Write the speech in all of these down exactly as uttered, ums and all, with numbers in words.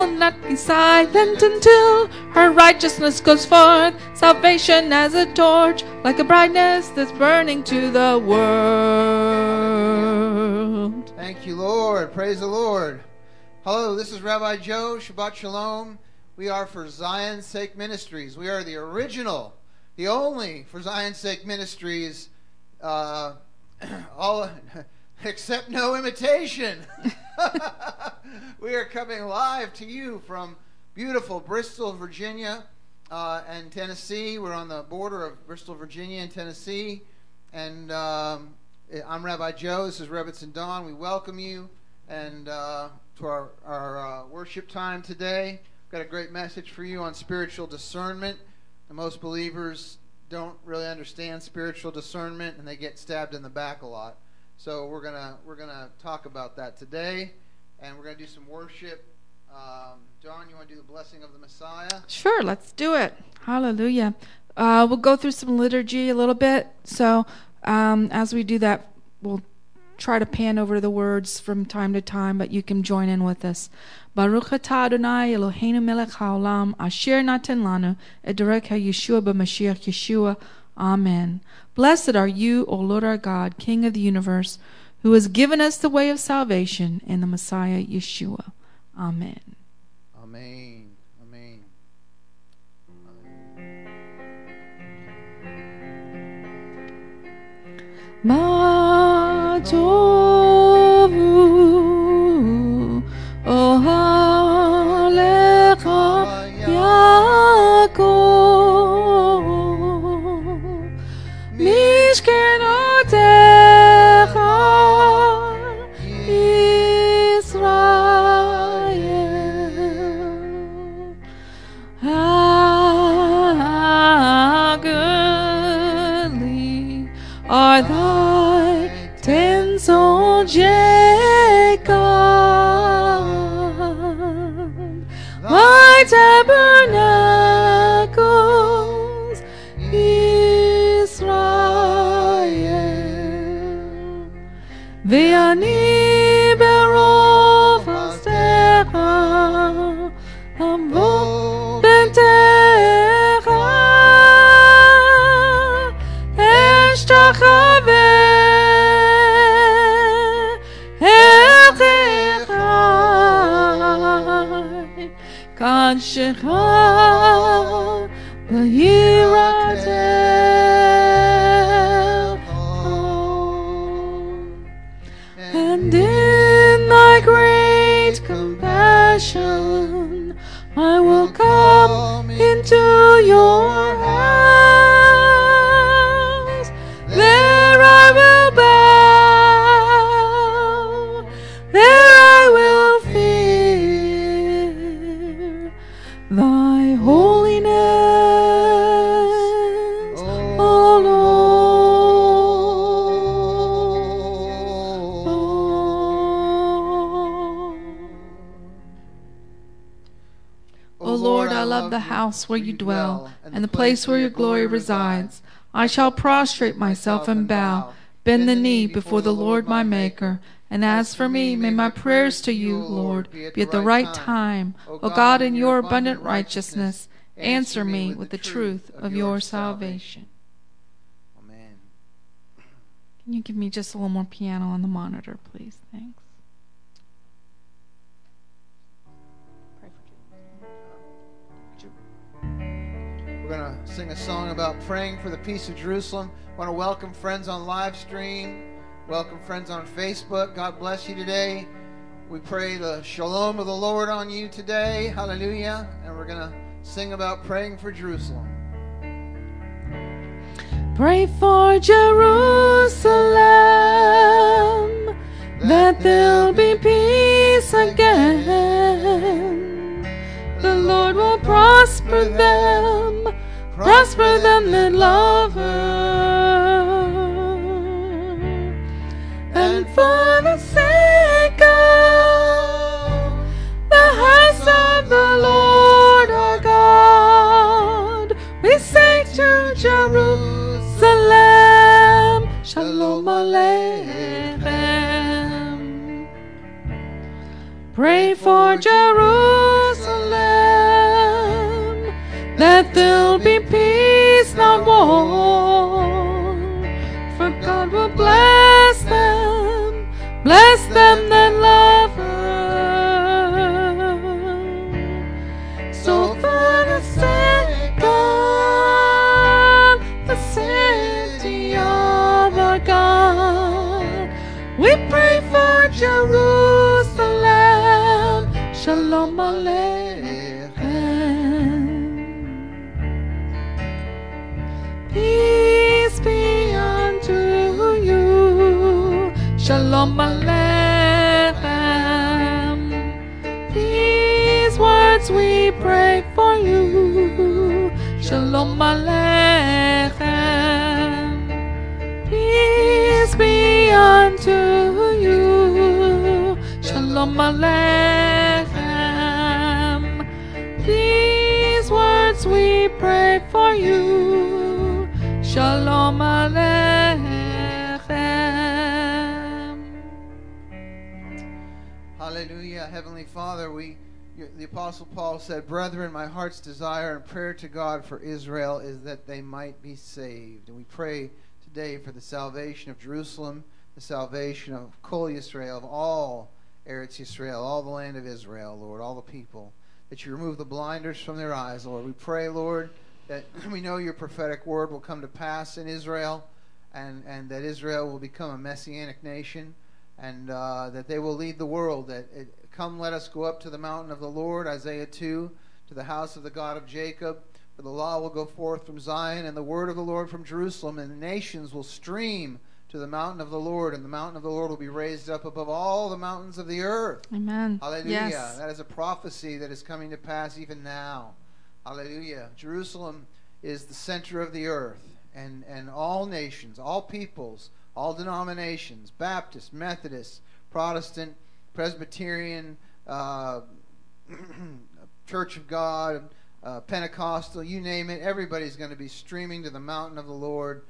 not be silent until her righteousness goes forth. Salvation as a torch, like a brightness that's burning to the world. Thank you, Lord. Praise the Lord. Hello, this is Rabbi Joe. Shabbat Shalom. We are for Zion's Sake Ministries. We are the original, the only for Zion's Sake Ministries. Uh, all except no imitation. We are coming live to you from beautiful Bristol, Virginia, uh, and Tennessee. We're on the border of Bristol, Virginia, and Tennessee. And um, I'm Rabbi Joe. This is Rebbitzin Dawn. We welcome you and uh, to our, our uh, worship time today. We've got a great message for you on spiritual discernment. And most believers don't really understand spiritual discernment, and they get stabbed in the back a lot. So we're gonna we're gonna talk about that today, and we're gonna do some worship. Um, John, you want to do the blessing of the Messiah? Sure, let's do it. Hallelujah. Uh, we'll go through some liturgy a little bit. So um, as we do that, we'll try to pan over the words from time to time, but you can join in with us. Baruch atah Adonai Eloheinu melech haolam asher natan lanu et derech haYeshua b'Mashiach Yeshua. Amen. Blessed are you, O Lord our God, King of the universe, who has given us the way of salvation in the Messiah Yeshua. Amen. Amen. Amen. Ma tovu ohalecha Yaakov mishkenotecha Israel. How goodly are thy tents, O Jacob, thy tabernacles, Israel. Ve'ani berov hastecha, amvo bentecha, eshtachave echechai, kadshecha b'yiratecha. And in thy great compassion I will come into your house. There I will bow, there I will fear thy holiness, O Lord. O Lord, I love the house where you dwell, and the place where your glory resides. I shall prostrate myself and bow, bend the knee before the Lord my Maker. And as for me, may my prayers to you, Lord, be at the right time. O God, in your abundant righteousness, answer me with the truth of your salvation. Amen. Can you give me just a little more piano on the monitor, please? Thanks. We're going to sing a song about praying for the peace of Jerusalem. I want to welcome friends on live stream. Welcome friends on Facebook. God bless you today. We pray the shalom of the Lord on you today. Hallelujah. And we're going to sing about praying for Jerusalem. Pray for Jerusalem, that there'll be peace again. The Lord will prosper them, prosper them that love her. And for the sake of the house of the Lord our God, we say to Jerusalem, Shalom Aleichem. Pray for Jerusalem, Aleichem. Peace be unto you. Shalom Aleichem. These words we pray for you. Shalom Aleichem. Peace be unto you. Shalom Aleichem. These words we pray for you. Shalom Aleichem. Hallelujah. Heavenly Father, we the Apostle Paul said, "Brethren, my heart's desire and prayer to God for Israel is that they might be saved." And we pray today for the salvation of Jerusalem, the salvation of Kol Yisrael, of all Eretz Yisrael, all the land of Israel, Lord, all the people, that you remove the blinders from their eyes, Lord. We pray, Lord, that we know your prophetic word will come to pass in Israel, and, and that Israel will become a messianic nation, and uh, that they will lead the world. That it, come, let us go up to the mountain of the Lord, Isaiah two, to the house of the God of Jacob. For the law will go forth from Zion, and the word of the Lord from Jerusalem, and the nations will stream to the mountain of the Lord, and the mountain of the Lord will be raised up above all the mountains of the earth. Amen. Hallelujah. Yes. That is a prophecy that is coming to pass even now. Hallelujah. Jerusalem is the center of the earth, and, and all nations, all peoples, all denominations, Baptist, Methodist, Protestant, Presbyterian, uh, Church of God, uh, Pentecostal, you name it, everybody's going to be streaming to the mountain of the Lord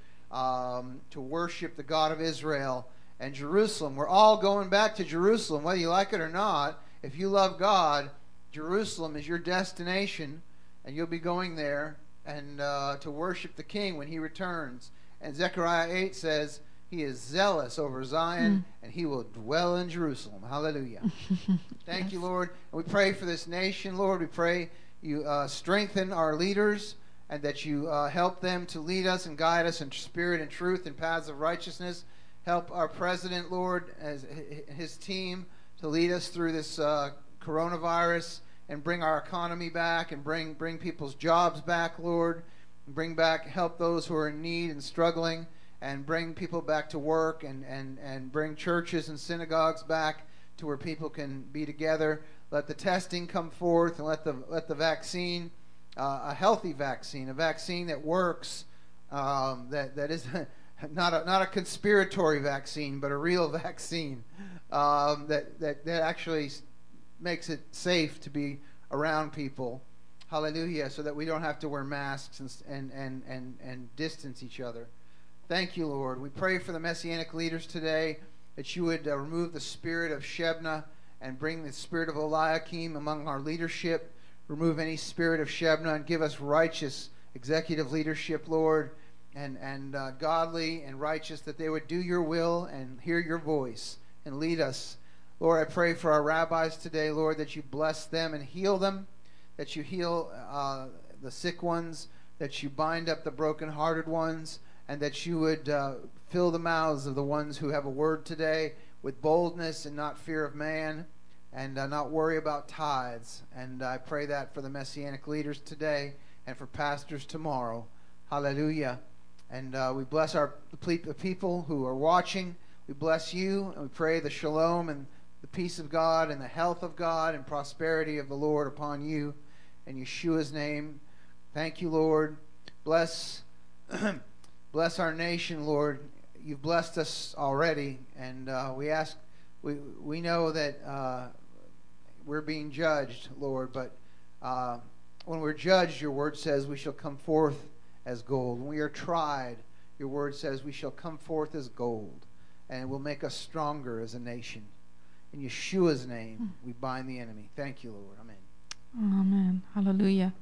um, to worship the God of Israel. And Jerusalem, we're all going back to Jerusalem, whether you like it or not. If you love God, Jerusalem is your destination, and you'll be going there and uh, to worship the King when he returns. And Zechariah eight says, he is zealous over Zion, mm. and he will dwell in Jerusalem. Hallelujah. Thank yes. you, Lord. And we pray for this nation, Lord. We pray you uh, strengthen our leaders, and that you uh, help them to lead us and guide us in spirit and truth and paths of righteousness. Help our president, Lord, as his team to lead us through this uh, coronavirus and bring our economy back and bring bring people's jobs back, Lord. And bring back, help those who are in need and struggling, and bring people back to work, and, and, and bring churches and synagogues back to where people can be together. Let the testing come forth, and let the let the vaccine, uh, a healthy vaccine, a vaccine that works, um, that that is not a not a conspiratory vaccine, but a real vaccine um, that, that that actually makes it safe to be around people. Hallelujah! So that we don't have to wear masks and and and and, and distance each other. Thank you, Lord. We pray for the Messianic leaders today, that you would uh, remove the spirit of Shebna and bring the spirit of Eliakim among our leadership. Remove any spirit of Shebna and give us righteous executive leadership, Lord, and, and uh, godly and righteous, that they would do your will and hear your voice and lead us. Lord, I pray for our rabbis today, Lord, that you bless them and heal them, that you heal uh, the sick ones, that you bind up the brokenhearted ones, and that you would uh, fill the mouths of the ones who have a word today with boldness and not fear of man, and uh, not worry about tithes. And I pray that for the Messianic leaders today and for pastors tomorrow. Hallelujah. And uh, we bless our the people who are watching. We bless you, and we pray the shalom and the peace of God and the health of God and prosperity of the Lord upon you. In Yeshua's name, thank you, Lord. Bless bless our nation, Lord. You've blessed us already, and uh, we ask, we we know that uh, we're being judged, Lord, but uh, when we're judged, your word says we shall come forth as gold. When we are tried, your word says we shall come forth as gold, and it will make us stronger as a nation. In Yeshua's name, we bind the enemy. Thank you, Lord. Amen. Amen. Hallelujah.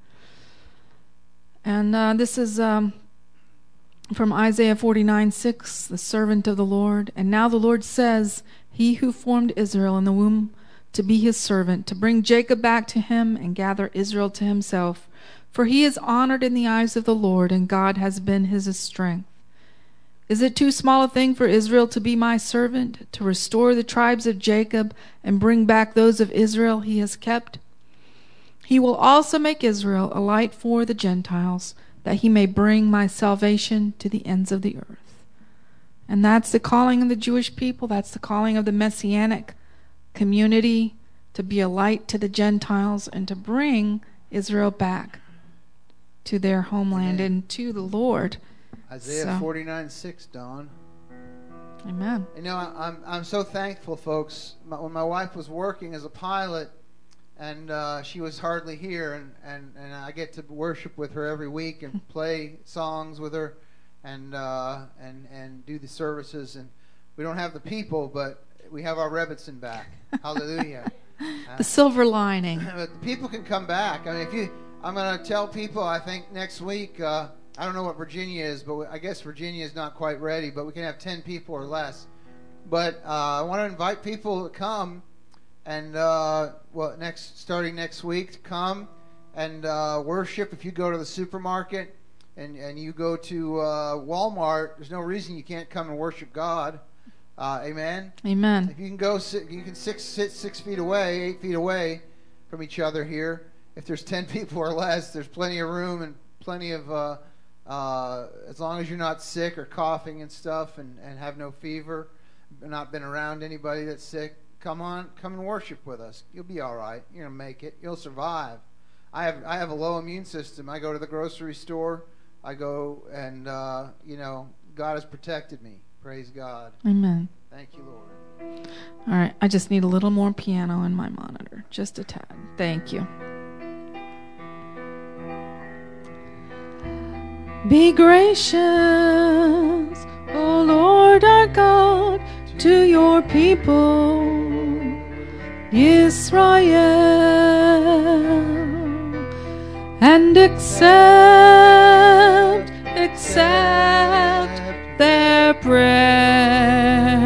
And uh, this is um, from Isaiah forty-nine six, the servant of the Lord. And now the Lord says, He who formed Israel in the womb to be his servant, to bring Jacob back to him and gather Israel to himself. For he is honored in the eyes of the Lord, and God has been his strength. Is it too small a thing for Israel to be my servant, to restore the tribes of Jacob and bring back those of Israel he has kept? He will also make Israel a light for the Gentiles, that he may bring my salvation to the ends of the earth. And that's the calling of the Jewish people. That's the calling of the Messianic community, to be a light to the Gentiles and to bring Israel back to their homeland. Amen. And to the Lord. Isaiah so. forty-nine six, Dawn. Amen. You know, I'm I'm so thankful, folks. My, when my wife was working as a pilot, and uh, she was hardly here, and, and, and I get to worship with her every week and play songs with her, and uh, and and do the services. And we don't have the people, but we have our Rebbitzin back. Hallelujah. The silver lining. But the people can come back. I mean, if you, I'm going to tell people. I think next week. Uh, I don't know what Virginia is, but I guess Virginia is not quite ready. But we can have ten people or less. But uh, I want to invite people to come, and uh, well, next starting next week to come and uh, worship. If you go to the supermarket and and you go to uh, Walmart, there's no reason you can't come and worship God. Uh, amen. Amen. If you can go, sit, you can six, sit six feet away, eight feet away from each other here. If there's ten people or less, there's plenty of room and plenty of, uh, uh, as long as you're not sick or coughing and stuff, and, and have no fever, not been around anybody that's sick. Come on, come and worship with us. You'll be all right. You're gonna make it. You'll survive. I have I have a low immune system. I go to the grocery store. I go and uh, you know, God has protected me. Praise God. Amen. Thank you, Lord. All right, I just need a little more piano in my monitor. Just a tad. Thank you. Be gracious, O Lord our God, to your people, Israel, and accept, accept their prayer.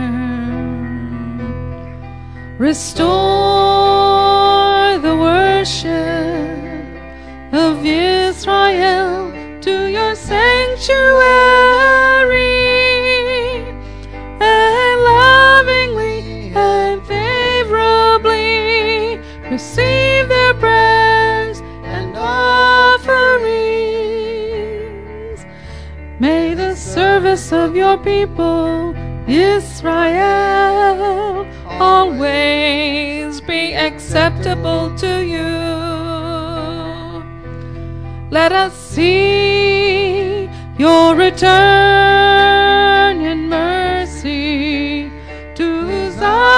Restore the worship of Israel to your sanctuary, and lovingly and favorably receive their prayers and offerings. May the service of your people, Israel, always be acceptable to you. Let us see your return in mercy to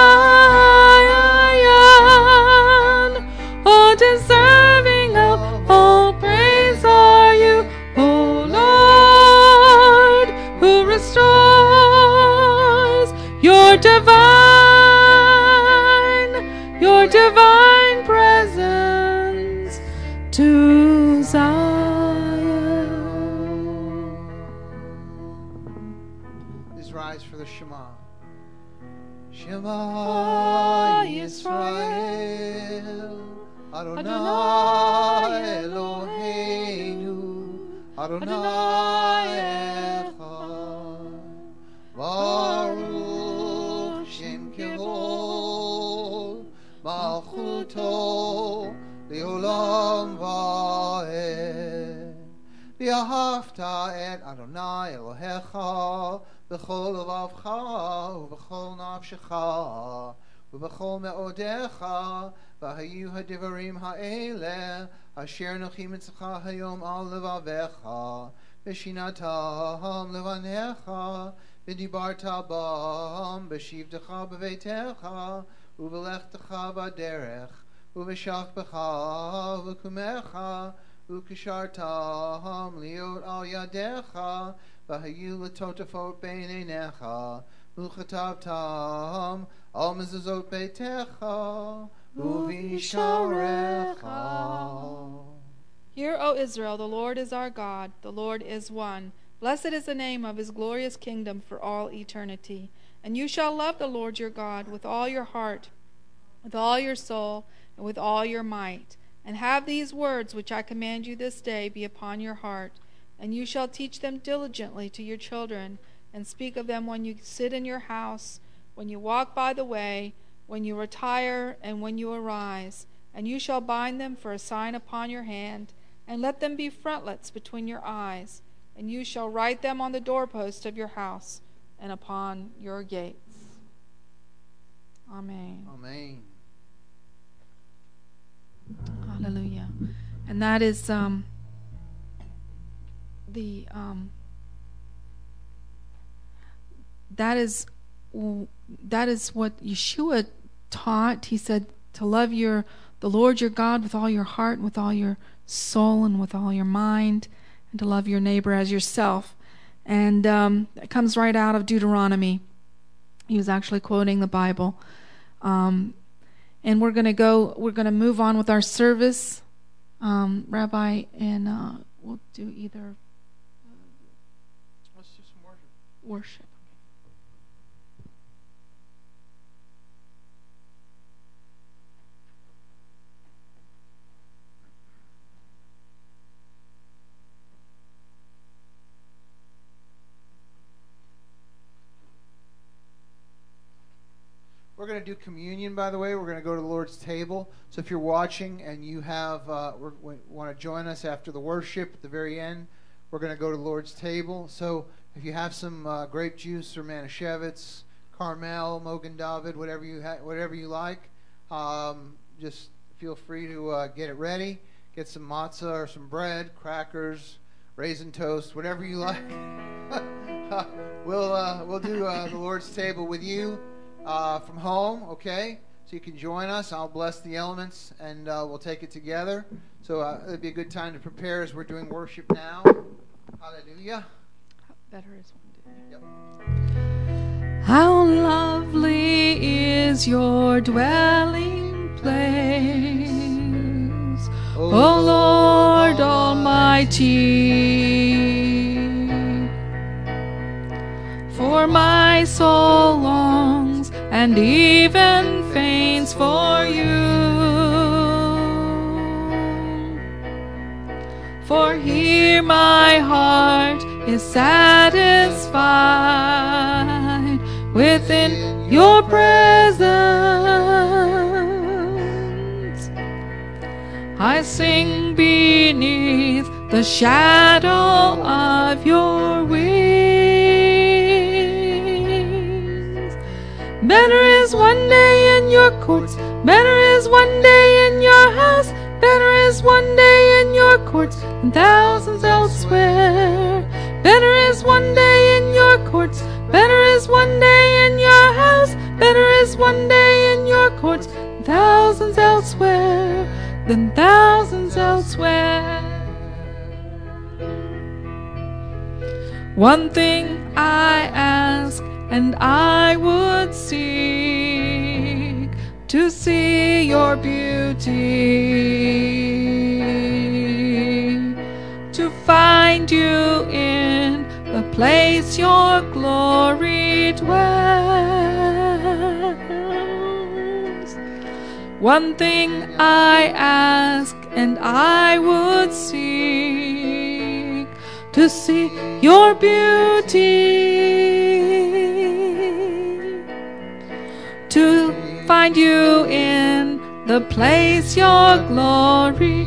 Zion. Oh, deserving of all praise are you, O Lord, who restores your divine, your divine presence to Zion. Please rise for the Shema. Shema Yisrael, Adonai Eloheinu, Adonai Echad, Baruch Shem Kevod, Malchuto Leolam Va'ed. V'ahavta et Adonai Elohecha b'chol levavcha u'b'chol nafshecha u'b'chol me'odecha v'hayu hadivarim ha'eleh asher nochim etzecha hayom al levavecha v'shinatam levanecha v'dibarta bam b'shivtecha b'veitecha u'v'lechtecha b'derech u'v'shachbecha v'kumecha u'kishartam liot al yadecha v'hayu l'totafot beinenecha u'chatavtam al mezuzot beitecha u'visharecha. Hear, O Israel, the Lord is our God, the Lord is one. Blessed is the name of his glorious kingdom for all eternity. And you shall love the Lord your God with all your heart, with all your soul, and with all your might. And have these words which I command you this day be upon your heart. And you shall teach them diligently to your children, and speak of them when you sit in your house, when you walk by the way, when you retire, and when you arise. And you shall bind them for a sign upon your hand, and let them be frontlets between your eyes. And you shall write them on the doorpost of your house and upon your gates. Amen. Amen. Hallelujah. And that is um, the um, that is that is what Yeshua taught. He said to love your the Lord your God with all your heart and with all your soul and with all your mind, and to love your neighbor as yourself. And um, it comes right out of Deuteronomy. He was actually quoting the Bible. Um, and we're going to go, we're going to move on with our service, um, Rabbi, and uh, we'll do either uh, Let's do some worship. Worship. We're going to do communion, by the way. We're going to go to the Lord's table. So if you're watching and you have uh, we're, want to join us after the worship at the very end, we're going to go to the Lord's table. So if you have some uh, grape juice or Manischewitz, Carmel, Mogen David, whatever you ha- whatever you like, um, just feel free to uh, get it ready. Get some matzah or some bread, crackers, raisin toast, whatever you like. we'll uh, we'll do uh, the Lord's table with you. Uh, from home, okay? So you can join us. I'll bless the elements, and uh, we'll take it together. So uh, it'd be a good time to prepare as we're doing worship now. Hallelujah. Better is one day. Yep. How lovely is your dwelling place, O Oh, Lord Almighty. For my soul longs and even faints for you. For here my heart is satisfied within your presence. I sing beneath the shadow of your wings. Better is one day in your courts, better is one day in your house, better is one day in your courts than thousands elsewhere. Better is one day in your courts, better is one day in your house, better is one day in your courts than thousands elsewhere, than thousands elsewhere. One thing I ask, and I would seek to see your beauty, to find you in the place your glory dwells. One thing I ask, and I would seek to see your beauty, to find you in the place your glory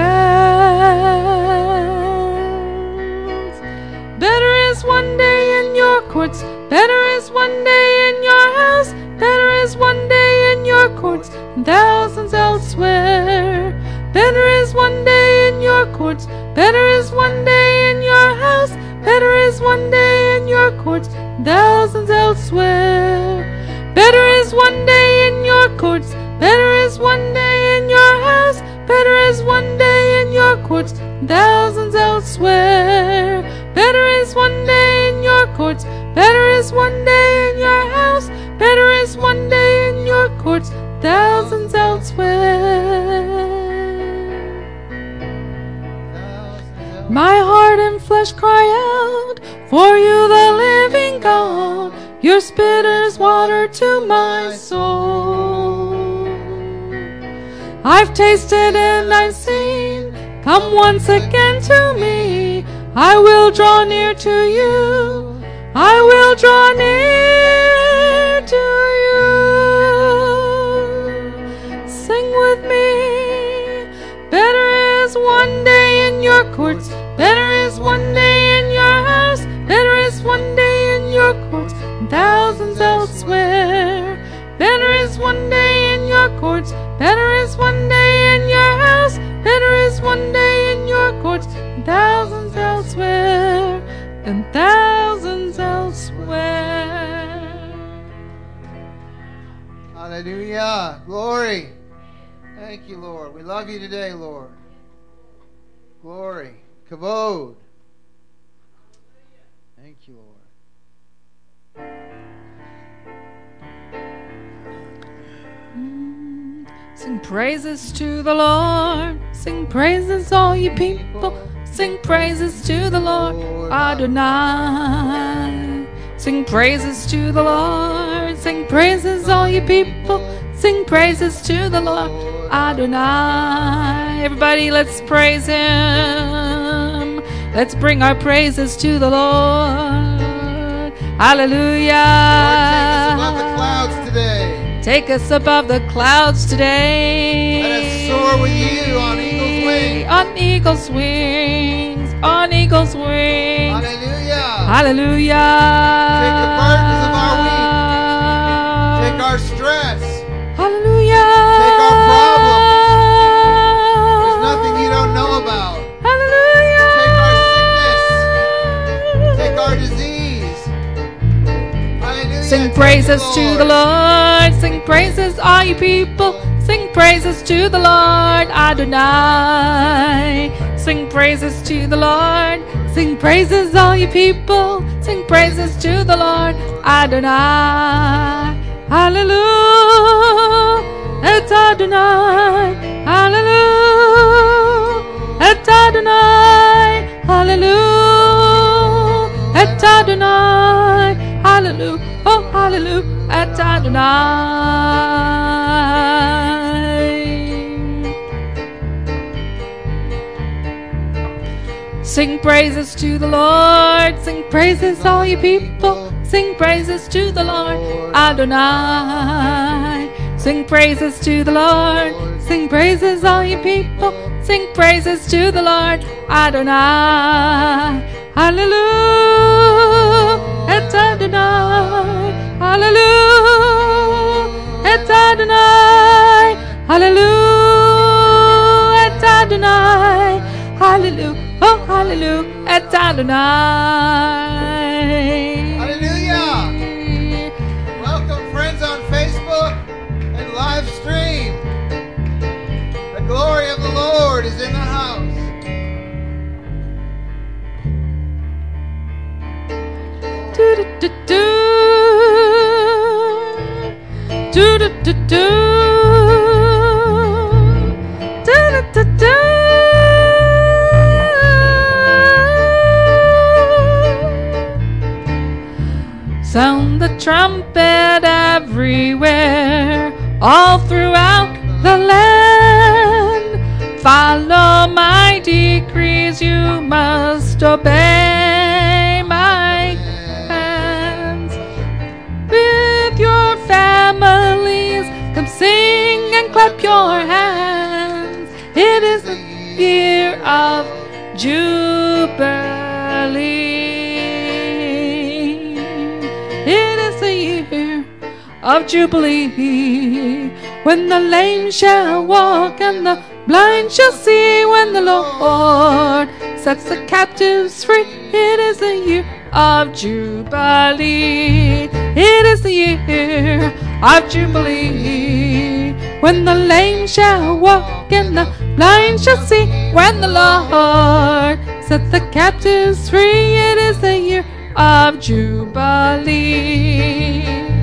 dwells. Better is one day in your courts, better is one day in your house, better is one day in your courts than thousands elsewhere. Better is one day in your courts, better is one day in your house, better is one day in your courts than thousands elsewhere. Better is one day in your courts, better is one day in your house, better is one day in your courts than thousands elsewhere. Better is one day in your courts, better is one day in your house, better is one day in your courts than thousands elsewhere. My heart and flesh cry out for you, the living God. Your spitter's water to my soul. I've tasted and I've seen. Come once again to me. I will draw near to you. I will draw near to you. Sing with me. courts. Better is one day in your house. Better is one day in your courts than thousands elsewhere. Better is one day in your courts. Better is one day in your house. Better is one day in your courts than thousands elsewhere. Than thousands elsewhere. Hallelujah. Glory. Thank you, Lord. We love you today, Lord. Glory. Kavod. Thank you, Lord. Sing praises to the Lord. Sing praises, all you people. Sing praises to the Lord Adonai. Sing praises to the Lord. Sing praises, all you people. Sing praises to the Lord Adonai. Everybody, let's praise Him. Let's bring our praises to the Lord. Hallelujah. Lord, take us above the clouds today. Take us above the clouds today. Let us soar with you on eagle's wings. On eagle's wings. On eagle's wings. Hallelujah. Hallelujah. Take the burdens of our week. Take our stress. Hallelujah. Take our problems. There's nothing you don't know about. Hallelujah. Take our sickness. Take our disease. Hallelujah. Sing praises to the Lord. Sing praises, all you people. Sing praises to the Lord Adonai. Sing praises to the Lord. Sing praises, all you people. Sing praises to the Lord Adonai. Hallelujah. Et Adonai. Hallelujah. Et Adonai. Hallelujah. Et Adonai. Hallelujah. Oh, hallelujah. Et Adonai. Sing praises to the Lord. Sing praises, all you people. Sing praises to the Lord Adonai. Sing praises to the Lord. Sing praises, all you people. Sing praises to the Lord Adonai. Hallelujah. Et Adonai. Hallelujah. Et Adonai. Hallelujah. Et Adonai. Hallelujah. Oh, hallelujah. Et Adonai. Hallelujah. Welcome, friends on Facebook and live stream. The glory of the Lord is in the house. Do do do do. Do do do do. Do do do do. Sound the trumpet everywhere, all throughout the land. Follow my decrees, you must obey my commands. With your families, come sing and clap your hands. It is the year of Jubilee. It is the year of Jubilee, when the lame shall walk and the blind shall see, when the Lord sets the captives free. It is the year of Jubilee. It is the year of Jubilee, when the lame shall walk and the blind shall see, when the Lord sets the captives free. It is the year of Jubilee.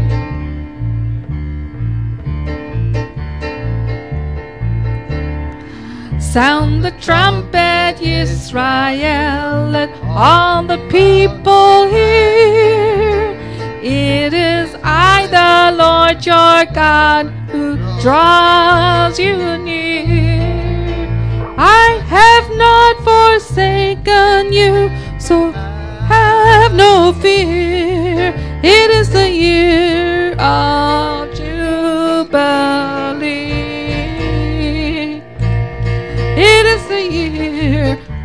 Sound the trumpet, Yisrael, let all the people hear. It is I, the Lord your God, who draws you near. I have not forsaken you, so have no fear. It is the year of Jubilee. It is the year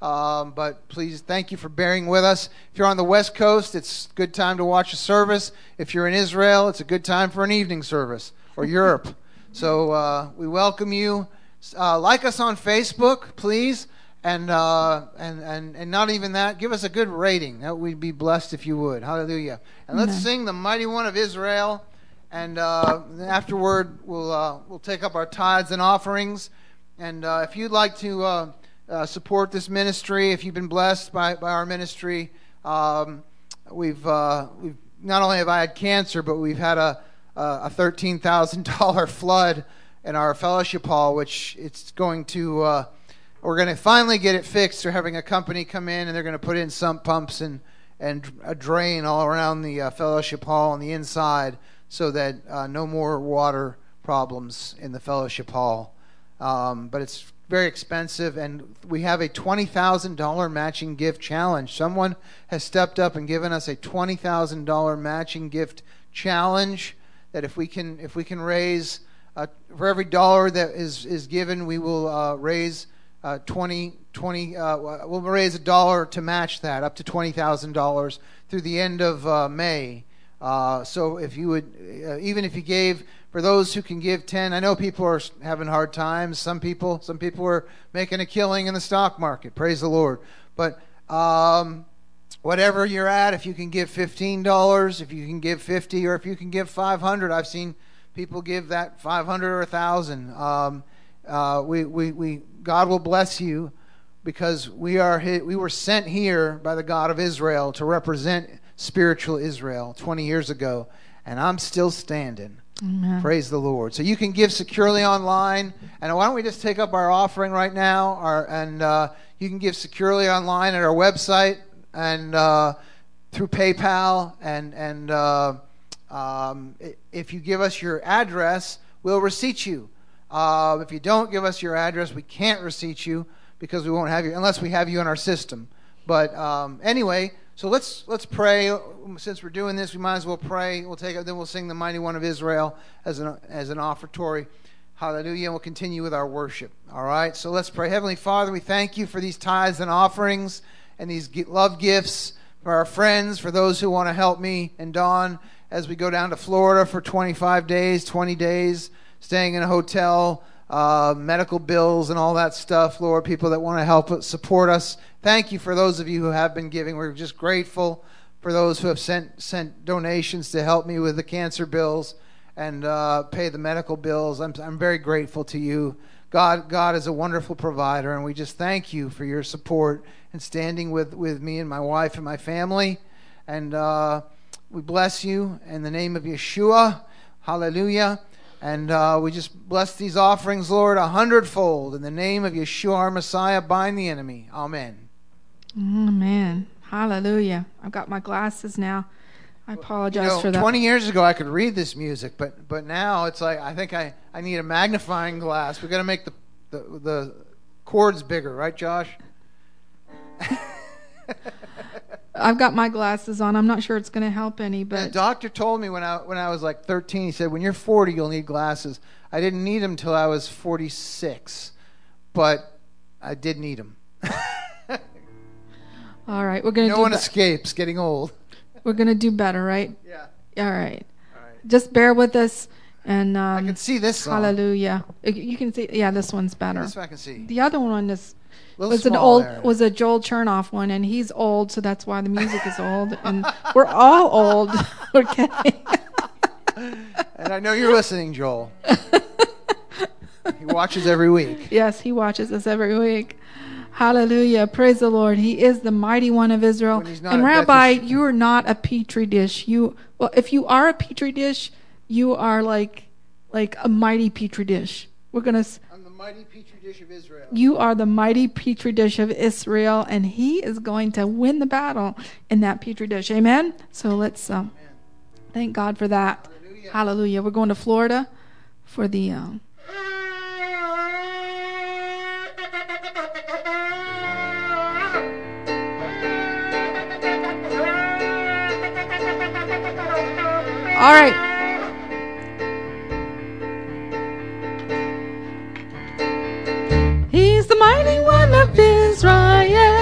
Um, but please, thank you for bearing with us. If you're on the West Coast, it's a good time to watch a service. If you're in Israel, it's a good time for an evening service, or Europe. So uh, we welcome you. Uh, like us on Facebook, please. And, uh, and and and not even that, give us a good rating. That we'd be blessed if you would. Hallelujah. And let's Amen. sing the Mighty One of Israel. And uh, afterward, we'll uh, we'll take up our tithes and offerings. And uh, if you'd like to uh, uh, support this ministry, if you've been blessed by, by our ministry, um, we've uh, we've not only have I had cancer, but we've had a a thirteen thousand dollar flood in our fellowship hall, which it's going to. Uh, we're going to finally get it fixed. They're having a company come in, and they're going to put in sump pumps and and a drain all around the uh, fellowship hall on the inside, so that uh, no more water problems in the fellowship hall. Um, but it's very expensive, and we have a twenty thousand dollars matching gift challenge. Someone has stepped up and given us a twenty thousand dollars matching gift challenge that if we can if we can raise, uh, for every dollar that is, is given, we will uh, raise uh, twenty, twenty uh, we'll raise a dollar to match that, up to twenty thousand dollars through the end of uh, May. Uh, so if you would, uh, even if you gave, for those who can give ten, I know people are having hard times. Some people, some people are making a killing in the stock market. Praise the Lord. But um, whatever you're at, if you can give fifteen dollars, if you can give fifty, or if you can give five hundred, I've seen people give that five hundred or one thousand. Um, uh, we, we, we, God will bless you, because we are we were sent here by the God of Israel to represent spiritual Israel twenty years ago, and I'm still standing. Amen. Praise the Lord. So you can give securely online, and why don't we just take up our offering right now? Our, and uh, you can give securely online at our website and uh, through PayPal. And and uh, um, if you give us your address, we'll receipt you. Uh, if you don't give us your address, we can't receipt you, because we won't have you unless we have you in our system. But um, anyway. So let's let's pray. Since we're doing this, we might as well pray. We'll take it, then we'll sing the Mighty One of Israel as an as an offertory. Hallelujah. And we'll continue with our worship. All right. So let's pray. Heavenly Father, we thank you for these tithes and offerings and these love gifts for our friends, for those who want to help me and Dawn as we go down to Florida for twenty-five days, twenty days, staying in a hotel, uh, medical bills and all that stuff. Lord, people that want to help us, support us. Thank you for those of you who have been giving. We're just grateful for those who have sent sent donations to help me with the cancer bills and uh, pay the medical bills. I'm I'm very grateful to you. God God is a wonderful provider, and we just thank you for your support and standing with, with me and my wife and my family. And uh, we bless you in the name of Yeshua. Hallelujah. And uh, we just bless these offerings, Lord, a hundredfold. In the name of Yeshua, our Messiah, bind the enemy. Amen. Amen. Hallelujah. I've got my glasses now. I apologize you know, for that. twenty years ago, I could read this music, but but now it's like I think I, I need a magnifying glass. We've got to make the, the, the chords bigger, right, Josh? I've got my glasses on. I'm not sure it's going to help any, but... The doctor told me when I when I was like thirteen, he said, when you're forty, you'll need glasses. I didn't need them until I was forty-six, but I did need them. All right, we're going to no do one be- escapes getting old. We're going to do better, right? Yeah. All right. All right. Just bear with us. And um, I can see this song. Hallelujah. You can see, yeah, this one's better. This one I can see. The other one is Little was an small old there. was a Joel Chernoff one, and he's old, so that's why the music is old, and we're all old. Okay. And I know you're listening, Joel. He watches every week. Yes, he watches us every week. Hallelujah. Praise the Lord. He is the mighty one of Israel. When he's not And a Rabbi, Beth- you are not a petri dish. You well, if you are a petri dish, you are like like a mighty petri dish. We're gonna. I'm the mighty petri dish of Israel. You are the mighty petri dish of Israel, and He is going to win the battle in that petri dish. Amen. So let's um, thank God for that. Hallelujah. Hallelujah. We're going to Florida for the. Um, All right. He's the mighty one of Israel.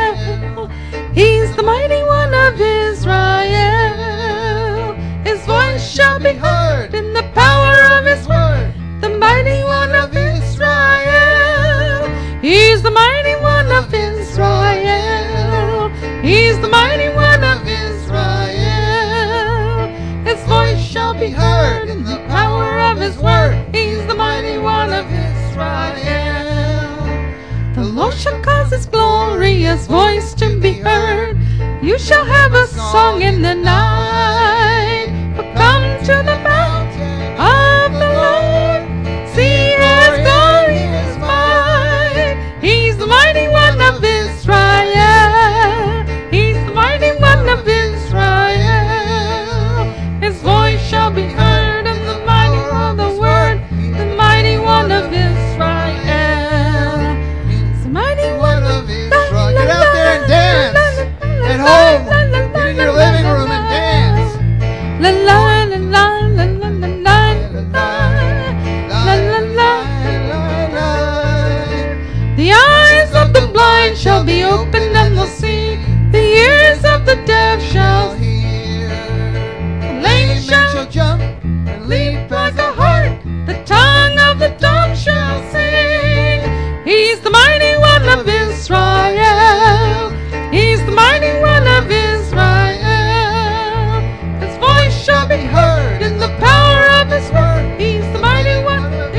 His voice to be heard. You shall have a song in the night. Come to the mountain of the Lord. See His glory is might. He's the mighty one of Israel. He's the mighty one of Israel. His voice shall be heard in the mighty of the word. The mighty one of Israel. He's the mighty one of Israel. Get out there and dance. At home, get in your living room and dance. La la la la la la la la la la la. The eyes of the blind shall be opened and they'll see. The ears of the deaf shall hear. The lame shall jump and leap like a hart. The tongue of the dumb shall sing. He's the mighty one of Israel. He's the mighty one of Israel. His voice shall be heard in the power of His word. He's the mighty one of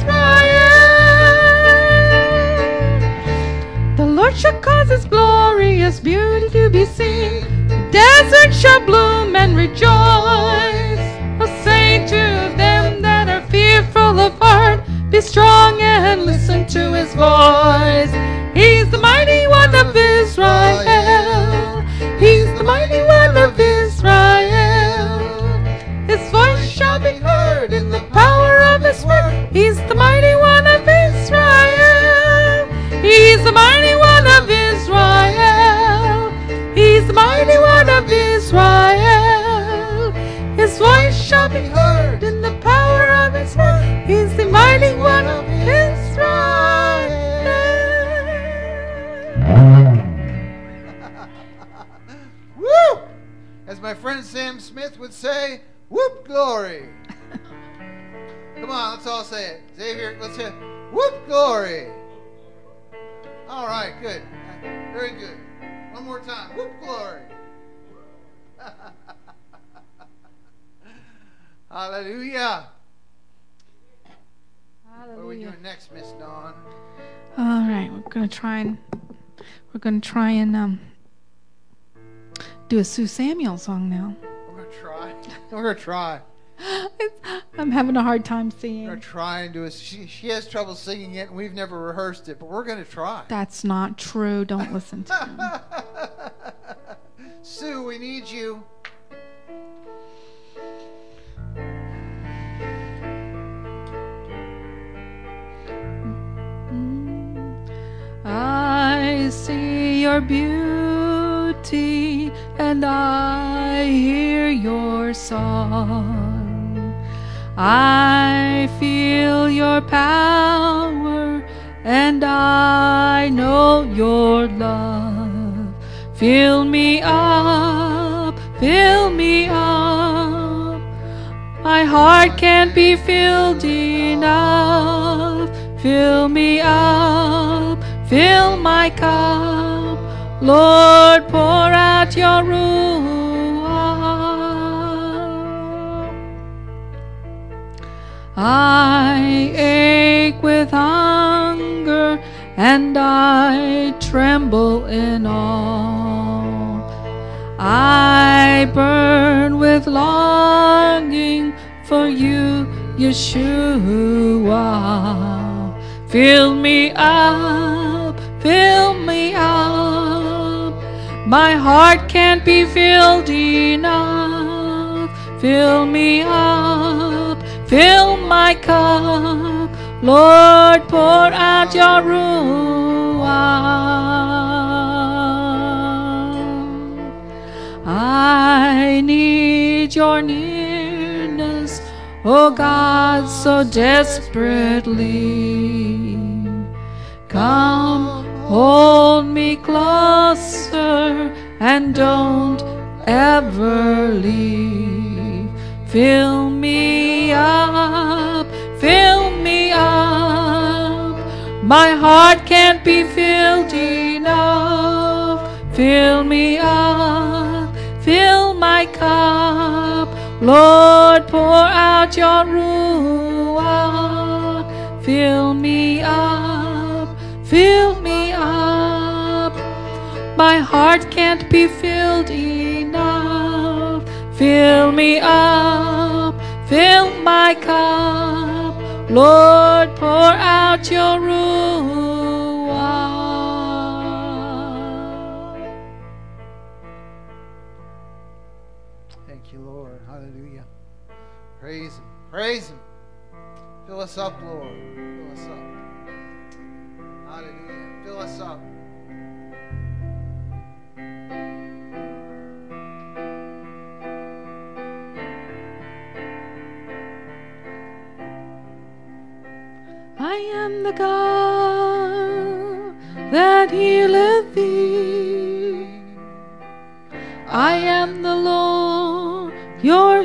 Israel. The Lord shall cause His glorious beauty to be seen. The desert shall bloom and rejoice. I'll say to them that are fearful of heart, be strong and listen to His voice. He's the mighty one of Israel. He's the mighty one of Israel. His voice shall be heard in the power of His word. He's the mighty one of Israel. He's the mighty one of Israel. He's the mighty one of Israel. His voice shall be heard in the power of His word. He's the mighty one of Israel. Woo! As my friend Sam Smith would say, whoop glory. Come on, let's all say it. Xavier, let's say whoop glory. All right, good. Very good. One more time. Whoop glory. Hallelujah. What are we doing next, Miss Dawn? All right, we're gonna try and we're gonna try and um, do a Sue Samuel song now. We're gonna try. We're gonna try. I'm having a hard time singing. We're gonna try and do a. She, she has trouble singing it, and we've never rehearsed it, but we're gonna try. That's not true. Don't listen to him. Sue, we need you. I see your beauty and I hear your song. I feel your power and I know your love. Fill me up, fill me up. My heart can't be filled enough. Fill me up, fill my cup. Lord, pour out your ruah. I ache with hunger and I tremble in awe. I burn with longing for you, Yeshua. Fill me up, fill me up. My heart can't be filled enough. Fill me up, fill my cup. Lord, pour out your ruah. I need your nearness, oh God, so desperately. Come, hold me closer and don't ever leave. Fill me up, fill me up. My heart can't be filled enough. Fill me up, fill my cup. Lord, pour out your ruah. Fill me up, fill me up. My heart can't be filled enough. Fill me up, fill my cup. Lord, pour out your ruah. Thank you, Lord. Hallelujah. Praise Him. Praise Him. Fill us up, Lord. Fill us up. Hallelujah. Fill us up. I am the God that healeth thee. I am the Lord, your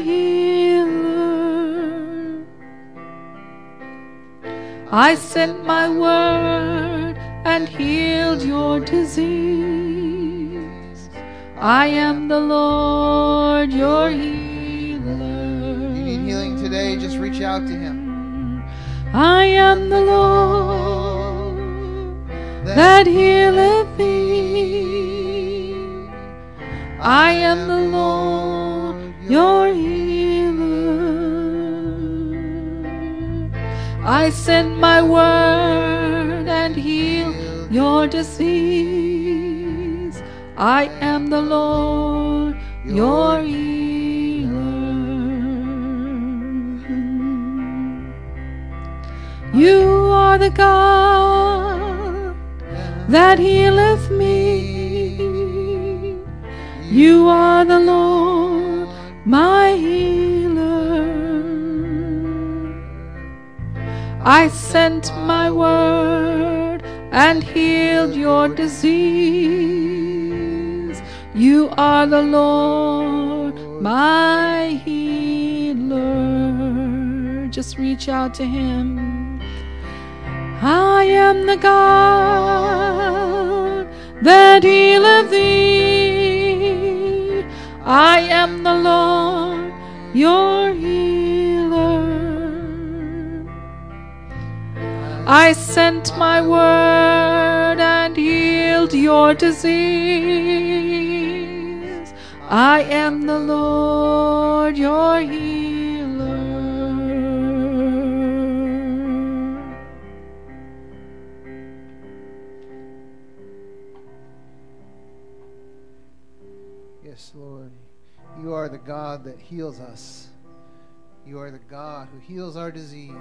healer. I sent my word and healed your disease. I am the Lord, your healer. If you need healing today, just reach out to Him. I am the Lord that healeth thee. I am the Lord, your healer. I sent my word and healed your disease. I am the Lord, your healer. You are the God that healeth me. You are the Lord, my healer. I sent my word and healed your disease. You are the Lord, my healer. Just reach out to Him. I am the God that healeth thee. I am the Lord, your healer. I sent my word and healed your disease. I am the Lord, your healer. Yes, Lord. You are the God that heals us. You are the God who heals our disease.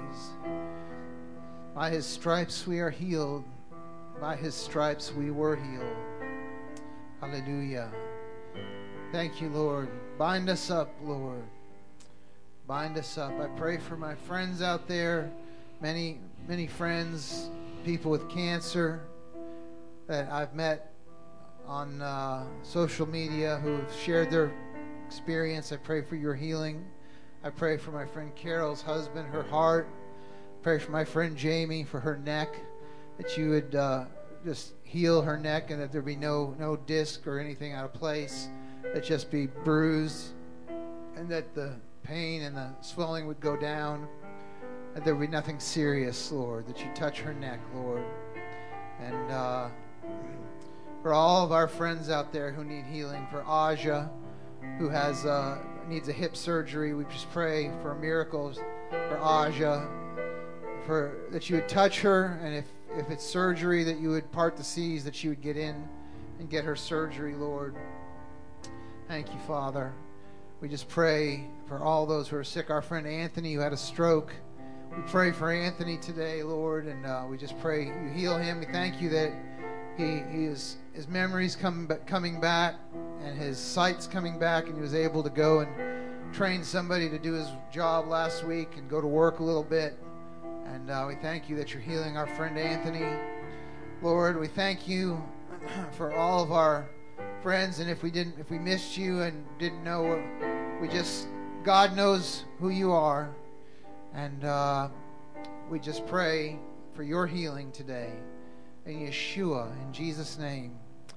By His stripes we are healed. By His stripes we were healed. Hallelujah. Thank you, Lord. Bind us up, Lord. Bind us up. I pray for my friends out there, many, many friends, people with cancer that I've met on uh, social media who have shared their experience. I pray for your healing. I pray for my friend Carol's husband, her heart. Pray for my friend Jamie for her neck, that you would uh, just heal her neck and that there be no no disc or anything out of place, that just be bruised, and that the pain and the swelling would go down, that there would be nothing serious, Lord, that you touch her neck, Lord. And uh, for all of our friends out there who need healing, for Aja, who has uh, needs a hip surgery, we just pray for miracles for Aja, for that you would touch her, and if, if it's surgery, that you would part the seas, that she would get in and get her surgery, Lord. Thank you, Father. We just pray for all those who are sick. Our friend Anthony, who had a stroke, we pray for Anthony today, Lord, and uh, we just pray you heal him. We thank you that he, he is, his memories come, coming back and his sight's coming back, and he was able to go and train somebody to do his job last week and go to work a little bit. And uh, we thank you that you're healing our friend Anthony. Lord, we thank you for all of our friends, and if we didn't, if we missed you and didn't know, we just, God knows who you are, and uh, we just pray for your healing today. In Yeshua, in Jesus' name.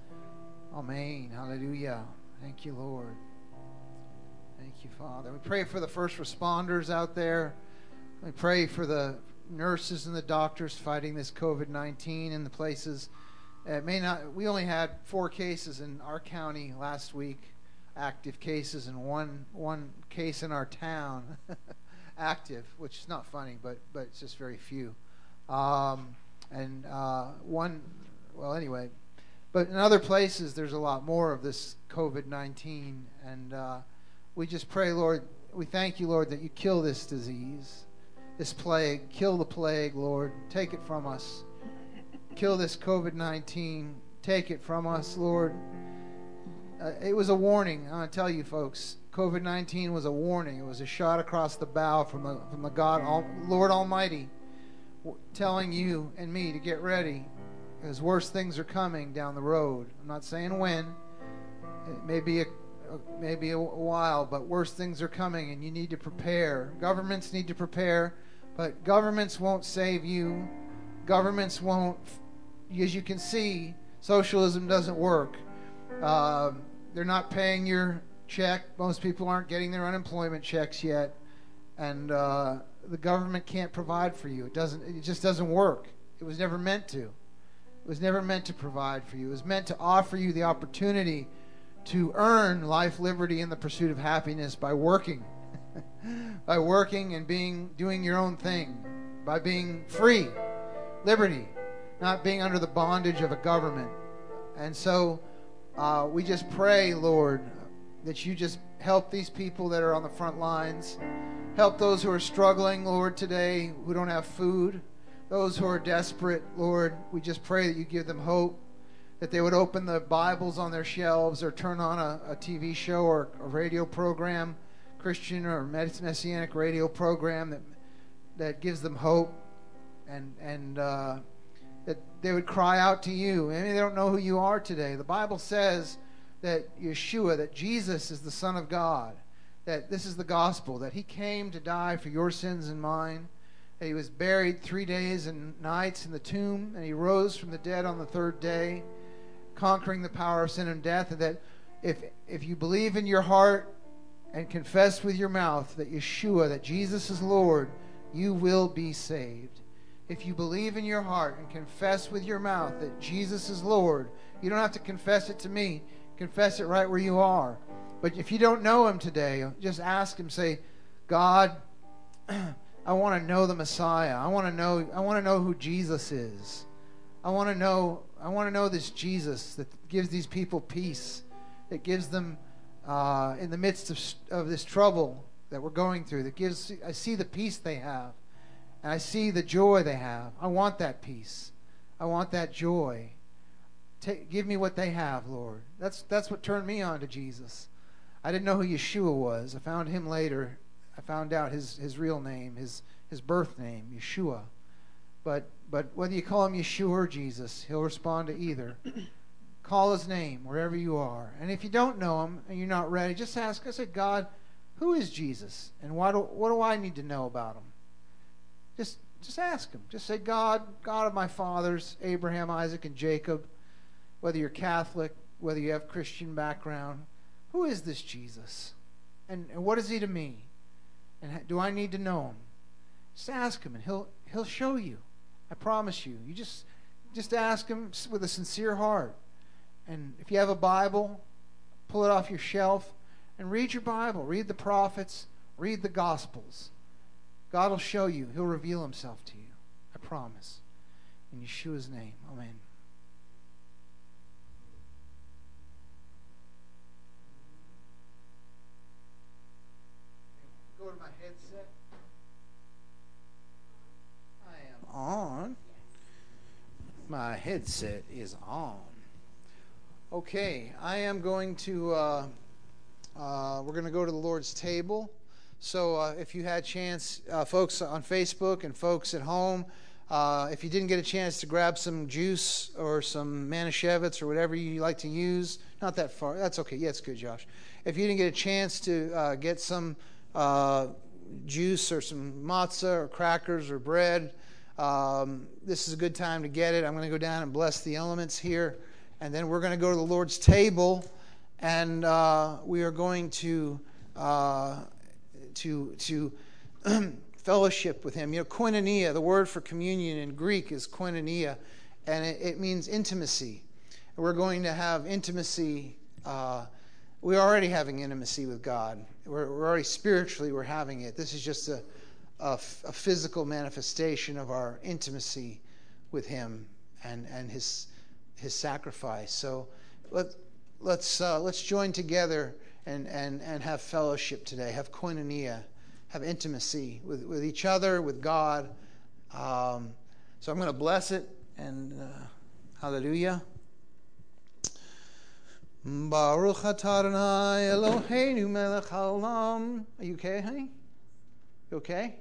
Amen. Hallelujah. Thank you, Lord. Thank you, Father. We pray for the first responders out there. We pray for the nurses and the doctors fighting this covid nineteen in the places It may not. We only had four cases in our county last week, active cases, and one one case in our town, active, which is not funny, but but it's just very few. Um, and uh, one, well, anyway, but in other places there's a lot more of this COVID nineteen, and uh, we just pray, Lord, we thank you, Lord, that you kill this disease, this plague, kill the plague, Lord, take it from us. Kill this COVID nineteen. Take it from us, Lord. Uh, it was a warning. I want to tell you, folks. COVID nineteen was a warning. It was a shot across the bow from the from the God, All, Lord Almighty, w- telling you and me to get ready, because worse things are coming down the road. I'm not saying when. It may be a, a maybe a, a while, but worse things are coming, and you need to prepare. Governments need to prepare, but governments won't save you. Governments won't. As you can see, socialism doesn't work. Uh, they're not paying your check. Most people aren't getting their unemployment checks yet, and uh, the government can't provide for you. It doesn't. It just doesn't work. It was never meant to. It was never meant to provide for you. It was meant to offer you the opportunity to earn life, liberty, and the pursuit of happiness by working, by working and being doing your own thing, by being free, liberty. Not being under the bondage of a government. And so uh, we just pray, Lord, that you just help these people that are on the front lines. Help those who are struggling, Lord, today, who don't have food. Those who are desperate, Lord, we just pray that you give them hope, that they would open the Bibles on their shelves or turn on a, a T V show or a radio program, Christian or Messianic radio program that that gives them hope, and, and uh that they would cry out to you. Maybe they don't know who you are today. The Bible says that Yeshua, that Jesus is the Son of God, that this is the gospel, that he came to die for your sins and mine, that he was buried three days and nights in the tomb, and he rose from the dead on the third day, conquering the power of sin and death, and that if if you believe in your heart and confess with your mouth that Yeshua, that Jesus is Lord, you will be saved. If you believe in your heart and confess with your mouth that Jesus is Lord, you don't have to confess it to me. Confess it right where you are. But if you don't know him today, just ask him, say, God, I want to know the Messiah. I want to know I want to know who Jesus is. I want to know I want to know this Jesus that gives these people peace, that gives them uh, in the midst of of this trouble that we're going through, that gives I see the peace they have. And I see the joy they have. I want that peace. I want that joy. Take, give me what they have, Lord. That's that's what turned me on to Jesus. I didn't know who Yeshua was. I found him later. I found out his, his real name, his his birth name, Yeshua. But but whether you call him Yeshua or Jesus, he'll respond to either. Call his name wherever you are. And if you don't know him and you're not ready, just ask. I said, God, who is Jesus? And why do, what do I need to know about him? Just just ask him. Just say, God, God of my fathers, Abraham, Isaac, and Jacob, whether you're Catholic, whether you have Christian background, who is this Jesus? And, and what is he to me? And do I need to know him? Just ask him, and he'll he'll show you. I promise you. You just just ask him with a sincere heart. And if you have a Bible, pull it off your shelf and read your Bible. Read the prophets. Read the Gospels. God will show you. He'll reveal himself to you. I promise. In Yeshua's name. Amen. Go to my headset. I am on. My headset is on. Okay, I am going to, uh, uh, we're going to go to the Lord's table. So uh, if you had a chance, uh, folks on Facebook and folks at home, uh, if you didn't get a chance to grab some juice or some Manischewitz or whatever you like to use, not that far, that's okay. Yeah, it's good, Josh. If you didn't get a chance to uh, get some uh, juice or some matzah or crackers or bread, um, this is a good time to get it. I'm going to go down and bless the elements here, and then we're going to go to the Lord's table, and uh, we are going to... Uh, to to fellowship with him. You know, koinonia, the word for communion in Greek is koinonia, and it, it means intimacy. And we're going to have intimacy. Uh, we're already having intimacy with God. We're, we're already spiritually, we're having it. This is just a, a, a physical manifestation of our intimacy with Him and, and His His sacrifice. So let, let's uh, let's join together and, and, and have fellowship today, have koinonia, have intimacy with, with each other, with God. Um, so I'm going to bless it, and uh, hallelujah. Baruch atah Adonai Eloheinu melech haolam. Are you okay, honey? You okay?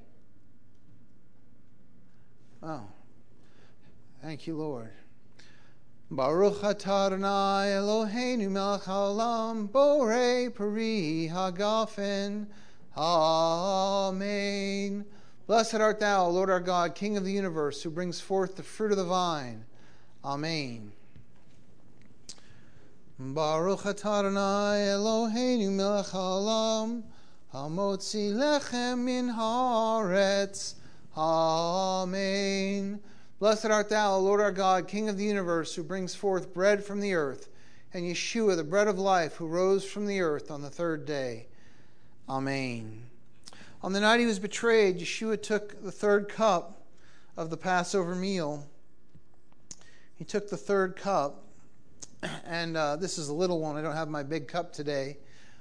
Oh. Thank you, Lord. Baruch atah Adonai Eloheinu melech haolam borei peri hagafen. Amen. Blessed art thou, Lord our God, King of the universe, who brings forth the fruit of the vine. Amen. Baruch atah Adonai Eloheinu melech haolam hamotzi lechem min haaretz. Amen. Blessed art thou, Lord our God, King of the universe, who brings forth bread from the earth, and Yeshua, the bread of life, who rose from the earth on the third day. Amen. On the night he was betrayed, Yeshua took the third cup of the Passover meal. He took the third cup, and uh, this is a little one. I don't have my big cup today,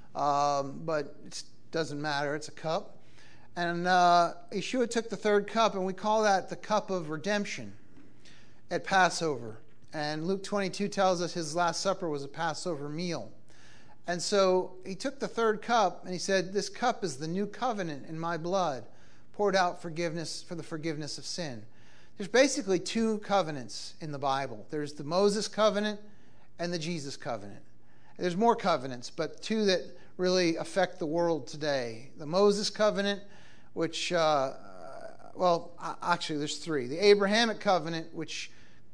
um, but it doesn't matter. It's a cup. And uh, Yeshua took the third cup, and we call that the cup of redemption at Passover. And Luke twenty-two tells us his Last Supper was a Passover meal. And so he took the third cup, and he said, this cup is the new covenant in my blood, poured out forgiveness for the forgiveness of sin. There's basically two covenants in the Bible. There's the Moses covenant and the Jesus covenant. There's more covenants, but two that really affect the world today. The Moses covenant, which, uh, well, actually there's three. The Abrahamic covenant, which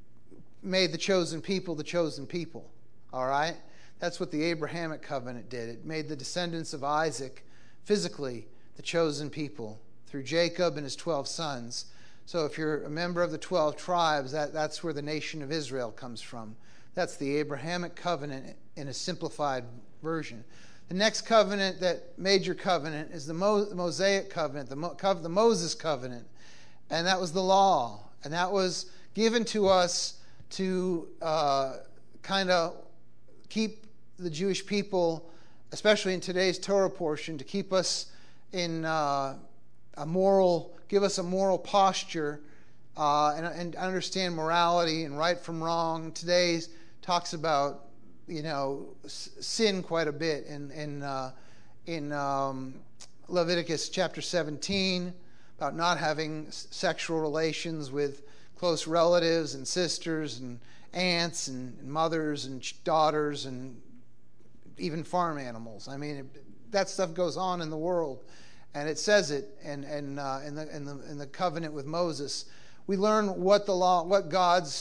made the chosen people the chosen people. All right? That's what the Abrahamic covenant did. It made the descendants of Isaac physically the chosen people through Jacob and his twelve sons. So if you're a member of the twelve tribes, that, that's where the nation of Israel comes from. That's the Abrahamic covenant in a simplified version. The next covenant, that major covenant, is the Mo- Mosaic covenant, the, Mo- the Moses covenant. And that was the law. And that was given to us to uh, kind of keep the Jewish people, especially in today's Torah portion, to keep us in uh, a moral, give us a moral posture uh, and, and understand morality and right from wrong. Today's talks about, you know, sin quite a bit in in uh, in um, Leviticus chapter seventeen, about not having sexual relations with close relatives and sisters and aunts and, and mothers and daughters and even farm animals. I mean, it, that stuff goes on in the world, and it says it in in, uh, in the in the in the covenant with Moses. We learn what the law, what God's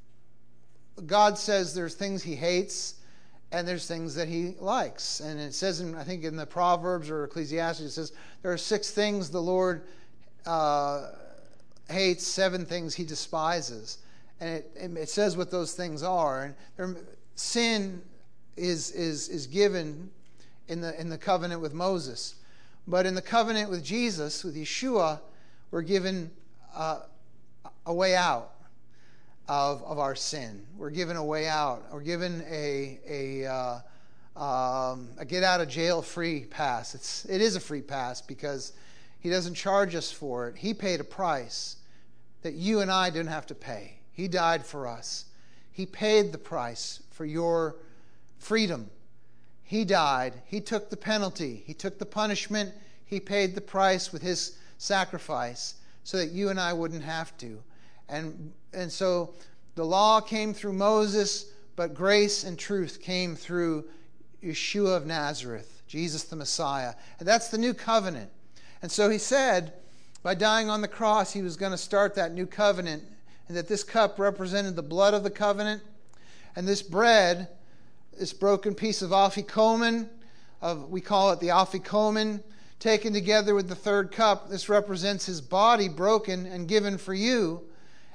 God says. There's things He hates, and there's things that He likes. And it says, in I think in the Proverbs or Ecclesiastes, it says there are six things the Lord uh, hates, seven things He despises. And it, it says what those things are. And there, sin is is is given in the in the covenant with Moses, but in the covenant with Jesus, with Yeshua, we're given uh, a way out of of our sin. We're given a way out. We're given a a uh, um, a get out of jail free pass. It's it is a free pass because He doesn't charge us for it. He paid a price that you and I didn't have to pay. He died for us. He paid the price for your freedom. He died. He took the penalty. He took the punishment. He paid the price with His sacrifice so that you and I wouldn't have to. And and so the law came through Moses, but grace and truth came through Yeshua of Nazareth, Jesus the Messiah. And that's the new covenant. And so He said, by dying on the cross, He was going to start that new covenant, and that this cup represented the blood of the covenant, and this bread, this broken piece of afikomen, of we call it the afikomen, taken together with the third cup, this represents His body broken and given for you.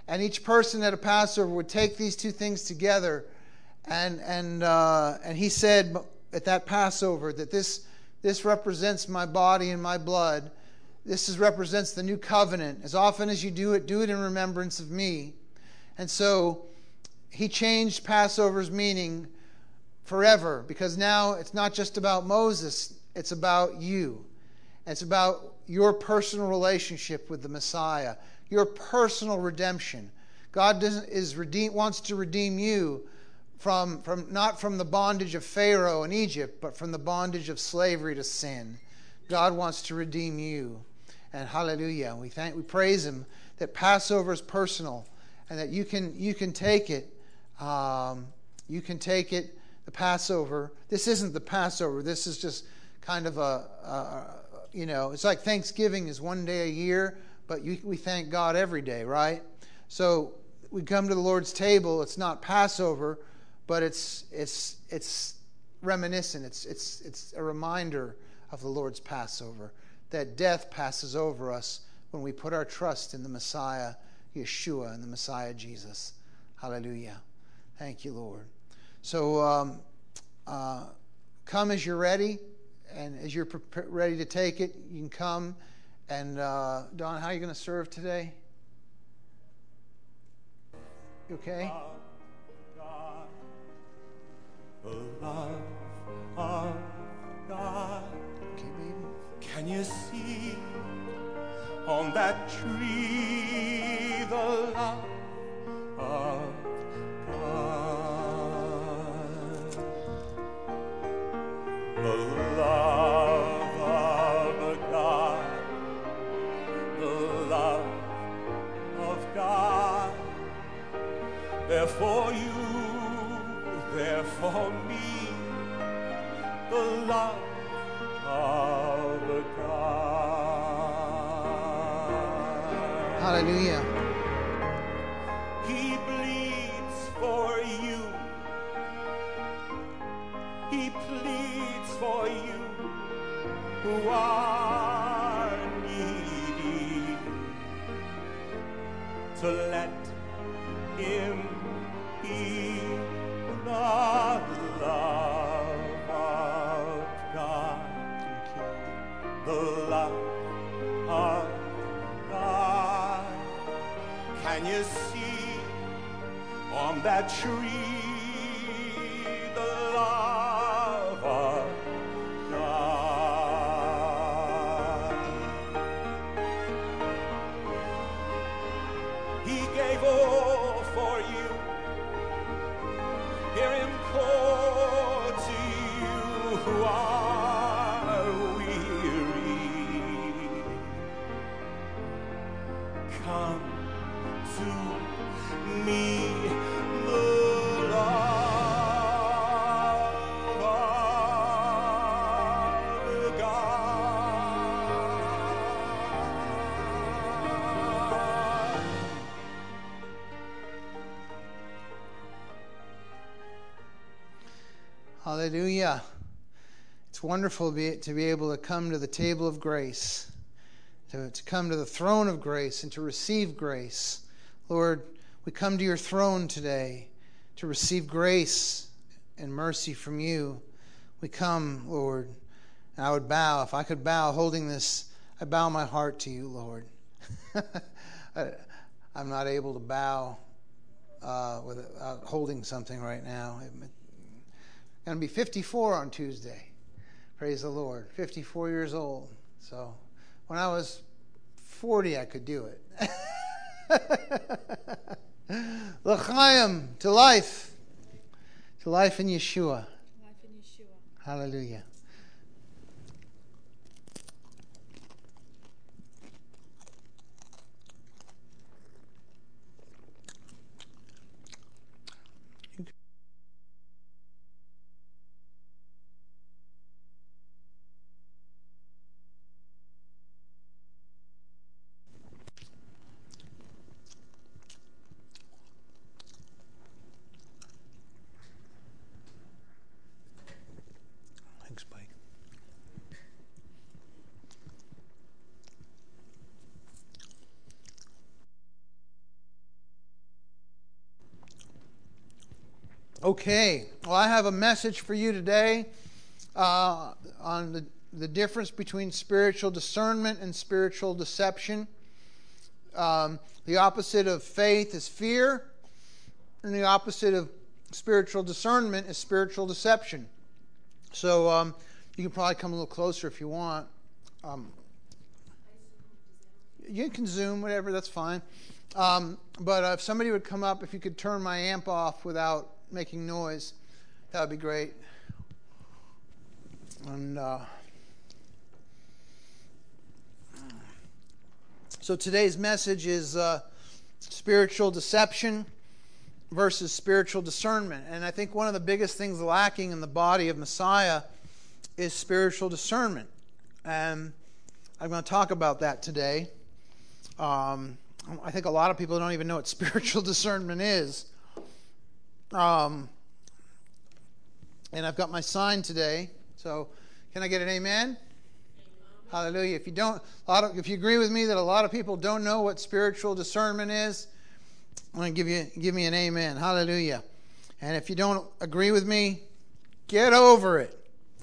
And each person at a Passover would take these two things together. And and uh, and he said at that Passover that this this represents my body and my blood. This is, represents the new covenant. As often as you do it, do it in remembrance of me. And so he changed Passover's meaning forever, because now it's not just about Moses, it's about you. It's about your personal relationship with the Messiah, your personal redemption. God doesn't, is redeem, wants to redeem you from, from not from the bondage of Pharaoh in Egypt, but from the bondage of slavery to sin. God wants to redeem you. And hallelujah, we thank, we praise him that Passover is personal, and that you can you can take it. Um, you can take it. The Passover. This isn't the Passover. This is just kind of a, a you know, it's like Thanksgiving is one day a year, but you, we thank God every day, right? So we come to the Lord's table. It's not Passover, but it's it's it's reminiscent. It's it's it's a reminder of the Lord's Passover, that death passes over us when we put our trust in the Messiah, Yeshua, and the Messiah Jesus. Hallelujah. Thank you, Lord. So um, uh, come as you're ready, and as you're pre- ready to take it, you can come. And uh, Don, how are you going to serve today? You okay? God, the love of God. Okay, baby. Can you see on that tree the love of the love of God, the love of God, there for you, there for me, the love of God. Hallelujah. He bleeds for you. He pleads for you who are needy, to let him be the love of God, the love of God. Can you see on that tree the love of God? He gave all for you. Hear him call to you who are weary. Come to me, the love of God. Hallelujah. It's wonderful to be, to be able to come to the table of grace, to, to come to the throne of grace and to receive grace. Lord, we come to your throne today to receive grace and mercy from you. We come, Lord, and I would bow. If I could bow holding this, I bow my heart to you, Lord. I, I'm not able to bow uh, without holding something right now. I'm going to be fifty-four on Tuesday. Praise the Lord. fifty-four years old. So when I was forty, I could do it. L'chaim, to life. To life in Yeshua. Life in Yeshua. Hallelujah. Thanks, Mike. Okay, well, I have a message for you today uh, on the, the difference between spiritual discernment and spiritual deception. Um, the opposite of faith is fear, and the opposite of spiritual discernment is spiritual deception. So um, you can probably come a little closer if you want. Um, you can Zoom, whatever, that's fine. Um, but uh, if somebody would come up, if you could turn my amp off without making noise, that would be great. And uh, so today's message is uh, spiritual deception versus spiritual discernment. And I think one of the biggest things lacking in the body of Messiah is spiritual discernment. And I'm going to talk about that today. Um, I think a lot of people don't even know what spiritual discernment is. Um, and I've got my sign today. So can I get an amen? Amen. Hallelujah. If you don't, a lot of, if you agree with me that a lot of people don't know what spiritual discernment is, I'm going to give you give me an amen. Hallelujah. And if you don't agree with me, get over it.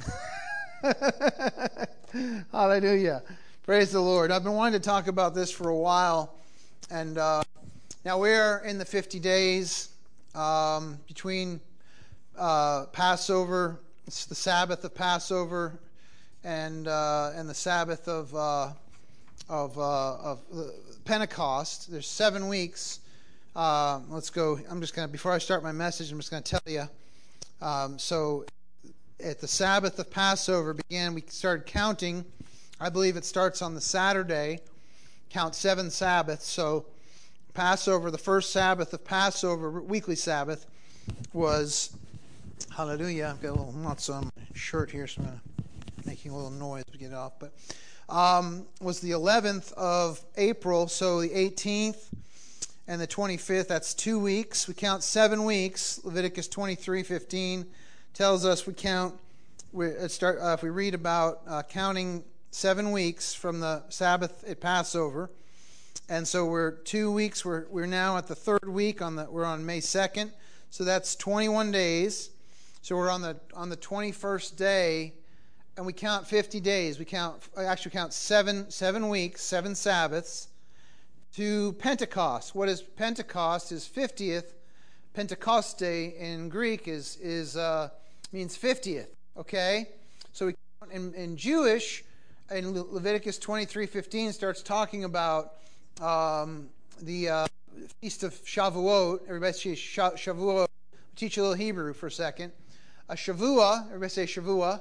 Hallelujah. Praise the Lord. I've been wanting to talk about this for a while. And uh, now we're in the fifty days um, between uh, Passover, it's the Sabbath of Passover, and uh, and the Sabbath of uh, of, uh, of Pentecost. There's seven weeks. Uh, let's go. I'm just going to, before I start my message, I'm just going to tell you. Um, so at the Sabbath of Passover began, we started counting. I believe it starts on the Saturday. Count seven Sabbaths. So Passover, the first Sabbath of Passover, weekly Sabbath, was, hallelujah, I've got a little knots on my shirt here, so I'm making a little noise to get it off, but um, was the eleventh of April, so the eighteenth and the twenty-fifth, that's two weeks. We count seven weeks. Leviticus twenty-three fifteen tells us we count, we start uh, if we read about uh, counting seven weeks from the Sabbath at Passover. And so we're two weeks, we're we're now at the third week, on the we're on May second. So that's twenty-one days. So we're on the on the twenty-first day, and we count fifty days. We count actually count seven seven weeks, seven Sabbaths to Pentecost. What is Pentecost is fiftieth. Pentecoste in Greek is is uh, means fiftieth. Okay? So we count in, in Jewish, in Leviticus twenty-three fifteen starts talking about um, the uh, Feast of Shavuot. Everybody say Shavuot. We'll teach you a little Hebrew for a second. A Shavua, everybody say Shavua.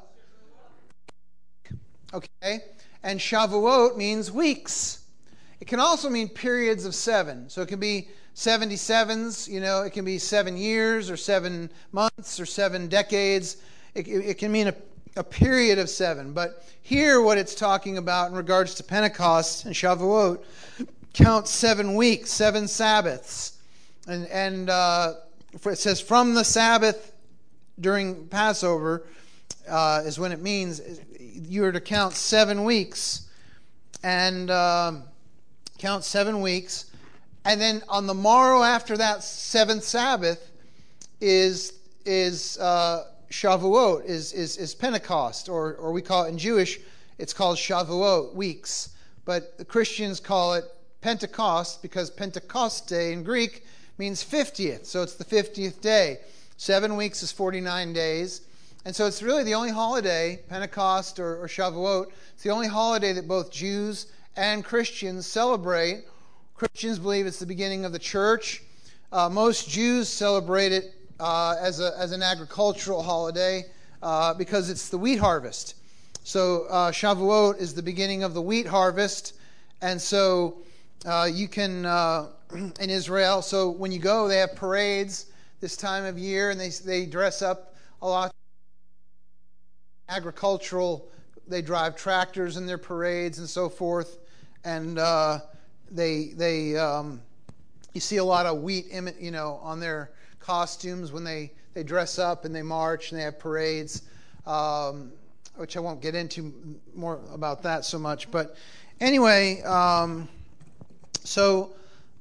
Okay? And Shavuot means weeks. It can also mean periods of seven. So it can be seventy-sevens, you know, it can be seven years or seven months or seven decades. It, it, it can mean a a period of seven. But here what it's talking about in regards to Pentecost and Shavuot counts seven weeks, seven Sabbaths. And, and uh, it says from the Sabbath during Passover uh, is when it means you are to count seven weeks. And um, count seven weeks. And then on the morrow after that seventh Sabbath is is uh, Shavuot, is, is is Pentecost, or or we call it in Jewish, it's called Shavuot, weeks. But the Christians call it Pentecost because Pentecoste in Greek means fiftieth. So it's the fiftieth day. Seven weeks is forty-nine days. And so it's really the only holiday, Pentecost or, or Shavuot, it's the only holiday that both Jews and Christians celebrate. Christians believe it's the beginning of the church. Uh, most Jews celebrate it uh, as a as an agricultural holiday uh, because it's the wheat harvest. So uh, Shavuot is the beginning of the wheat harvest, and so uh, you can uh, in Israel. So when you go, they have parades this time of year, and they they dress up a lot. Agricultural, they drive tractors in their parades and so forth, and uh, they they um, you see a lot of wheat, you know, on their costumes when they, they dress up and they march and they have parades, um, which I won't get into more about that so much. But anyway, um, so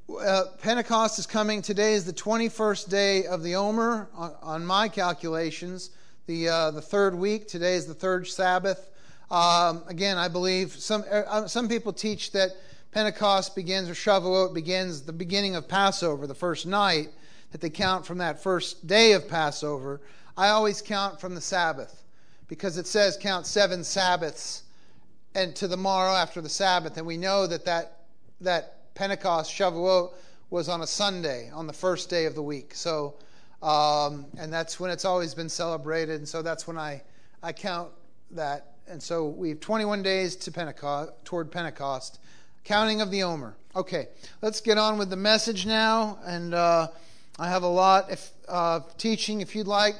uh, Pentecost is coming. Today is the twenty-first day of the Omer on, on my calculations. The uh, the third week. Today is the third Sabbath. Um, again, I believe some uh, some people teach that Pentecost begins, or Shavuot begins, the beginning of Passover, the first night, that they count from that first day of Passover. I always count from the Sabbath, because it says count seven Sabbaths and to the morrow after the Sabbath, and we know that that, that Pentecost, Shavuot, was on a Sunday, on the first day of the week. So, um, and that's when it's always been celebrated, and so that's when I, I count that. And so we have twenty-one days to Pentecost, toward Pentecost. Counting of the Omer. Okay, let's get on with the message now. And uh, I have a lot of uh, teaching, if you'd like.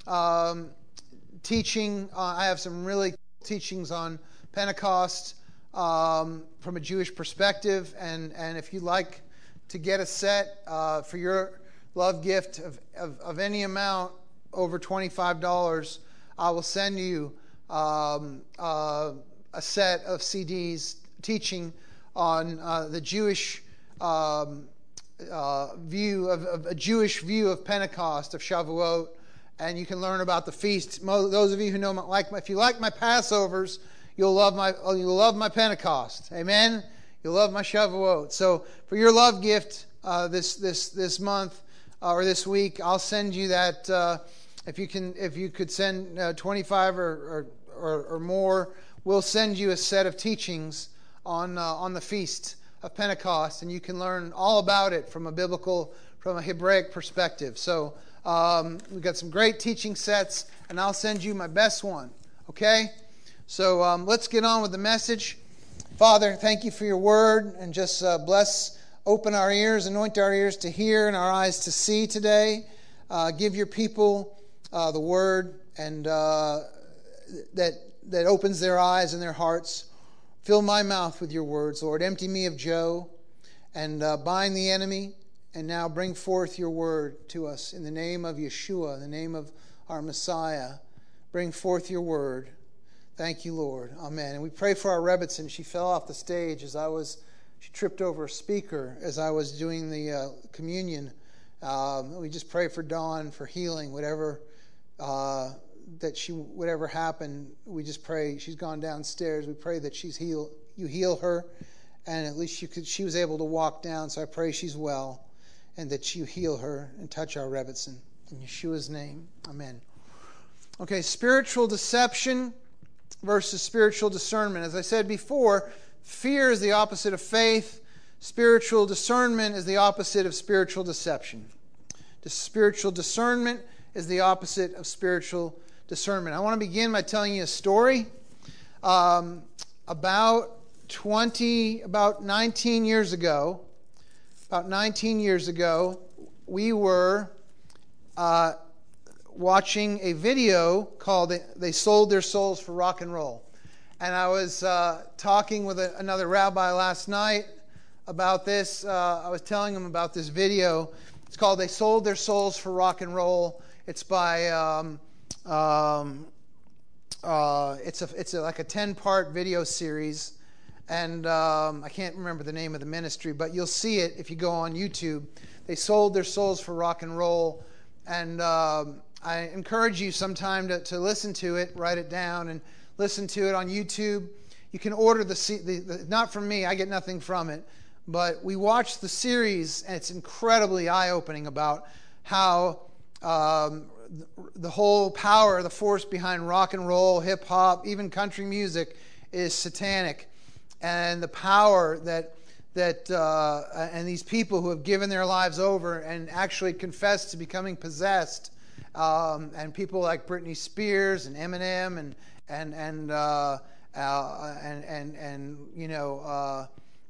Um, teaching, uh, I have some really teachings on Pentecost um, from a Jewish perspective. And, and if you'd like to get a set uh, for your love gift of, of, of any amount over twenty-five dollars, I will send you um, uh, a set of C Ds teaching on uh, the Jewish um, uh, view of, of a Jewish view of Pentecost, of Shavuot, and you can learn about the feast. Mo- those of you who know, my, like my, if you like my Passovers, you'll love my oh, you'll love my Pentecost. Amen. You'll love my Shavuot. So for your love gift uh, this this this month uh, or this week, I'll send you that. Uh, if you can, if you could send uh, twenty-five or or, or or more, we'll send you a set of teachings on uh, on the feast of Pentecost, and you can learn all about it from a biblical, from a Hebraic perspective. So um, we've got some great teaching sets, and I'll send you my best one. Okay? So um, let's get on with the message. Father, thank you for your word, and just uh, bless, open our ears, anoint our ears to hear and our eyes to see today. Uh, give your people uh, the word, and uh, that that opens their eyes and their hearts. Fill my mouth with your words, Lord. Empty me of Joe, and uh, bind the enemy, and now bring forth your word to us in the name of Yeshua, in the name of our Messiah. Bring forth your word. Thank you, Lord. Amen. And we pray for our Rebbitzin. She fell off the stage as I was, she tripped over a speaker as I was doing the uh, communion. Um, we just pray for Dawn for healing, whatever uh that she, whatever happened, we just pray. She's gone downstairs. We pray that she's healed. You heal her, and at least you could. She was able to walk down. So I pray she's well, and that you heal her and touch our Rebbitzin in Yeshua's name. Amen. Okay, spiritual deception versus spiritual discernment. As I said before, fear is the opposite of faith. Spiritual discernment is the opposite of spiritual deception. The spiritual discernment is the opposite of spiritual discernment. I want to begin by telling you a story. Um, about twenty, about nineteen years ago, about nineteen years ago, we were uh, watching a video called "They Sold Their Souls for Rock and Roll," and I was uh, talking with a, another rabbi last night about this. Uh, I was telling him about this video. It's called "They Sold Their Souls for Rock and Roll." It's by um, um, uh, it's a it's a, like a ten-part video series, and um, I can't remember the name of the ministry, but you'll see it if you go on YouTube. They sold their souls for rock and roll, and um, I encourage you sometime to, to listen to it, write it down, and listen to it on YouTube. You can order the, the, the not from me, I get nothing from it, but we watched the series, and it's incredibly eye-opening about how Um, the whole power, the force behind rock and roll, hip hop, even country music is satanic, and the power that that uh, and these people who have given their lives over and actually confessed to becoming possessed, um, and people like Britney Spears and Eminem and and and uh, uh, and, and and you know uh,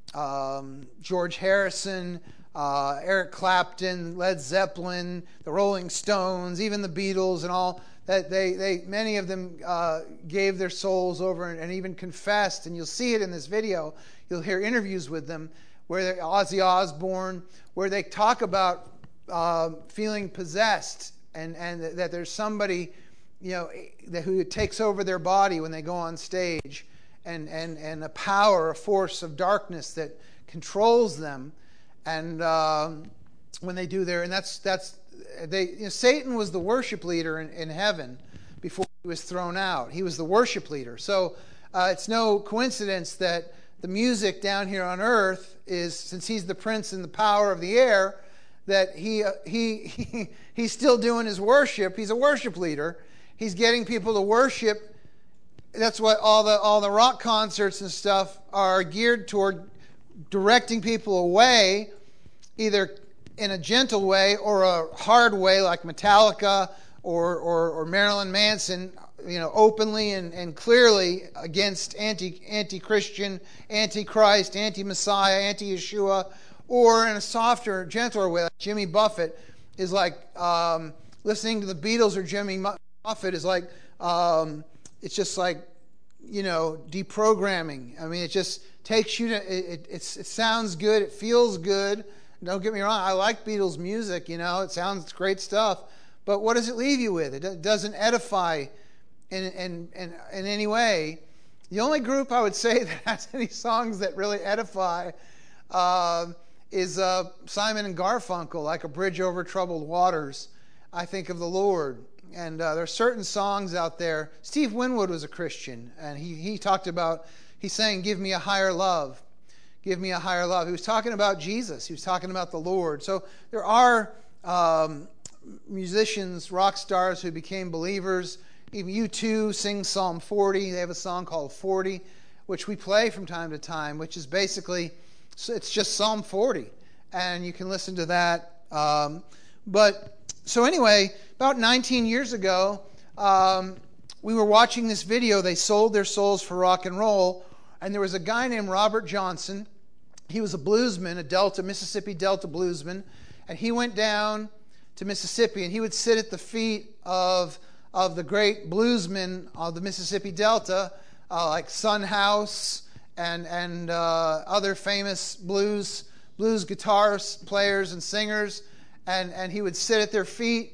um, George Harrison. Uh, Eric Clapton, Led Zeppelin, the Rolling Stones, even the Beatles, and all that they, they many of them uh, gave their souls over and, and even confessed. And you'll see it in this video. You'll hear interviews with them where Ozzy Osbourne, where they talk about uh, feeling possessed, and and that there's somebody, you know, that who takes over their body when they go on stage, and and and a power, a force of darkness that controls them. and um, when they do their, and that's that's they. You know, Satan was the worship leader in, in heaven before he was thrown out. He was the worship leader. So uh, it's no coincidence that the music down here on earth is, since he's the prince and the power of the air, that he uh, he, he he's still doing his worship. He's a worship leader. He's getting people to worship. That's what all the all the rock concerts and stuff are geared toward, directing people away, either in a gentle way or a hard way, like Metallica or or, or Marilyn Manson, you know, openly and, and clearly against anti anti-Christian, anti-Christ, anti-Messiah, anti-Yeshua, or in a softer, gentler way, like Jimmy Buffett is like um, listening to the Beatles or Jimmy Buffett is like. Um, It's just like, you know, deprogramming. I mean, it just takes you to, it, it, it's, it sounds good, it feels good. Don't get me wrong, I like Beatles music, you know, it sounds great stuff. But what does it leave you with? It doesn't edify in, in, in, in any way. The only group I would say that has any songs that really edify uh, is uh, Simon and Garfunkel, like A Bridge Over Troubled Waters. I think of the Lord. And uh, there are certain songs out there. Steve Winwood was a Christian, and he, he talked about, he's saying, give me a higher love. Give me a higher love. He was talking about Jesus. He was talking about the Lord. So there are um, musicians, rock stars who became believers. Even U two sings Psalm forty. They have a song called forty, which we play from time to time, which is basically, it's just Psalm forty. And you can listen to that. Um, but... So anyway, about nineteen years ago, um, we were watching this video. They sold their souls for rock and roll. And there was a guy named Robert Johnson. He was a bluesman, a Delta, Mississippi Delta bluesman. And he went down to Mississippi, and he would sit at the feet of, of the great bluesmen of the Mississippi Delta, uh, like Son House and, and uh, other famous blues, blues guitar players and singers. And and he would sit at their feet,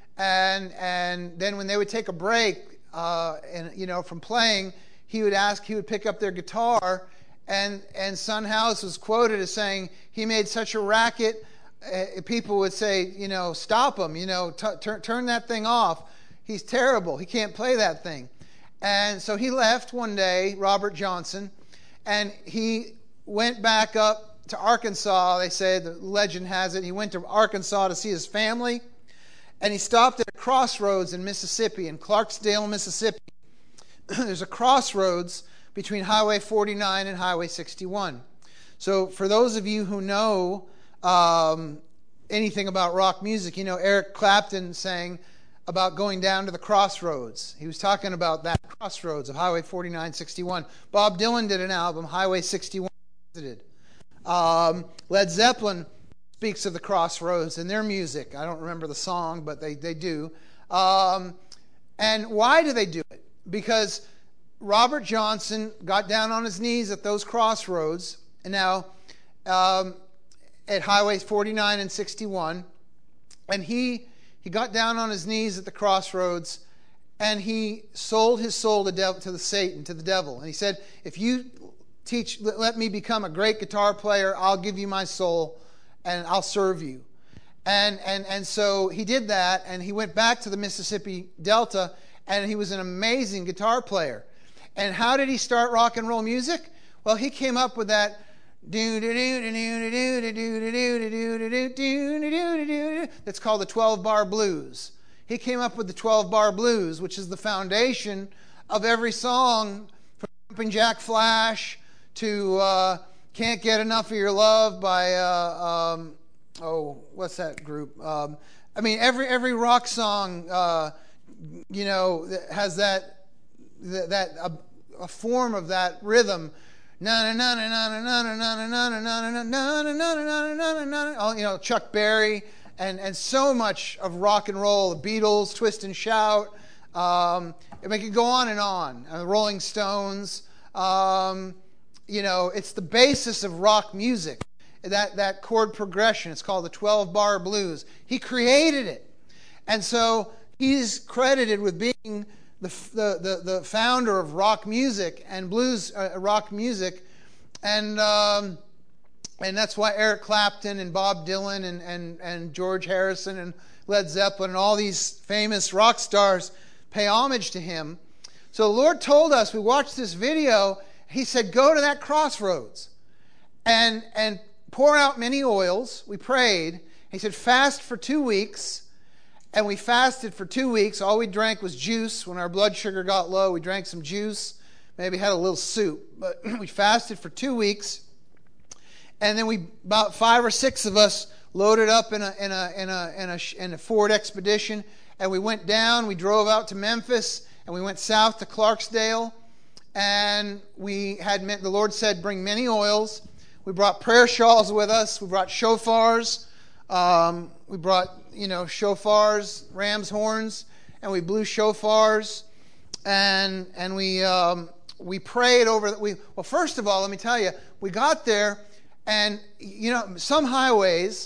and and then when they would take a break, uh, and you know from playing, he would ask, he would pick up their guitar, and and Son House was quoted as saying he made such a racket, uh, people would say, you know, stop him, you know, t- turn turn that thing off. He's terrible. He can't play that thing. And so he left one day, Robert Johnson, and he went back up to Arkansas. They say, the legend has it, he went to Arkansas to see his family, and he stopped at a crossroads in Mississippi, in Clarksdale, Mississippi. There's a crossroads between Highway forty-nine and Highway sixty-one. So for those of you who know um, anything about rock music, you know Eric Clapton sang about going down to the crossroads. He was talking about that crossroads of Highway forty-nine, sixty-one. Bob Dylan did an album, Highway sixty-one. Um, Led Zeppelin speaks of the crossroads in their music. I don't remember the song, but they, they do. Um, and why do they do it? Because Robert Johnson got down on his knees at those crossroads, and now um, at Highways forty-nine and sixty-one, and he he got down on his knees at the crossroads, and he sold his soul to, dev- to the Satan, to the devil. And he said, if you teach, let me become a great guitar player, I'll give you my soul, and I'll serve you. And and and so he did that, and he went back to the Mississippi Delta, and he was an amazing guitar player. And how did he start rock and roll music? Well, he came up with that that's called the twelve-bar blues. He came up with the twelve-bar blues, which is the foundation of every song, from Jumping Jack Flash to uh, Can't Get Enough of Your Love by, uh, um, oh, what's that group? Um, I mean, every every rock song, uh, you know, has that, that, that a, a form of that rhythm. Na na na na na na na na na na na na na na na na na. You know, Chuck Berry and and so much of rock and roll, the Beatles, Twist and Shout. Um, I mean, it could go on and on. The Rolling Stones. Um, you know, it's the basis of rock music. That that chord progression. It's called the twelve-bar blues. He created it, and so he's credited with being The, the, the founder of rock music and blues uh, rock music, and um, And that's why Eric Clapton and Bob Dylan and, and, and George Harrison and Led Zeppelin and all these famous rock stars pay homage to him. So the Lord told us, we watched this video, he said, go to that crossroads and, and pour out many oils. We prayed. He said, fast for two weeks. And we fasted for two weeks. All we drank was juice. When our blood sugar got low, we drank some juice. Maybe had a little soup. But we fasted for two weeks. And then we, about five or six of us, loaded up in a in a in a in a, in a Ford Expedition, and we went down. We drove out to Memphis, and we went south to Clarksdale, and we had the Lord said, bring many oils. We brought prayer shawls with us. We brought shofars. Um, we brought you know shofars, ram's horns, and we blew shofars, and and we um, we prayed over. We well, first of all, let me tell you, we got there, and you know some highways.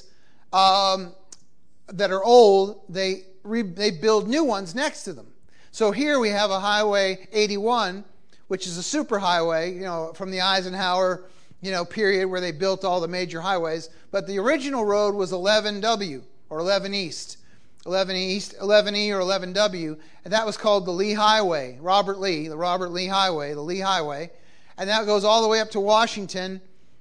Um, that are old, they re, they build new ones next to them. So here we have a Highway eighty-one, which is a super highway, you know, from the Eisenhower, you know, period where they built all the major highways. But the original road was eleven W or eleven East, eleven East, eleven E or eleven W, and that was called the Lee Highway. Robert Lee, the Robert Lee Highway, the Lee Highway, and that goes all the way up to Washington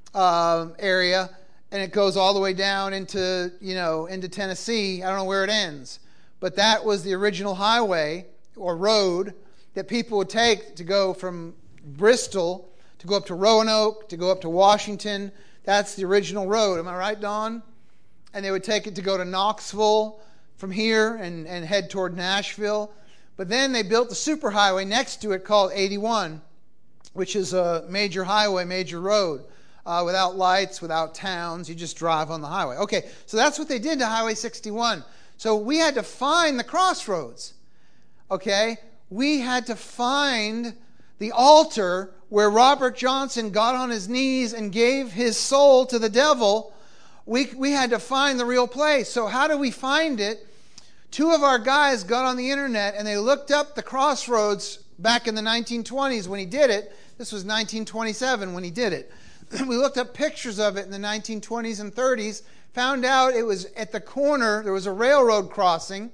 uh, area. And it goes all the way down into, you know, into Tennessee. I don't know where it ends. But that was the original highway or road that people would take to go from Bristol, to go up to Roanoke, to go up to Washington. That's the original road. Am I right, Don? And they would take it to go to Knoxville from here and, and head toward Nashville. But then they built the superhighway next to it called eighty-one, which is a major highway, major road. Uh, without lights, without towns, you just drive on the highway. Okay, so that's what they did to Highway sixty-one. So we had to find the crossroads. Okay, we had to find the altar where Robert Johnson got on his knees and gave his soul to the devil. We we had to find the real place. So how do we find it? Two of our guys got on the internet and they looked up the crossroads back in the nineteen twenties when he did it. This was nineteen twenty-seven when he did it. We looked up pictures of it in the nineteen twenties and thirties, found out it was at the corner, there was a railroad crossing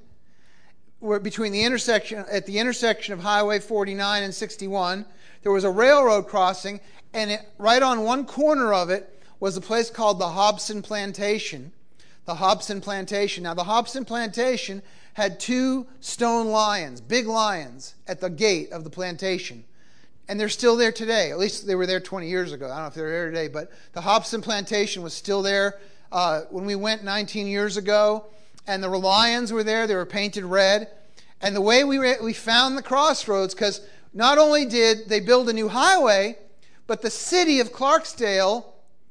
where between the intersection, at the intersection of Highway forty-nine and sixty-one, there was a railroad crossing, and it, right on one corner of it was a place called the Hobson Plantation. The Hobson Plantation. Now, the Hobson Plantation had two stone lions, big lions, at the gate of the plantation. And they're still there today. At least they were there twenty years ago. I don't know if they're there today, but the Hobson Plantation was still there uh, when we went nineteen years ago. And the lions were there. They were painted red. And the way we re- we found the crossroads, because not only did they build a new highway, but the city of Clarksdale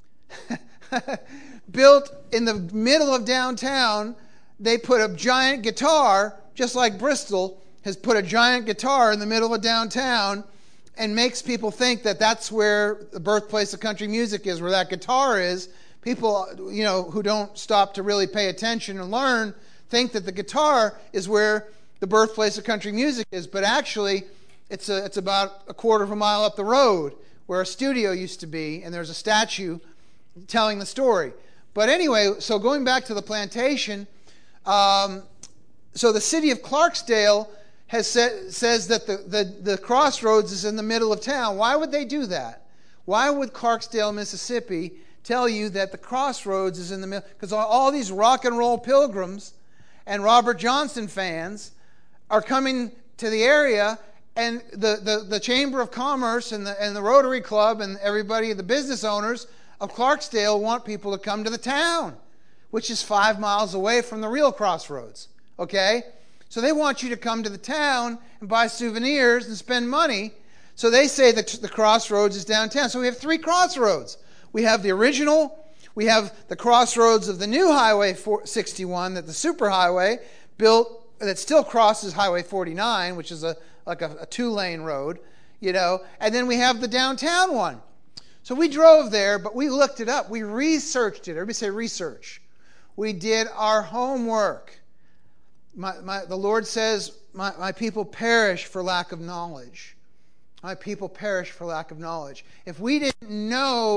built in the middle of downtown, they put a giant guitar, just like Bristol has put a giant guitar in the middle of downtown, and makes people think that that's where the birthplace of country music is, where that guitar is. People, you know, who don't stop to really pay attention and learn, think that the guitar is where the birthplace of country music is. But actually, it's a, it's about a quarter of a mile up the road where a studio used to be, and there's a statue telling the story. But anyway, so going back to the plantation, um, so the city of Clarksdale has said, says that the, the, the crossroads is in the middle of town. Why would they do that? Why would Clarksdale, Mississippi tell you that the crossroads is in the middle? Because all, all these rock and roll pilgrims and Robert Johnson fans are coming to the area, and the, the, the Chamber of Commerce and the, and the Rotary Club and everybody, the business owners of Clarksdale want people to come to the town, which is five miles away from the real crossroads. Okay? So they want you to come to the town and buy souvenirs and spend money. So they say that the crossroads is downtown. So we have three crossroads. We have the original. We have the crossroads of the new Highway sixty-one, that the superhighway built, that still crosses Highway forty-nine, which is a like a, a two-lane road, you know. And then we have the downtown one. So we drove there, but we looked it up. We researched it. Everybody say research. We did our homework. My, my, the Lord says, my, my people perish for lack of knowledge. My people perish for lack of knowledge. If we didn't know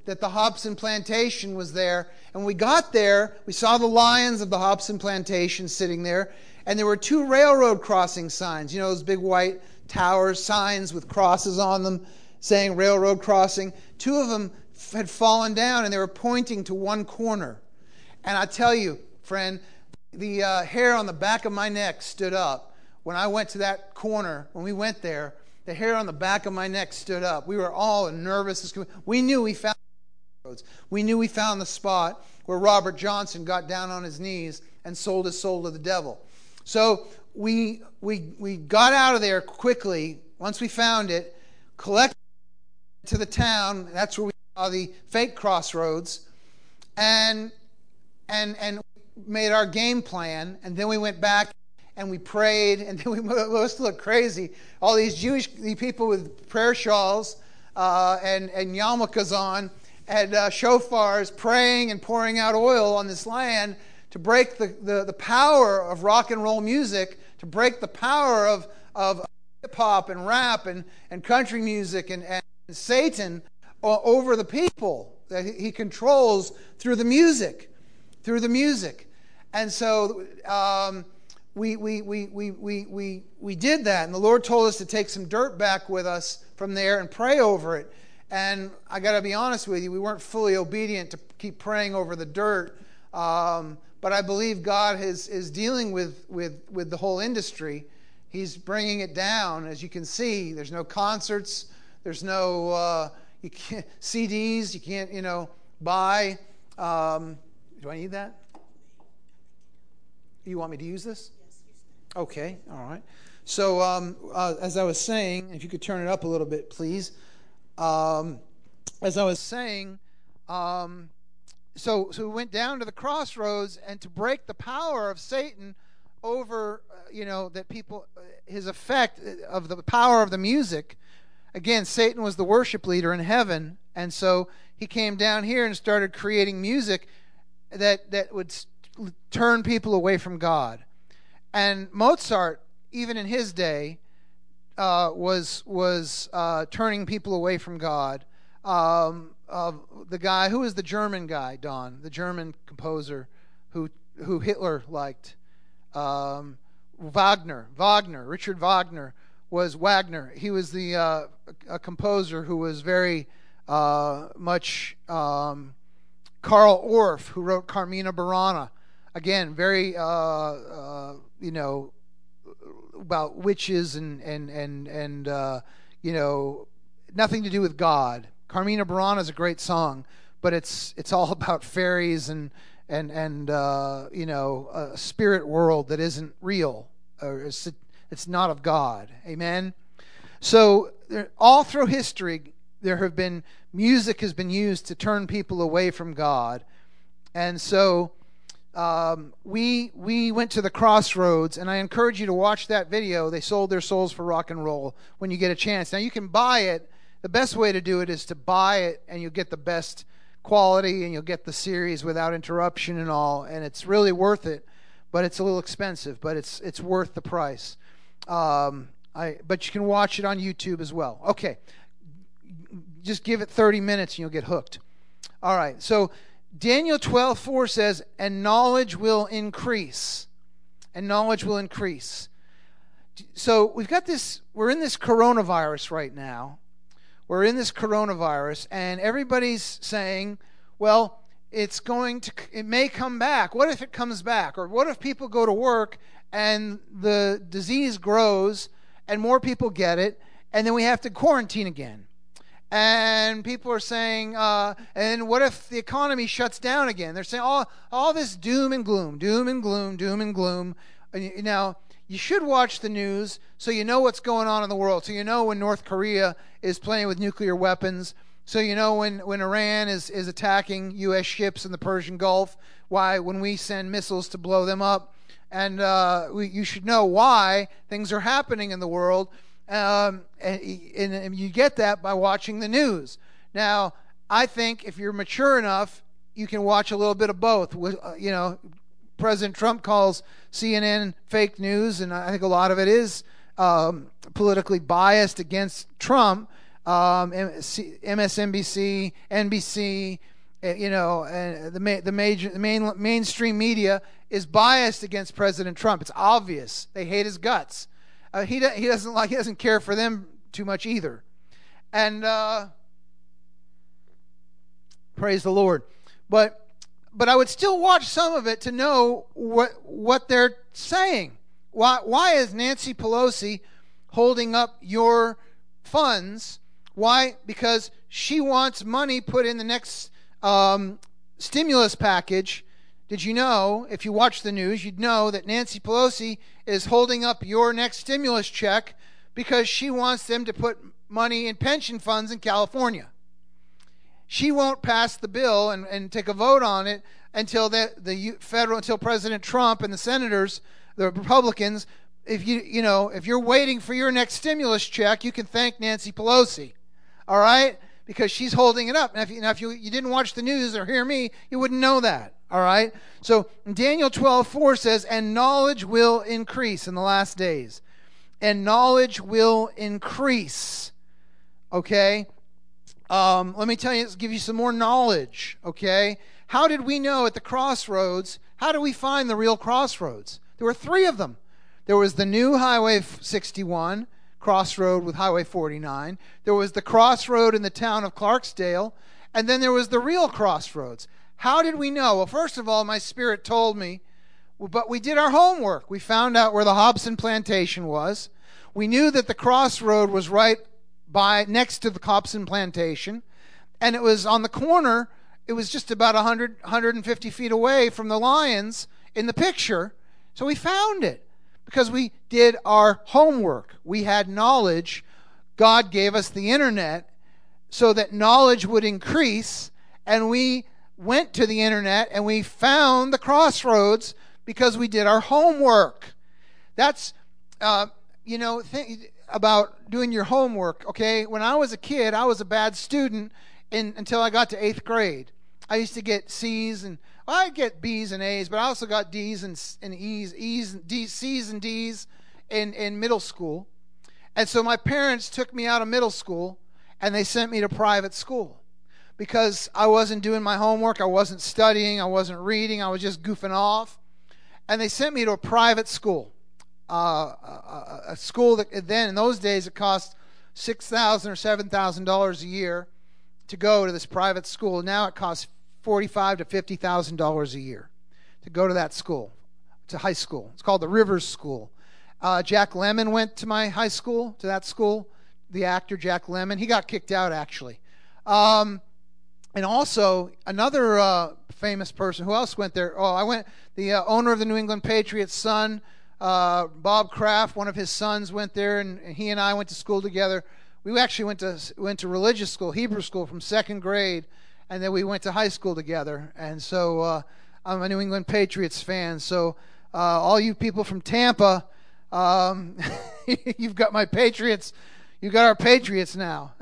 that the Hobson Plantation was there. And when we got there, we saw the lions of the Hobson Plantation sitting there. And there were two railroad crossing signs. You know, those big white towers, signs with crosses on them saying railroad crossing. Two of them had fallen down and they were pointing to one corner. And I tell you, friend, the uh, hair on the back of my neck stood up. When I went to that corner, when we went there, the hair on the back of my neck stood up. We were all nervous. We knew we found roads. We knew we found the spot where Robert Johnson got down on his knees and sold his soul to the devil. So we we we got out of there quickly once we found it, collected to the town. That's where we saw the fake crossroads, and and and made our game plan. And then we went back and we prayed, and then we must look crazy. All these Jewish people with prayer shawls uh, and and yarmulkes on, and uh, shofars, praying and pouring out oil on this land to break the, the, the power of rock and roll music, to break the power of, of hip-hop and rap and, and country music and, and Satan over the people that he controls through the music, through the music. And so um, we, we, we, we, we, we, we did that, and the Lord told us to take some dirt back with us from there and pray over it. And I got to be honest with you, we weren't fully obedient to keep praying over the dirt. Um, but I believe God is, is dealing with, with, with the whole industry. He's bringing it down. As you can see, there's no concerts. There's no uh, you can't, C Ds. You can't, you know, buy. Um, do I need that? You want me to use this? Yes. Okay. All right. So um, uh, as I was saying, if you could turn it up a little bit, please. Um, as I was saying, um, so so we went down to the crossroads, and to break the power of Satan over, uh, you know, that people, uh, his effect of the power of the music. Again, Satan was the worship leader in heaven, and so he came down here and started creating music that that would st- turn people away from God. And Mozart, even in his day, uh, was was uh, turning people away from God. Um, uh, the guy, who was the German guy, Don, the German composer who who Hitler liked, um, Wagner, Wagner, Richard Wagner was Wagner. He was the uh, a composer who was very uh, much um, Karl Orff, who wrote Carmina Burana. Again, very uh, uh, you know about witches and and and and uh, you know nothing to do with God. Carmina Burana is a great song, but it's it's all about fairies and and and uh, you know a spirit world that isn't real. Or it's, it's not of God. Amen. So there, all through history, there have been music has been used to turn people away from God, and so um, we we went to the crossroads, and I encourage you to watch that video. They sold their souls for rock and roll when you get a chance. Now you can buy it. The best way to do it is to buy it, and you'll get the best quality, and you'll get the series without interruption and all, and it's really worth it. But it's a little expensive, but it's it's worth the price. Um, I but you can watch it on YouTube as well. Okay, just give it thirty minutes, and you'll get hooked. All right. So Daniel twelve four says, "And knowledge will increase, and knowledge will increase." So we've got this. We're in this coronavirus right now. We're in this coronavirus, and everybody's saying, well, it's going to, it may come back. What if it comes back? Or what if people go to work and the disease grows and more people get it, and then we have to quarantine again? And people are saying, uh, and what if the economy shuts down again? They're saying all, all this doom and gloom, doom and gloom, doom and gloom. Now, you should watch the news so you know what's going on in the world. So you know when North Korea is playing with nuclear weapons. So you know when, when Iran is, is attacking U S ships in the Persian Gulf. Why, when we send missiles to blow them up. And uh, we, you should know why things are happening in the world. Um, and, and, and you get that by watching the news. Now, I think if you're mature enough, you can watch a little bit of both. Uh, you know, President Trump calls C N N fake news, and I think a lot of it is um, politically biased against Trump. um, M S N B C, N B C, you know, and the ma- the major the main mainstream media is biased against President Trump. It's obvious. They hate his guts. Uh, he do, he doesn't like he doesn't care for them too much either. And uh, praise the Lord. But but I would still watch some of it to know what what they're saying. Why why is Nancy Pelosi holding up your funds? Why? Because she wants money put in the next um, stimulus package. Did you know, if you watch the news, you'd know that Nancy Pelosi is holding up your next stimulus check because she wants them to put money in pension funds in California. She won't pass the bill and, and take a vote on it until the, the federal, until President Trump and the senators, the Republicans, if you you know, if you're waiting for your next stimulus check, you can thank Nancy Pelosi, all right? Because she's holding it up. Now, if you, now, if you, you didn't watch the news or hear me, you wouldn't know that, all right? So Daniel twelve four says, and knowledge will increase in the last days. And knowledge will increase, okay? Um, let me tell you, give you some more knowledge, okay? How did we know at the crossroads, how do we find the real crossroads? There were three of them. There was the new Highway sixty-one, crossroad with Highway forty-nine. There was the crossroad in the town of Clarksdale. And then there was the real crossroads. How did we know? Well, first of all, my spirit told me, but we did our homework. We found out where the Hobson plantation was. We knew that the crossroad was right by next to the Hobson plantation. And it was on the corner. It was just about one hundred, one hundred fifty feet away from the Lions in the picture. So we found it. Because we did our homework. We had knowledge. God gave us the internet so that knowledge would increase. And we went to the internet and we found the crossroads because we did our homework. That's, uh, you know, think about doing your homework, okay? When I was a kid, I was a bad student in, until I got to eighth grade. I used to get C's and well, I get B's and A's, but I also got D's and, and E's, E's and D's, C's and D's in, in middle school. And so my parents took me out of middle school and they sent me to private school because I wasn't doing my homework, I wasn't studying, I wasn't reading, I was just goofing off. And they sent me to a private school, uh, a, a school that then in those days it cost six thousand dollars or seven thousand dollars a year to go to this private school. Now it costs forty-five thousand to fifty thousand dollars a year to go to that school, to high school. It's called the Rivers School. Uh, Jack Lemmon went to my high school, to that school. The actor Jack Lemmon, he got kicked out actually. Um, and also another uh, famous person. Who else went there? Oh, I went. The uh, owner of the New England Patriots' son, uh, Bob Kraft. One of his sons went there, and, and he and I went to school together. We actually went to went to religious school, Hebrew school, from second grade. And then we went to high school together. And so uh, I'm a New England Patriots fan. So uh, all you people from Tampa, um, you've got my Patriots. You've got our Patriots now.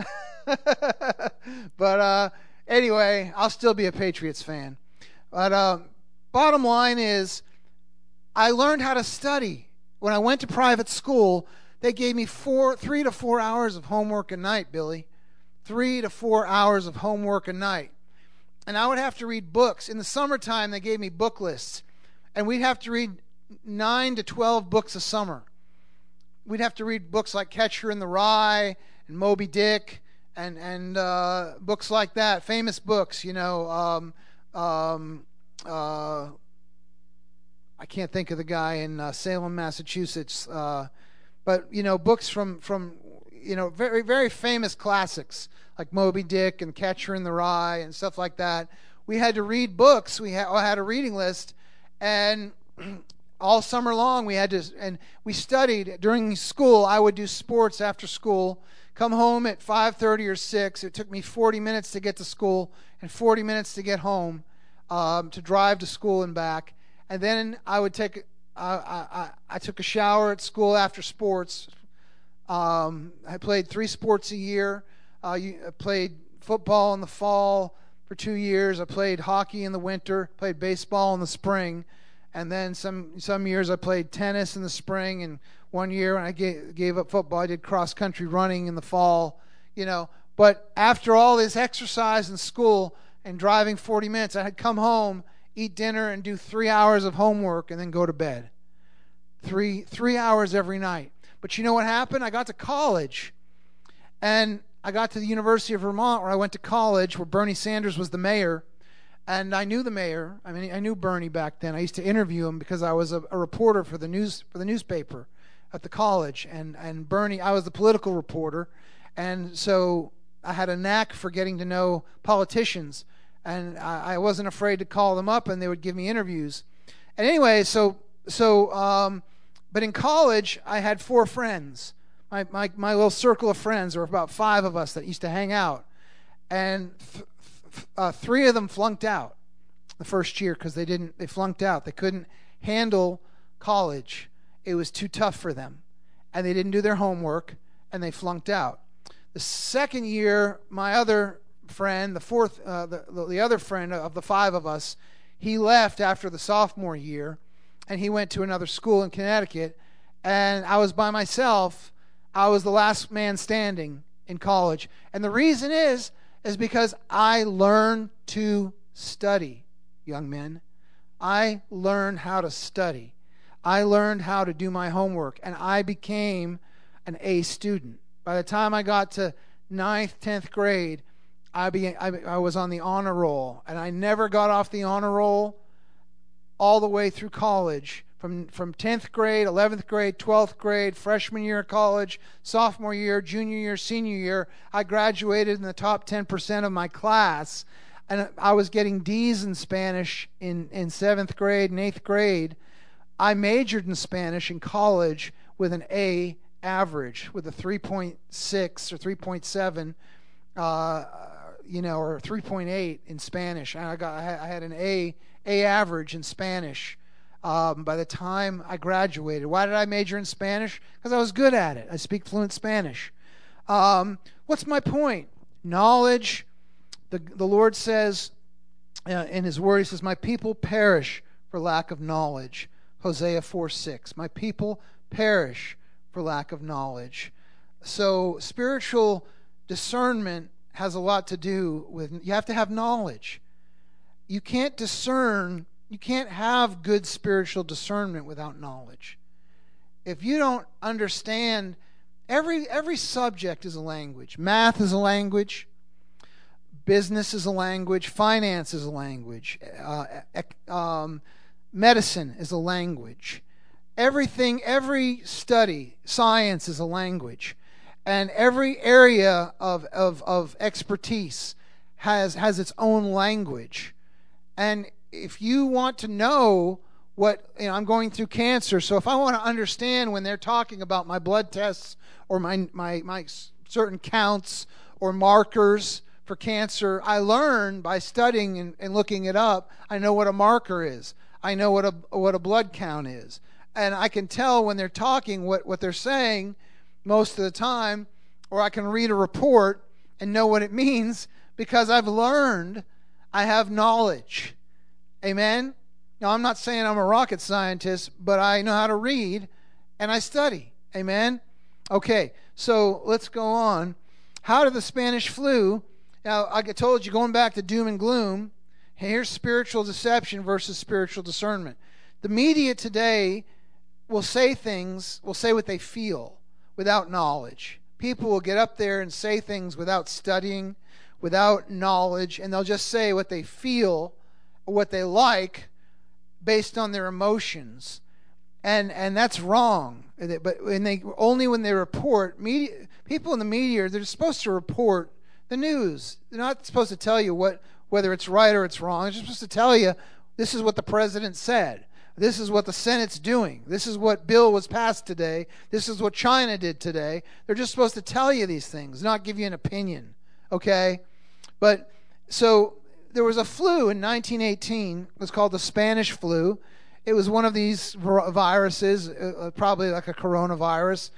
But uh, anyway, I'll still be a Patriots fan. But uh, bottom line is, I learned how to study. When I went to private school, they gave me four, three to four hours of homework a night, Billy. Three to four hours of homework a night. And I would have to read books. In the summertime, they gave me book lists. And we'd have to read nine to twelve books a summer. We'd have to read books like Catcher in the Rye and Moby Dick and, and uh, books like that. Famous books, you know. Um, um, uh, I can't think of the guy in uh, Salem, Massachusetts. Uh, but, you know, books from, from, you know, very, very famous classics. Like Moby Dick and Catcher in the Rye and stuff like that. We had to read books. We had, I had a reading list, and all summer long we had to, and we studied during school. I would do sports after school, come home at five thirty or six. It took me forty minutes to get to school and forty minutes to get home, um, to drive to school and back. And then I would take, uh, I, I, I took a shower at school after sports. Um, I played three sports a year. Uh, you, I played football in the fall for two years. I played hockey in the winter, played baseball in the spring. And then some some years I played tennis in the spring. And one year when I gave, gave up football, I did cross-country running in the fall you know. But after all this exercise in school and driving forty minutes, I'd come home, eat dinner, and do three hours of homework and then go to bed. Three, three hours every night. But you know what happened? I got to college, and I got to the University of Vermont, where I went to college, where Bernie Sanders was the mayor. And I knew the mayor. I mean, I knew Bernie back then. I used to interview him because I was a, a reporter for the news for the newspaper at the college. And, and Bernie, I was the political reporter. And so I had a knack for getting to know politicians. And I, I wasn't afraid to call them up, and they would give me interviews. And anyway, so, so um, but in college, I had four friends. My, my, my little circle of friends, there were about five of us that used to hang out. And th- Uh, three of them flunked out the first year because they didn't. They flunked out. They couldn't handle college. It was too tough for them, and they didn't do their homework, and they flunked out. The second year, my other friend, the fourth, uh, the the other friend of the five of us, he left after the sophomore year, and he went to another school in Connecticut, and I was by myself. I was the last man standing in college, and the reason is. is because I learned to study, young men. I learned how to study. I learned how to do my homework, and I became an A student. By the time I got to ninth, tenth grade, I, began, I, I was on the honor roll, and I never got off the honor roll all the way through college. From, from tenth grade, eleventh grade, twelfth grade, freshman year of college, sophomore year, junior year, senior year, I graduated in the top ten percent of my class. And I was getting D's in Spanish in, in seventh grade and eighth grade. I majored in Spanish in college with an A average, with a three point six or three point seven, uh, you know, or three point eight in Spanish. And I got I had an A A average in Spanish. Um, by the time I graduated. Why did I major in Spanish? Because I was good at it. I speak fluent Spanish. Um, what's my point? Knowledge. The, the Lord says uh, in His Word, He says, my people perish for lack of knowledge. Hosea four six. My people perish for lack of knowledge. So spiritual discernment has a lot to do with, you have to have knowledge. You can't discern You can't have good spiritual discernment without knowledge. If you don't understand, every every subject is a language. Math is a language. Business is a language. Finance is a language. Uh, um, medicine is a language. Everything, every study, science is a language. And every area of, of, of expertise has has its own language. And if you want to know what, you know, I'm going through cancer, so if I want to understand when they're talking about my blood tests or my my, my certain counts or markers for cancer, I learn by studying and, and looking it up. I know what a marker is. I know what a what a blood count is. And I can tell when they're talking what, what they're saying most of the time, or I can read a report and know what it means because I've learned, I have knowledge. Amen? Now, I'm not saying I'm a rocket scientist, but I know how to read, and I study. Amen? Okay, so let's go on. How did the Spanish flu, now I told you, going back to doom and gloom, here's spiritual deception versus spiritual discernment. The media today will say things, will say what they feel without knowledge. People will get up there and say things without studying, without knowledge, and they'll just say what they feel, what they like based on their emotions, and and that's wrong. But when they only when they report, media people in the media, they're supposed to report the news. They're not supposed to tell you what whether it's right or it's wrong. They're just supposed to tell you this is what the president said, this is what the Senate's doing, this is what bill was passed today, this is what China did today. They're just supposed to tell you these things, not give you an opinion. Okay, but so. There was a flu in nineteen eighteen. It was called the Spanish flu. It was one of these viruses, uh, probably like a coronavirus.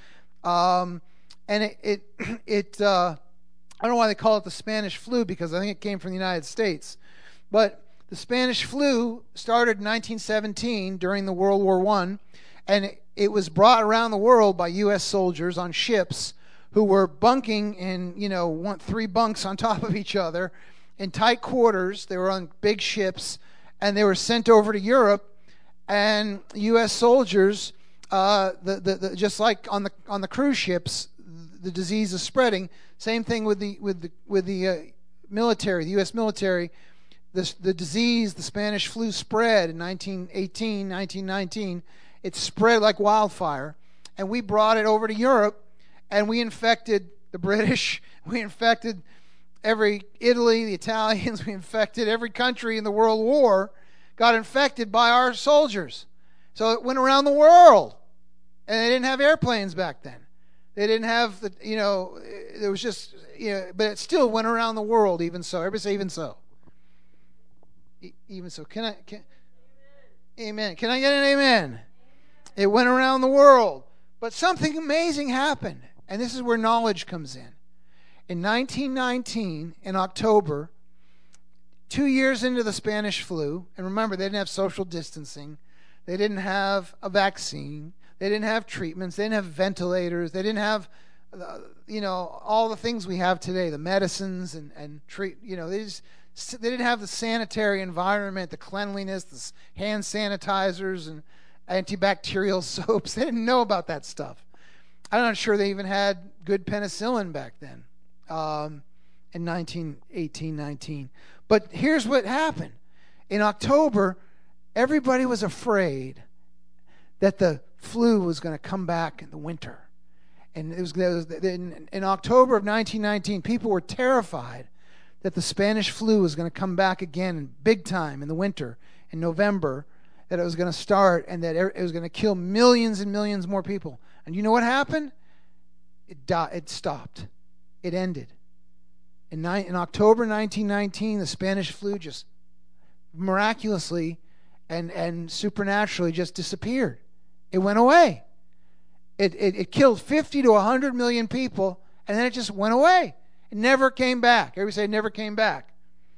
Um, and it, it, it uh, I don't know why they call it the Spanish flu, because I think it came from the United States. But the Spanish flu started in nineteen seventeen during the World War One, and it, it was brought around the world by U S soldiers on ships who were bunking in, you know, one, three bunks on top of each other in tight quarters. They were on big ships, and they were sent over to Europe. And U S soldiers, uh, the, the, the, just like on the on the cruise ships, the disease is spreading. Same thing with the with the with the uh, military, the U S military. The the disease, the Spanish flu, spread in nineteen eighteen, nineteen nineteen. It spread like wildfire, and we brought it over to Europe, and we infected the British. We infected every Italy, the Italians. We infected every country in the World War. Got infected by our soldiers. So it went around the world. And they didn't have airplanes back then. They didn't have the, you know, it was just, you know, but it still went around the world, even so. Everybody say, even so. E- even so. Can I, can, amen. Can I get an amen? It went around the world. But something amazing happened. And this is where knowledge comes in. In nineteen nineteen, in October, two years into the Spanish flu, and remember, they didn't have social distancing, they didn't have a vaccine, they didn't have treatments, they didn't have ventilators, they didn't have, uh, you know, all the things we have today, the medicines and, and treat, you know, they just, they didn't have the sanitary environment, the cleanliness, the hand sanitizers and antibacterial soaps. They didn't know about that stuff. I'm not sure they even had good penicillin back then, um, in nineteen eighteen, nineteen. But here's what happened. In October, everybody was afraid that the flu was going to come back in the winter. And it was, it was in, in October of nineteen nineteen, people were terrified that the Spanish flu was going to come back again big time in the winter, in November, that it was going to start and that it was going to kill millions and millions more people. And you know what happened? It died, it stopped. It ended. In, ni- in October nineteen nineteen, the Spanish flu just miraculously and, and supernaturally just disappeared. It went away. It, it it killed fifty to one hundred million people, and then it just went away. It never came back. Everybody say it never came back.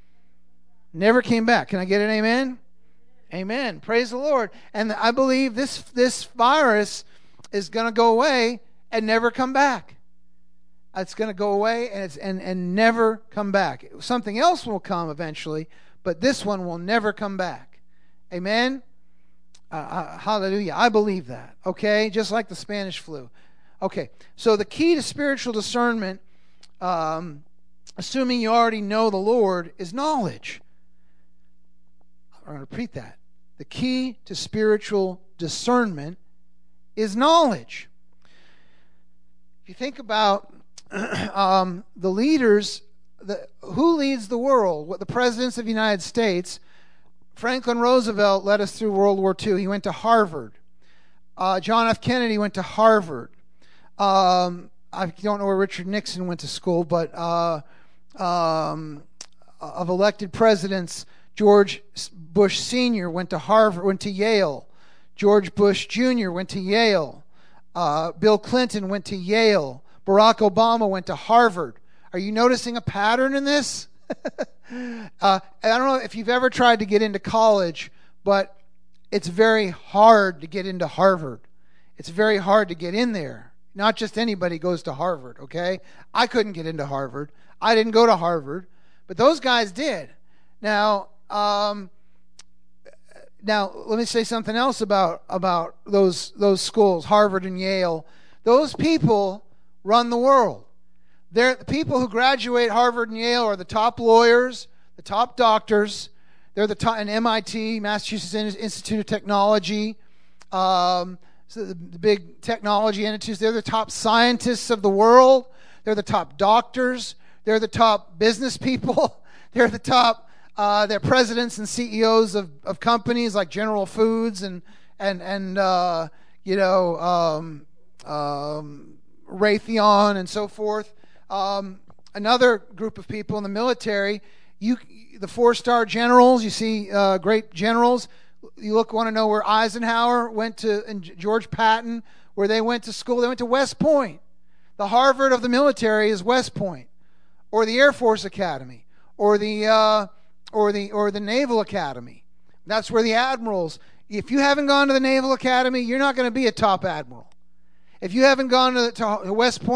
Never came back. Can I get an amen? Amen. Praise the Lord. And I believe this this virus is going to go away and never come back. It's going to go away and it's and, and never come back. Something else will come eventually, but this one will never come back. Amen? Uh, uh, hallelujah. I believe that. Okay? Just like the Spanish flu. Okay. So the key to spiritual discernment, um, assuming you already know the Lord, is knowledge. I'm going to repeat that. The key to spiritual discernment is knowledge. If you think about um, the leaders, the, who leads the world? What the presidents of the United States? Franklin Roosevelt led us through World War Two. He went to Harvard. Uh, John F. Kennedy went to Harvard. Um, I don't know where Richard Nixon went to school, but uh, um, of elected presidents, George Bush Senior went to Harvard, went to Yale. George Bush Junior went to Yale. Uh, Bill Clinton went to Yale. Barack Obama went to Harvard. Are you noticing a pattern in this? uh, I don't know if you've ever tried to get into college, but it's very hard to get into Harvard. It's very hard to get in there. Not just anybody goes to Harvard, okay? I couldn't get into Harvard. I didn't go to Harvard, but those guys did. Now, um, now let me say something else about about those those schools, Harvard and Yale. Those people run the world. They're the people who graduate Harvard and Yale are the top lawyers, the top doctors. They're the top, and M I T, Massachusetts Institute of Technology, um, so the, the big technology institutes. They're the top scientists of the world. They're the top doctors. They're the top business people. They're the top. Uh, they're presidents and C E Os of, of companies like General Foods and and and uh, you know um, um, Raytheon and so forth. Um, another group of people in the military, you the four-star generals. You see uh, great generals. You look want to know where Eisenhower went to, and George Patton, where they went to school. They went to West Point. The Harvard of the military is West Point, or the Air Force Academy, or the uh, or the or the Naval Academy. That's where the admirals. If you haven't gone to the Naval Academy, you're not going to be a top admiral. If you haven't gone to, to West Point,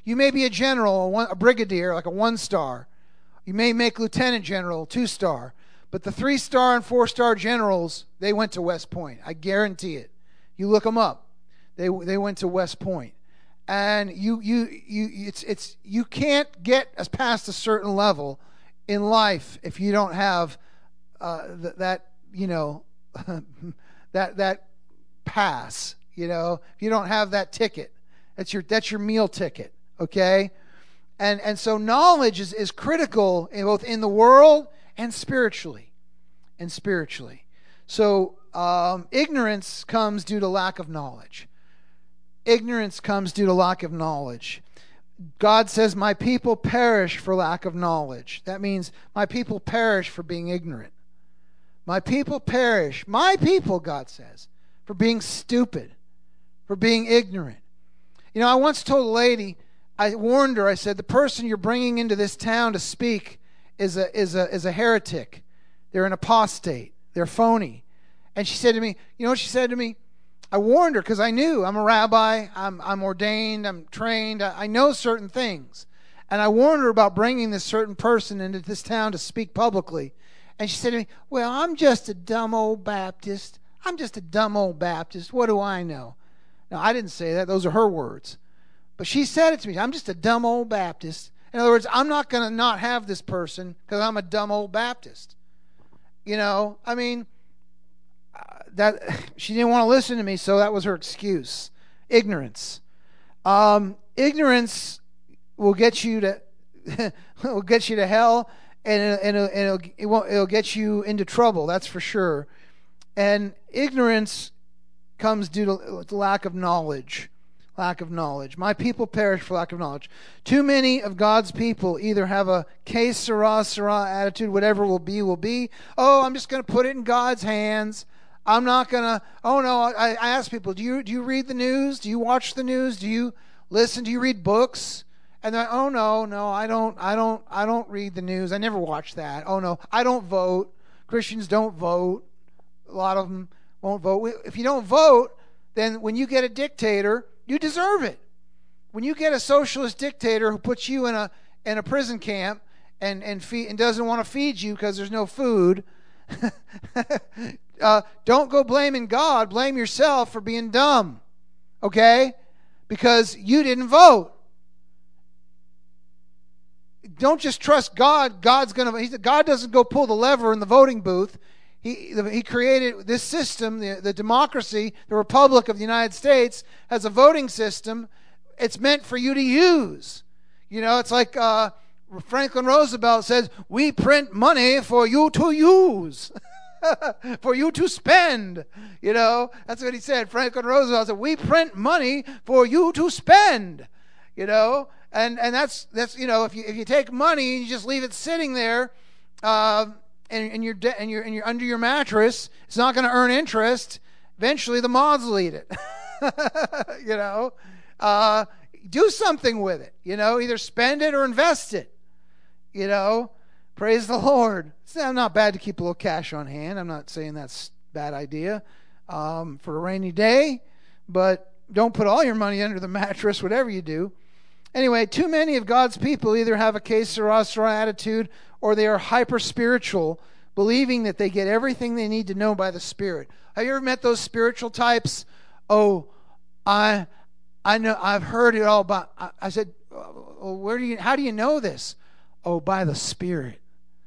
You may be a general, a, one, a brigadier, like a one-star. You may make lieutenant general, two-star. But the three-star and four-star generals, they went to West Point. I guarantee it. You look them up. They they went to West Point. And you you you it's it's you can't get as past a certain level in life if you don't have uh, th- that you know that that pass. You know, if you don't have that ticket, that's your that's your meal ticket. Okay, and and so knowledge is is critical in both in the world and spiritually, and spiritually. So um, ignorance comes due to lack of knowledge. Ignorance comes due to lack of knowledge. God says, my people perish for lack of knowledge. That means my people perish for being ignorant. My people perish, my people, God says, for being stupid, for being ignorant. You know, I once told a lady, I warned her, I said, the person you're bringing into this town to speak is a, is a, is a heretic. They're an apostate. They're phony. And she said to me, you know what she said to me? I warned her because I knew I'm a rabbi, I'm I'm ordained, I'm trained, I, I know certain things. And I warned her about bringing this certain person into this town to speak publicly. And she said to me, well, I'm just a dumb old Baptist. I'm just a dumb old Baptist. What do I know? Now, I didn't say that. Those are her words. But she said it to me. I'm just a dumb old Baptist. In other words, I'm not going to not have this person because I'm a dumb old Baptist. You know, I mean... that she didn't want to listen to me, so that was her excuse. Ignorance. Um, ignorance will get you to will get you to hell, and it, and it, and it'll, it won't, it'll get you into trouble. That's for sure. And ignorance comes due to, to lack of knowledge. Lack of knowledge. My people perish for lack of knowledge. Too many of God's people either have a que sera, sera attitude, whatever will be, will be. Oh, I'm just going to put it in God's hands. I'm not going to, oh no, I, I ask people, do you do you read the news? Do you watch the news? Do you listen? Do you read books? And they're like, oh no, no, I don't, I don't, I don't read the news. I never watch that. Oh no, I don't vote. Christians don't vote. A lot of them won't vote. If you don't vote, then when you get a dictator, you deserve it. When you get a socialist dictator who puts you in a in a prison camp and and feed, and doesn't want to feed you because there's no food, uh, don't go blaming God. Blame yourself for being dumb, okay? Because you didn't vote. Don't just trust God. God's gonna. God doesn't go pull the lever in the voting booth. He he created this system, the, the democracy, the Republic of the United States has a voting system. It's meant for you to use. You know, it's like uh, Franklin Roosevelt says, "We print money for you to use." For you to spend, you know, that's what he said. Franklin Roosevelt said, "We print money for you to spend," you know, and and that's that's you know, if you if you take money and you just leave it sitting there, uh, and and you're de- and you're and you're under your mattress, it's not going to earn interest. Eventually, the moths will eat it. You know, uh, do something with it. You know, either spend it or invest it. You know. Praise the Lord. It's not bad to keep a little cash on hand. I'm not saying that's a bad idea um, for a rainy day, but don't put all your money under the mattress, whatever you do. Anyway, too many of God's people either have a que sera, sera attitude or they are hyper-spiritual, believing that they get everything they need to know by the Spirit. Have you ever met those spiritual types? Oh, I I know, I've heard it all about. I, I said, well, where do you? How do you know this? Oh, by the Spirit.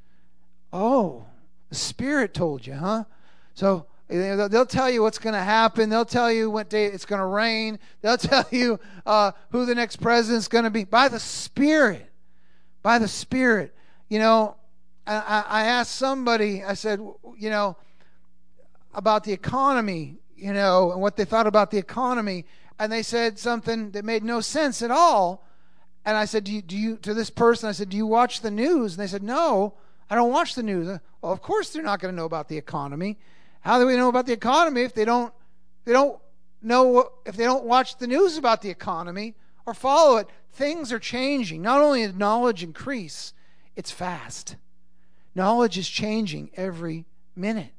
Oh, the Spirit told you, huh? So they'll tell you what's going to happen. They'll tell you what day it's going to rain. They'll tell you uh, who the next president's going to be. By the Spirit. By the Spirit. You know, I, I asked somebody, I said, you know, about the economy, you know, and what they thought about the economy. And they said something that made no sense at all. And I said, do you, do you, to this person, I said, do you watch the news? And they said, no, I don't watch the news. Well, of course they're not going to know about the economy. How do we know about the economy if they don't, they don't know, if they don't watch the news about the economy or follow it? Things are changing. Not only does knowledge increase, it's fast. Knowledge is changing every minute.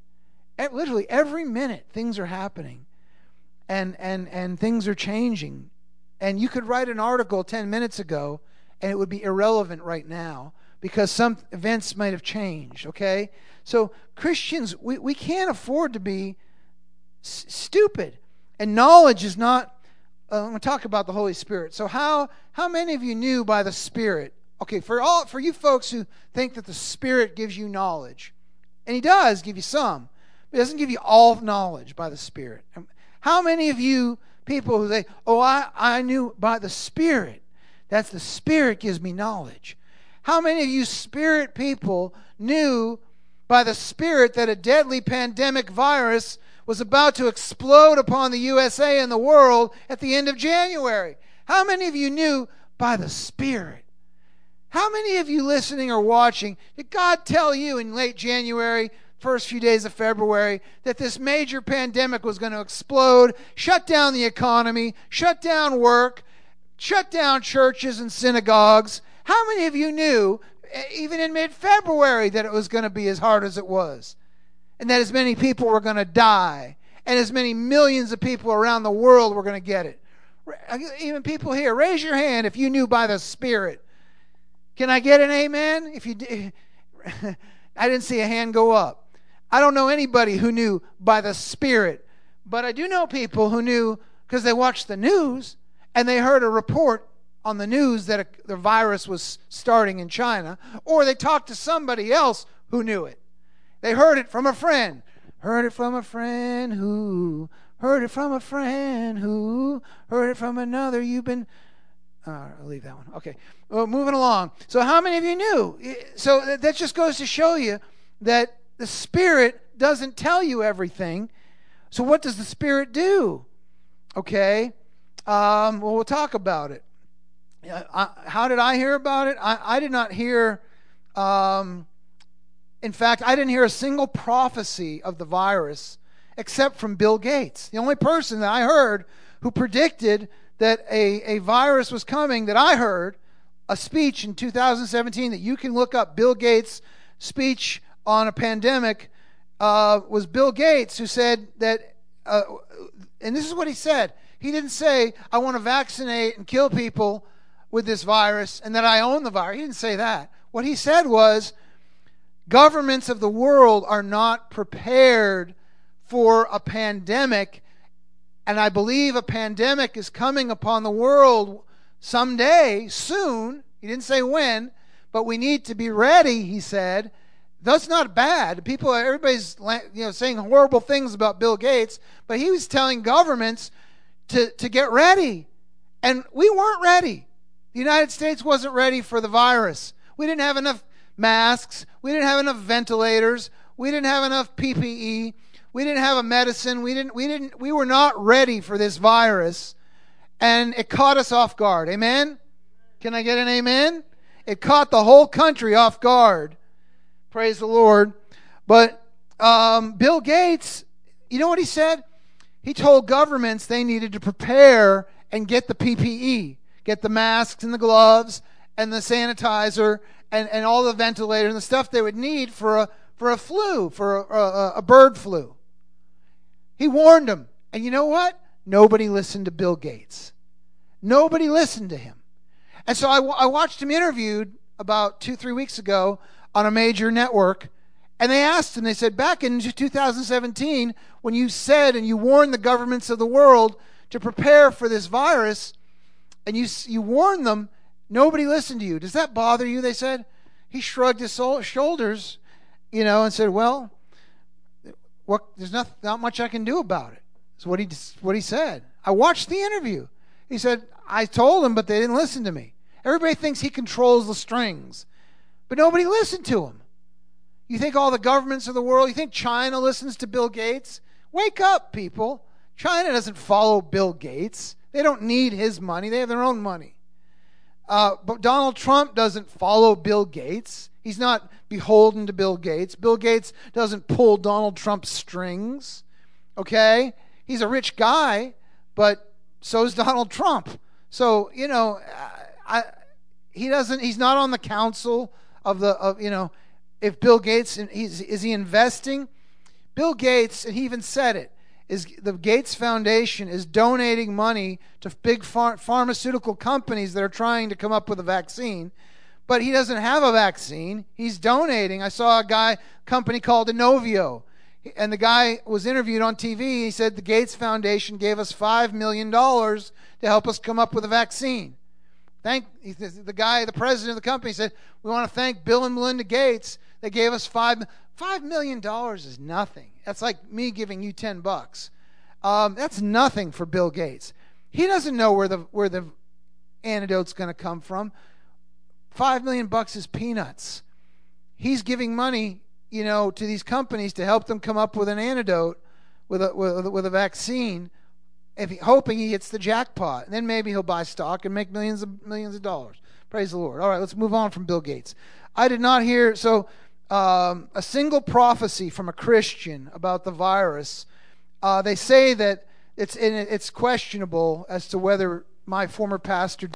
Literally every minute things are happening. And, and, and things are changing. And you could write an article ten minutes ago, and it would be irrelevant right now because some events might have changed, okay? So Christians, we, we can't afford to be s- stupid. And knowledge is not, uh, I'm going to talk about the Holy Spirit. So how how many of you knew by the Spirit? Okay, for all for you folks who think that the Spirit gives you knowledge, and He does give you some, but He doesn't give you all knowledge by the Spirit. How many of you people who say, oh, I, I knew by the Spirit, that's the Spirit gives me knowledge. How many of you Spirit people knew by the Spirit that a deadly pandemic virus was about to explode upon the U S A and the world at the end of January? How many of you knew by the Spirit? How many of you listening or watching, did God tell you in late January, first few days of February, that this major pandemic was going to explode, shut down the economy, shut down work, shut down churches and synagogues? How many of you knew, even in mid-February, that it was going to be as hard as it was? And that as many people were going to die, and as many millions of people around the world were going to get it? Even people here, raise your hand if you knew by the Spirit. Can I get an amen? If you did, I didn't see a hand go up. I don't know anybody who knew by the Spirit, but I do know people who knew because they watched the news and they heard a report on the news that a, the virus was starting in China, or they talked to somebody else who knew it. They heard it from a friend. Heard it from a friend who, heard it from a friend who, heard it from another. You've been, uh, I'll leave that one. Okay, well, moving along. So how many of you knew? So that just goes to show you that the Spirit doesn't tell you everything. So what does the Spirit do? Okay, um, well, we'll talk about it. I, how did I hear about it? I, I did not hear, um, in fact, I didn't hear a single prophecy of the virus except from Bill Gates. The only person that I heard who predicted that a, a virus was coming, that I heard a speech in two thousand seventeen that you can look up, Bill Gates' speech on a pandemic, uh, was Bill Gates, who said that, uh, and this is what he said. He didn't say, I want to vaccinate and kill people with this virus and that I own the virus. He didn't say that. What he said was, governments of the world are not prepared for a pandemic, and I believe a pandemic is coming upon the world someday, soon. He didn't say when, but we need to be ready, he said. That's not bad. People, everybody's you know saying horrible things about Bill Gates, but he was telling governments to, to get ready. And we weren't ready. The United States wasn't ready for the virus. We didn't have enough masks. We didn't have enough ventilators. We didn't have enough P P E. We didn't have a medicine. We didn't we didn't we were not ready for this virus, and it caught us off guard. Amen? Can I get an amen? It caught the whole country off guard. Praise the Lord. But um, Bill Gates, you know what he said? He told governments they needed to prepare and get the P P E, get the masks and the gloves and the sanitizer and, and all the ventilator and the stuff they would need for a for a flu, for a, a, a bird flu. He warned them. And you know what? Nobody listened to Bill Gates. Nobody listened to him. And so I, I watched him interviewed about two, three weeks ago on a major network, and they asked him, they said, back in two thousand seventeen, when you said and you warned the governments of the world to prepare for this virus, and you you warned them, nobody listened to you. Does that bother you? They said. He shrugged his shoulders, you know, and said, well, what, there's not, not much I can do about it. That's what he, what he said. I watched the interview. He said, I told them, but they didn't listen to me. Everybody thinks he controls the strings, but nobody listened to him. You think all the governments of the world, you think China listens to Bill Gates? Wake up, people. China doesn't follow Bill Gates. They don't need his money. They have their own money. Uh, but Donald Trump doesn't follow Bill Gates. He's not beholden to Bill Gates. Bill Gates doesn't pull Donald Trump's strings. Okay? He's a rich guy, but so is Donald Trump. So, you know, I, he doesn't, he's not on the council of the, of, you know, if Bill Gates, he's, is he investing? Bill Gates, and he even said it, is the Gates Foundation is donating money to big phar- pharmaceutical companies that are trying to come up with a vaccine. But he doesn't have a vaccine. He's donating. I saw a guy, company called Inovio, and the guy was interviewed on T V. He said the Gates Foundation gave us five million dollars to help us come up with a vaccine. Thank the guy, the president of the company said, we want to thank Bill and Melinda Gates. They gave us five five million dollars is nothing. That's like me giving you ten bucks. Um, that's nothing for Bill Gates. He doesn't know where the where the antidote's going to come from. Five million bucks is peanuts. He's giving money, you know, to these companies to help them come up with an antidote, with a with, with a vaccine, if he, hoping he hits the jackpot. And then maybe he'll buy stock and make millions of millions of dollars. Praise the Lord. All right, let's move on from Bill Gates. I did not hear so um, a single prophecy from a Christian about the virus. Uh, they say that it's in, it's questionable as to whether my former pastor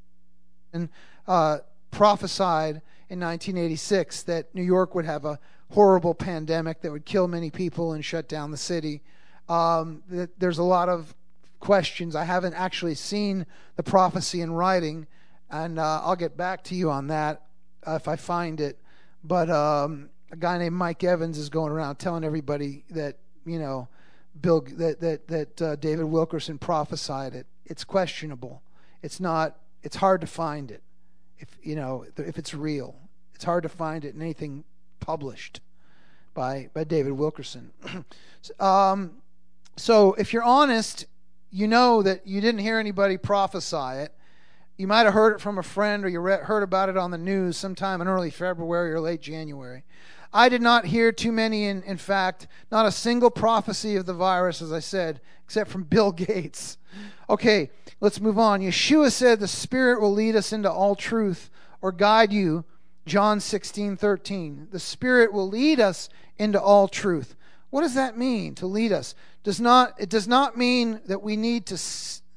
uh, prophesied in nineteen eighty-six that New York would have a horrible pandemic that would kill many people and shut down the city. Um, there's a lot of questions. I haven't actually seen the prophecy in writing, and uh, I'll get back to you on that uh, if I find it. But um, a guy named Mike Evans is going around telling everybody that, you know, Bill that that that uh, David Wilkerson prophesied it. It's questionable. It's not. It's hard to find it. If you know if it's real, it's hard to find it in anything published by by David Wilkerson. um, so if you're honest, you know that you didn't hear anybody prophesy it. You might have heard it from a friend, or you re- heard about it on the news sometime in early February or late January. I did not hear too many, in, in fact, not a single prophecy of the virus, as I said, except from Bill Gates. Okay, let's move on. Yeshua said the Spirit will lead us into all truth or guide you, John sixteen thirteen. The Spirit will lead us into all truth. What does that mean, to lead us? Does not it does not mean that we need to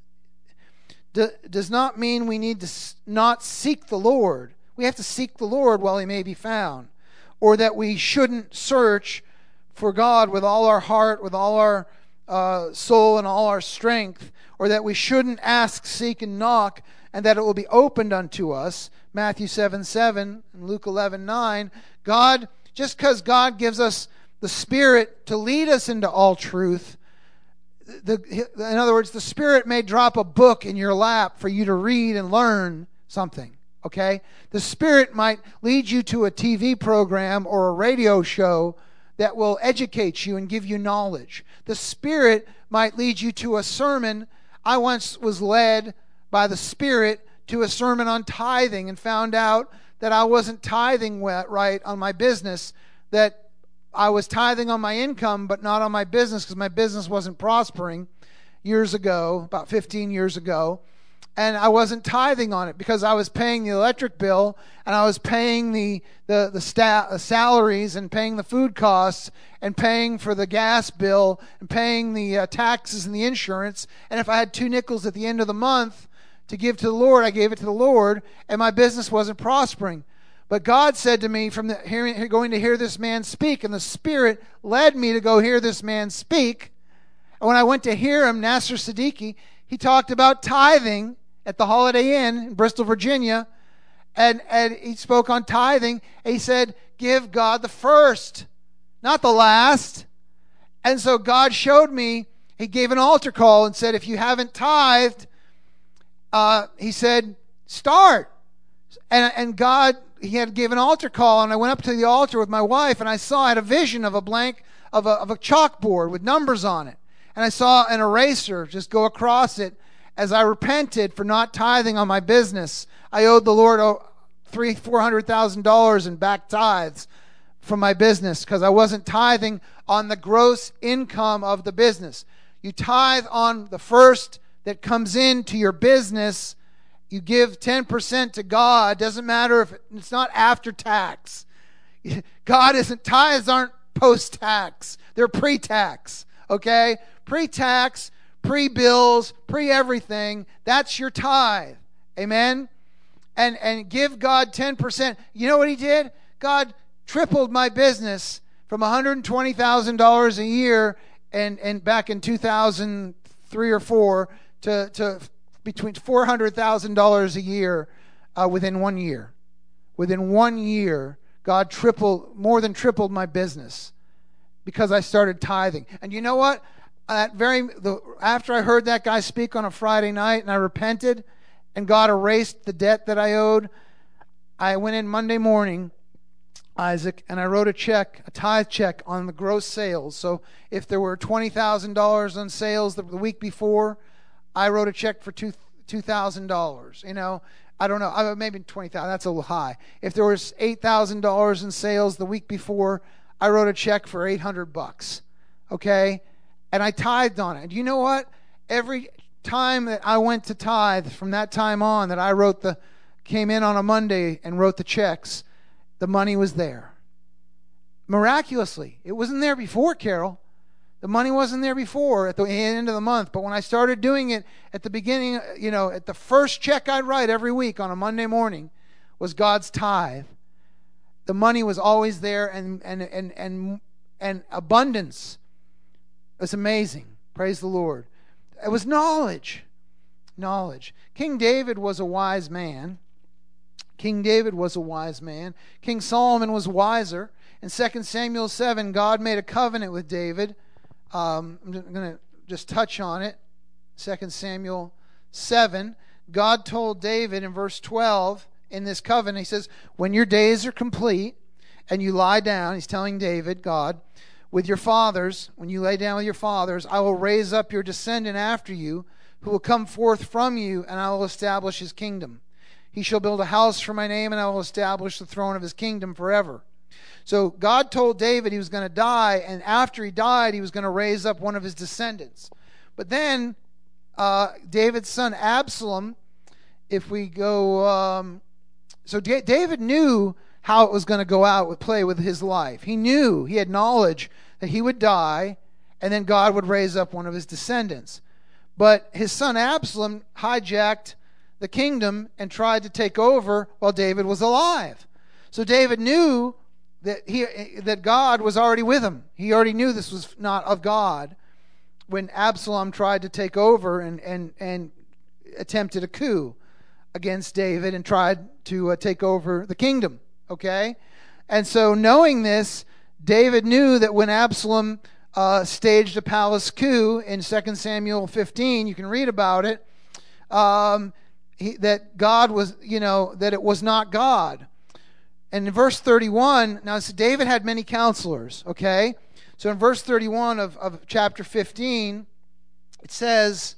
does not mean we need to not seek the Lord. We have to seek the Lord while he may be found. Or that we shouldn't search for God with all our heart, with all our uh, soul and all our strength. Or that we shouldn't ask, seek, and knock, and that it will be opened unto us. Matthew seven seven and Luke eleven nine. God, just because God gives us the Spirit to lead us into all truth, the, in other words, the Spirit may drop a book in your lap for you to read and learn something. Okay? The Spirit might lead you to a T V program or a radio show that will educate you and give you knowledge. The Spirit might lead you to a sermon. I once was led by the Spirit to a sermon on tithing and found out that I wasn't tithing right on my business, that I was tithing on my income but not on my business because my business wasn't prospering years ago, about fifteen years ago. And I wasn't tithing on it because I was paying the electric bill and I was paying the the the sta- salaries and paying the food costs and paying for the gas bill and paying the uh, taxes and the insurance. And if I had two nickels at the end of the month to give to the Lord, I gave it to the Lord, and my business wasn't prospering. But God said to me, from the hearing, going to hear this man speak, and the Spirit led me to go hear this man speak. And when I went to hear him, Nasser Siddiqui, he talked about tithing at the Holiday Inn in Bristol, Virginia, and, and he spoke on tithing. And he said, give God the first, not the last. And so God showed me, he gave an altar call and said, if you haven't tithed, uh, he said, start. And, and God, he had gave an altar call, and I went up to the altar with my wife, and I saw, I had a vision of a blank, of a, of a chalkboard with numbers on it. And I saw an eraser just go across it. As I repented for not tithing on my business, I owed the Lord three, four hundred thousand dollars in back tithes from my business because I wasn't tithing on the gross income of the business. You tithe on the first that comes into your business. You give ten percent to God. Doesn't matter if it's not after tax. God isn't tithes aren't post tax. They're pre tax. Okay, pre tax. Pre-bills, pre-everything, that's your tithe. Amen? And and give God ten percent. You know what he did? God tripled my business from one hundred twenty thousand dollars a year and and back in two thousand three or four to to between four hundred thousand dollars a year uh, within one year. Within one year, God tripled, more than tripled my business because I started tithing. And you know what? At very the, after I heard that guy speak on a Friday night and I repented and God erased the debt that I owed, I went in Monday morning, Isaac, and I wrote a check, a tithe check on the gross sales. So if there were twenty thousand dollars on sales the, the week before, I wrote a check for two two thousand dollars. You know, I don't know, I, maybe twenty thousand. That's a little high. If there was eight thousand dollars in sales the week before, I wrote a check for eight hundred bucks. Okay, and I tithed on it. You know what? Every time that I went to tithe from that time on, that I wrote the came in on a Monday and wrote the checks, the money was there. Miraculously. It wasn't there before, Carol. The money wasn't there before at the end of the month. But when I started doing it at the beginning, you know, at the first check I'd write every week on a Monday morning was God's tithe. The money was always there, and and and and, and abundance. It was amazing. Praise the Lord. It was knowledge. Knowledge. King David was a wise man. King David was a wise man. King Solomon was wiser. In Second Samuel seven, God made a covenant with David. Um, I'm going to just touch on it. Second Samuel seven, God told David in verse twelve in this covenant, he says, when your days are complete and you lie down, he's telling David, God, with your fathers, when you lay down with your fathers, I will raise up your descendant after you, who will come forth from you, and I will establish his kingdom. He shall build a house for my name, and I will establish the throne of his kingdom forever. So God told David he was going to die, and after he died, he was going to raise up one of his descendants. But then uh, David's son Absalom, if we go, um, so D- David knew how it was going to go out with play with his life. He knew, he had knowledge that he would die, and then God would raise up one of his descendants. But his son Absalom hijacked the kingdom and tried to take over while David was alive. So David knew that he that God was already with him. He already knew this was not of God when Absalom tried to take over and and, and attempted a coup against David and tried to uh, take over the kingdom. Okay? And so knowing this, David knew that when Absalom uh, staged a palace coup in Second Samuel fifteen, you can read about it, um, he, that God was, you know, that it was not God. And in verse thirty-one, now so David had many counselors, okay? So in verse thirty-one of, of chapter fifteen, it says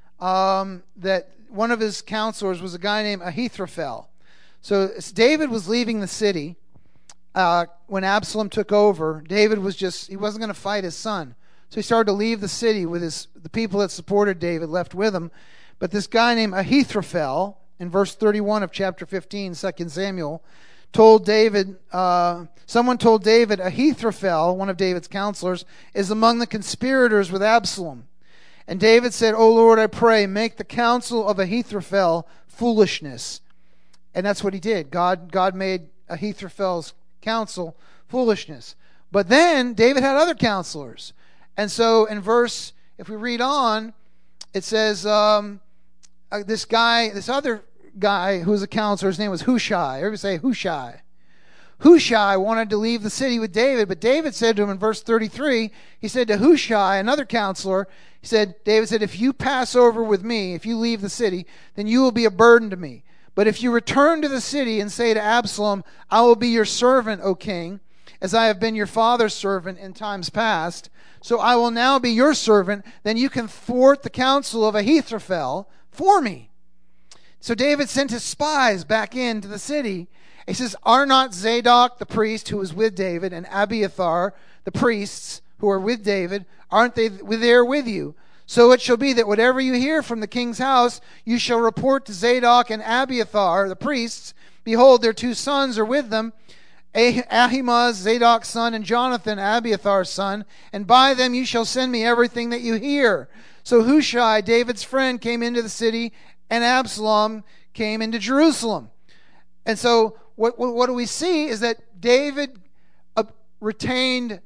um, that one of his counselors was a guy named Ahithophel. So David was leaving the city uh, when Absalom took over. David was just, he wasn't going to fight his son. So he started to leave the city with his the people that supported David left with him. But this guy named Ahithophel, in verse thirty-one of chapter fifteen, Second Samuel, told David, uh, someone told David, Ahithophel, one of David's counselors, is among the conspirators with Absalom. And David said, O Lord, I pray, make the counsel of Ahithophel foolishness. And that's what he did. God, God made Ahithophel's counsel foolishness. But then David had other counselors. And so in verse, if we read on, it says, um, uh, this guy, this other guy who was a counselor, his name was Hushai. Everybody say Hushai. Hushai wanted to leave the city with David, but David said to him in verse thirty-three, he said to Hushai, another counselor, he said, David said, if you pass over with me, if you leave the city, then you will be a burden to me. But if you return to the city and say to Absalom, I will be your servant, O king, as I have been your father's servant in times past, so I will now be your servant, then you can thwart the counsel of Ahithophel for me. So David sent his spies back into the city. He says, are not Zadok the priest who was with David and Abiathar the priests who are with David, aren't they there with you? So it shall be that whatever you hear from the king's house, you shall report to Zadok and Abiathar the priests. Behold, their two sons are with them, Ahimaaz, Zadok's son, and Jonathan, Abiathar's son, and by them you shall send me everything that you hear. So Hushai, David's friend, came into the city, and Absalom came into Jerusalem. And so what, what, what do we see is that David uh, retained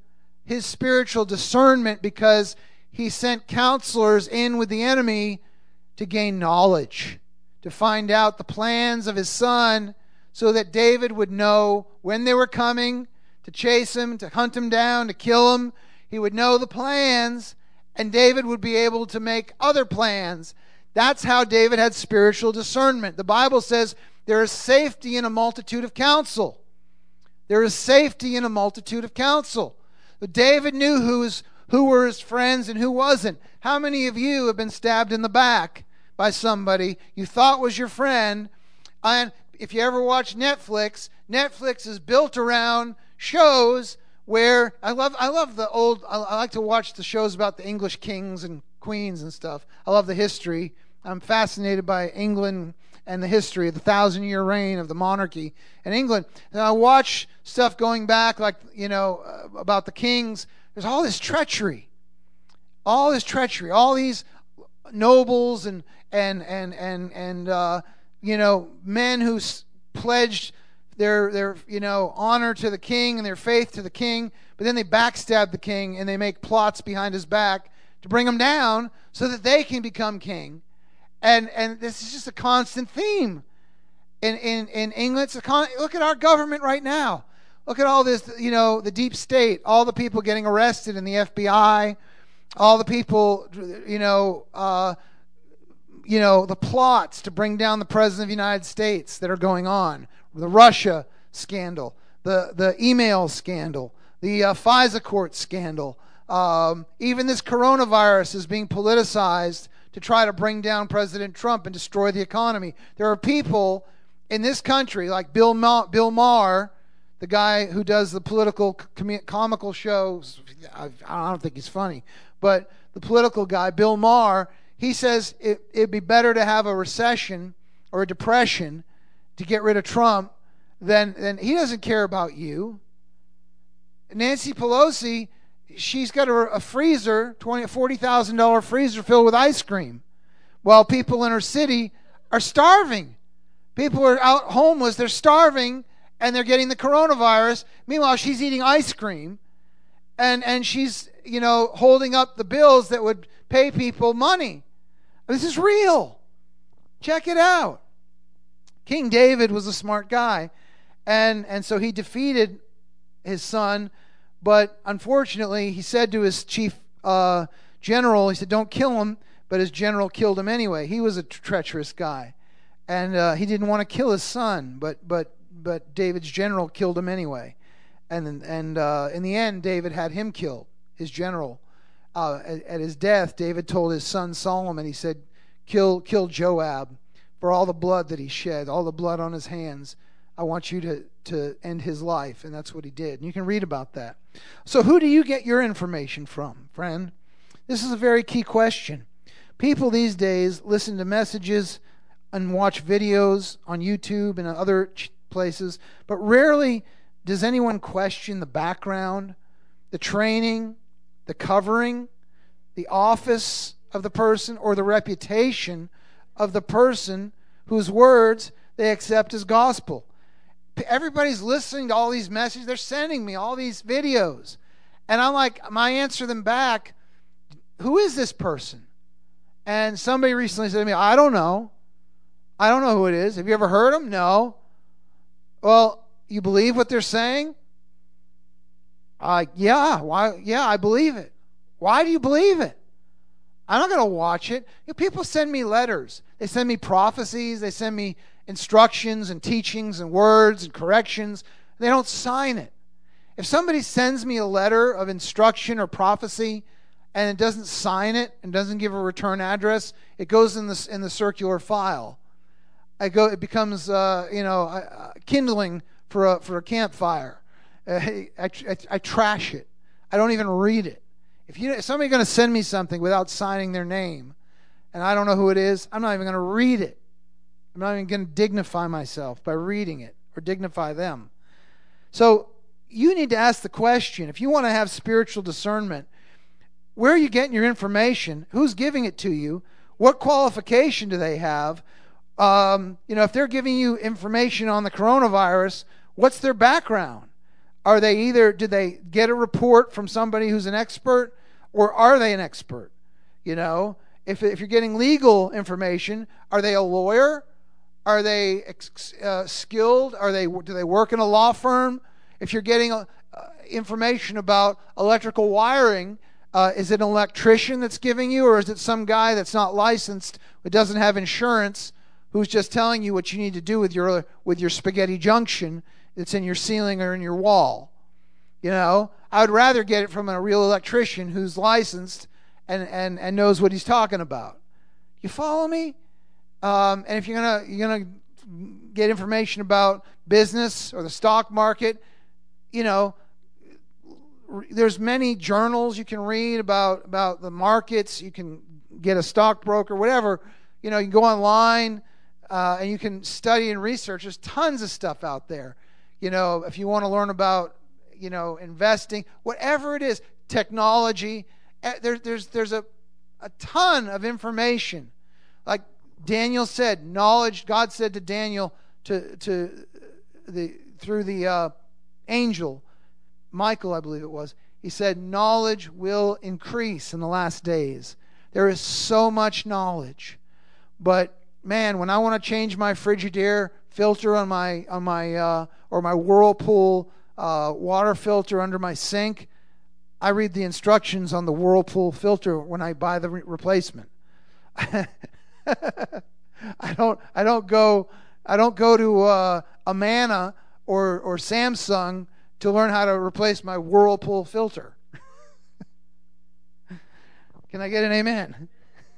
his spiritual discernment because he sent counselors in with the enemy to gain knowledge, to find out the plans of his son so that David would know when they were coming to chase him, to hunt him down, to kill him. He would know the plans, and David would be able to make other plans. That's how David had spiritual discernment. The Bible says there is safety in a multitude of counsel. There is safety in a multitude of counsel. But David knew who, was, who were his friends and who wasn't. How many of you have been stabbed in the back by somebody you thought was your friend? And if you ever watch Netflix, Netflix is built around shows where I love I love the old I, I like to watch the shows about the English kings and queens and stuff. I love the history. I'm fascinated by England and the history of the thousand year reign of the monarchy in England. And I watch stuff going back, like, you know, uh, about the kings. There's all this treachery. All this treachery. All these nobles and and and and and uh, you know, men who s- pledged their their you know honor to the king and their faith to the king, but then they backstab the king and they make plots behind his back to bring him down so that they can become king. And and this is just a constant theme in in in England. It's a con- look at our government right now. Look at all this, you know, the deep state, all the people getting arrested in the F B I, all the people, you know, uh, you know, the plots to bring down the president of the United States that are going on, the Russia scandal, the the email scandal, the uh, FISA court scandal, um, even this coronavirus is being politicized to try to bring down President Trump and destroy the economy. There are people in this country like Bill Ma- Bill Maher, the guy who does the political com- comical shows. I, I don't think he's funny, but the political guy, Bill Maher, he says it, it'd be better to have a recession or a depression to get rid of Trump than, than he doesn't care about you. Nancy Pelosi, she's got a, a freezer, twenty, forty thousand dollars freezer filled with ice cream, while people in her city are starving. People are out homeless, they're starving, and they're getting the coronavirus. Meanwhile, she's eating ice cream, and, and she's, you know, holding up the bills that would pay people money. This is real. Check it out. King David was a smart guy, and, and so he defeated his son. But unfortunately, he said to his chief uh, general, he said, don't kill him. But his general killed him anyway. He was a treacherous guy. And uh, he didn't want to kill his son, but but but David's general killed him anyway. And and uh, in the end, David had him killed, his general. Uh, at, at his death, David told his son Solomon, he said, kill, kill Joab for all the blood that he shed, all the blood on his hands. I want you to, to end his life. And that's what he did. And you can read about that. So who do you get your information from, friend? This is a very key question. People these days listen to messages and watch videos on YouTube and other places, but rarely does anyone question the background, the training, the covering, the office of the person, or the reputation of the person whose words they accept as gospel. Everybody's listening to all these messages. They're sending me all these videos. And I'm like, I answer them back, who is this person? And somebody recently said to me, I don't know. I don't know who it is. Have you ever heard them? No. Well, you believe what they're saying? Uh, yeah. Why? Yeah, I believe it. Why do you believe it? I'm not going to watch it. You know, people send me letters. They send me prophecies. They send me instructions and teachings and words and corrections. They don't sign it. If somebody sends me a letter of instruction or prophecy and it doesn't sign it and doesn't give a return address, it goes in the in the circular file. I go. It becomes uh, you know uh, kindling for a for a campfire. Uh, I, I, I trash it. I don't even read it. If you if somebody's going to send me something without signing their name, and I don't know who it is, I'm not even going to read it. I'm not even going to dignify myself by reading it or dignify them. So you need to ask the question, if you want to have spiritual discernment, where are you getting your information? Who's giving it to you? What qualification do they have? Um, you know, if they're giving you information on the coronavirus, what's their background? Are they either, did they get a report from somebody who's an expert, or are they an expert? You know, if if you're getting legal information, are they a lawyer? Are they uh, skilled? Are they do they work in a law firm? If you're getting uh, information about electrical wiring, uh, is it an electrician that's giving you, or is it some guy that's not licensed, who doesn't have insurance, who's just telling you what you need to do with your with your spaghetti junction that's in your ceiling or in your wall? You know, I would rather get it from a real electrician who's licensed and, and, and knows what he's talking about. You follow me? Um, and if you're gonna you're gonna get information about business or the stock market, you know, there's many journals you can read about about the markets. You can get a stockbroker, whatever. You know, you can go online uh, and you can study and research. There's tons of stuff out there. You know, if you want to learn about, you know, investing, whatever it is, technology, there, there's there's a a ton of information. Like Daniel said, knowledge. God said to Daniel to to the through the uh, angel Michael, I believe it was. He said, knowledge will increase in the last days. There is so much knowledge, but man, when I want to change my Frigidaire filter on my on my uh, or my Whirlpool uh, water filter under my sink, I read the instructions on the Whirlpool filter when I buy the re- replacement. I don't I don't go I don't go to uh, Amana or or Samsung to learn how to replace my Whirlpool filter. Can I get an amen?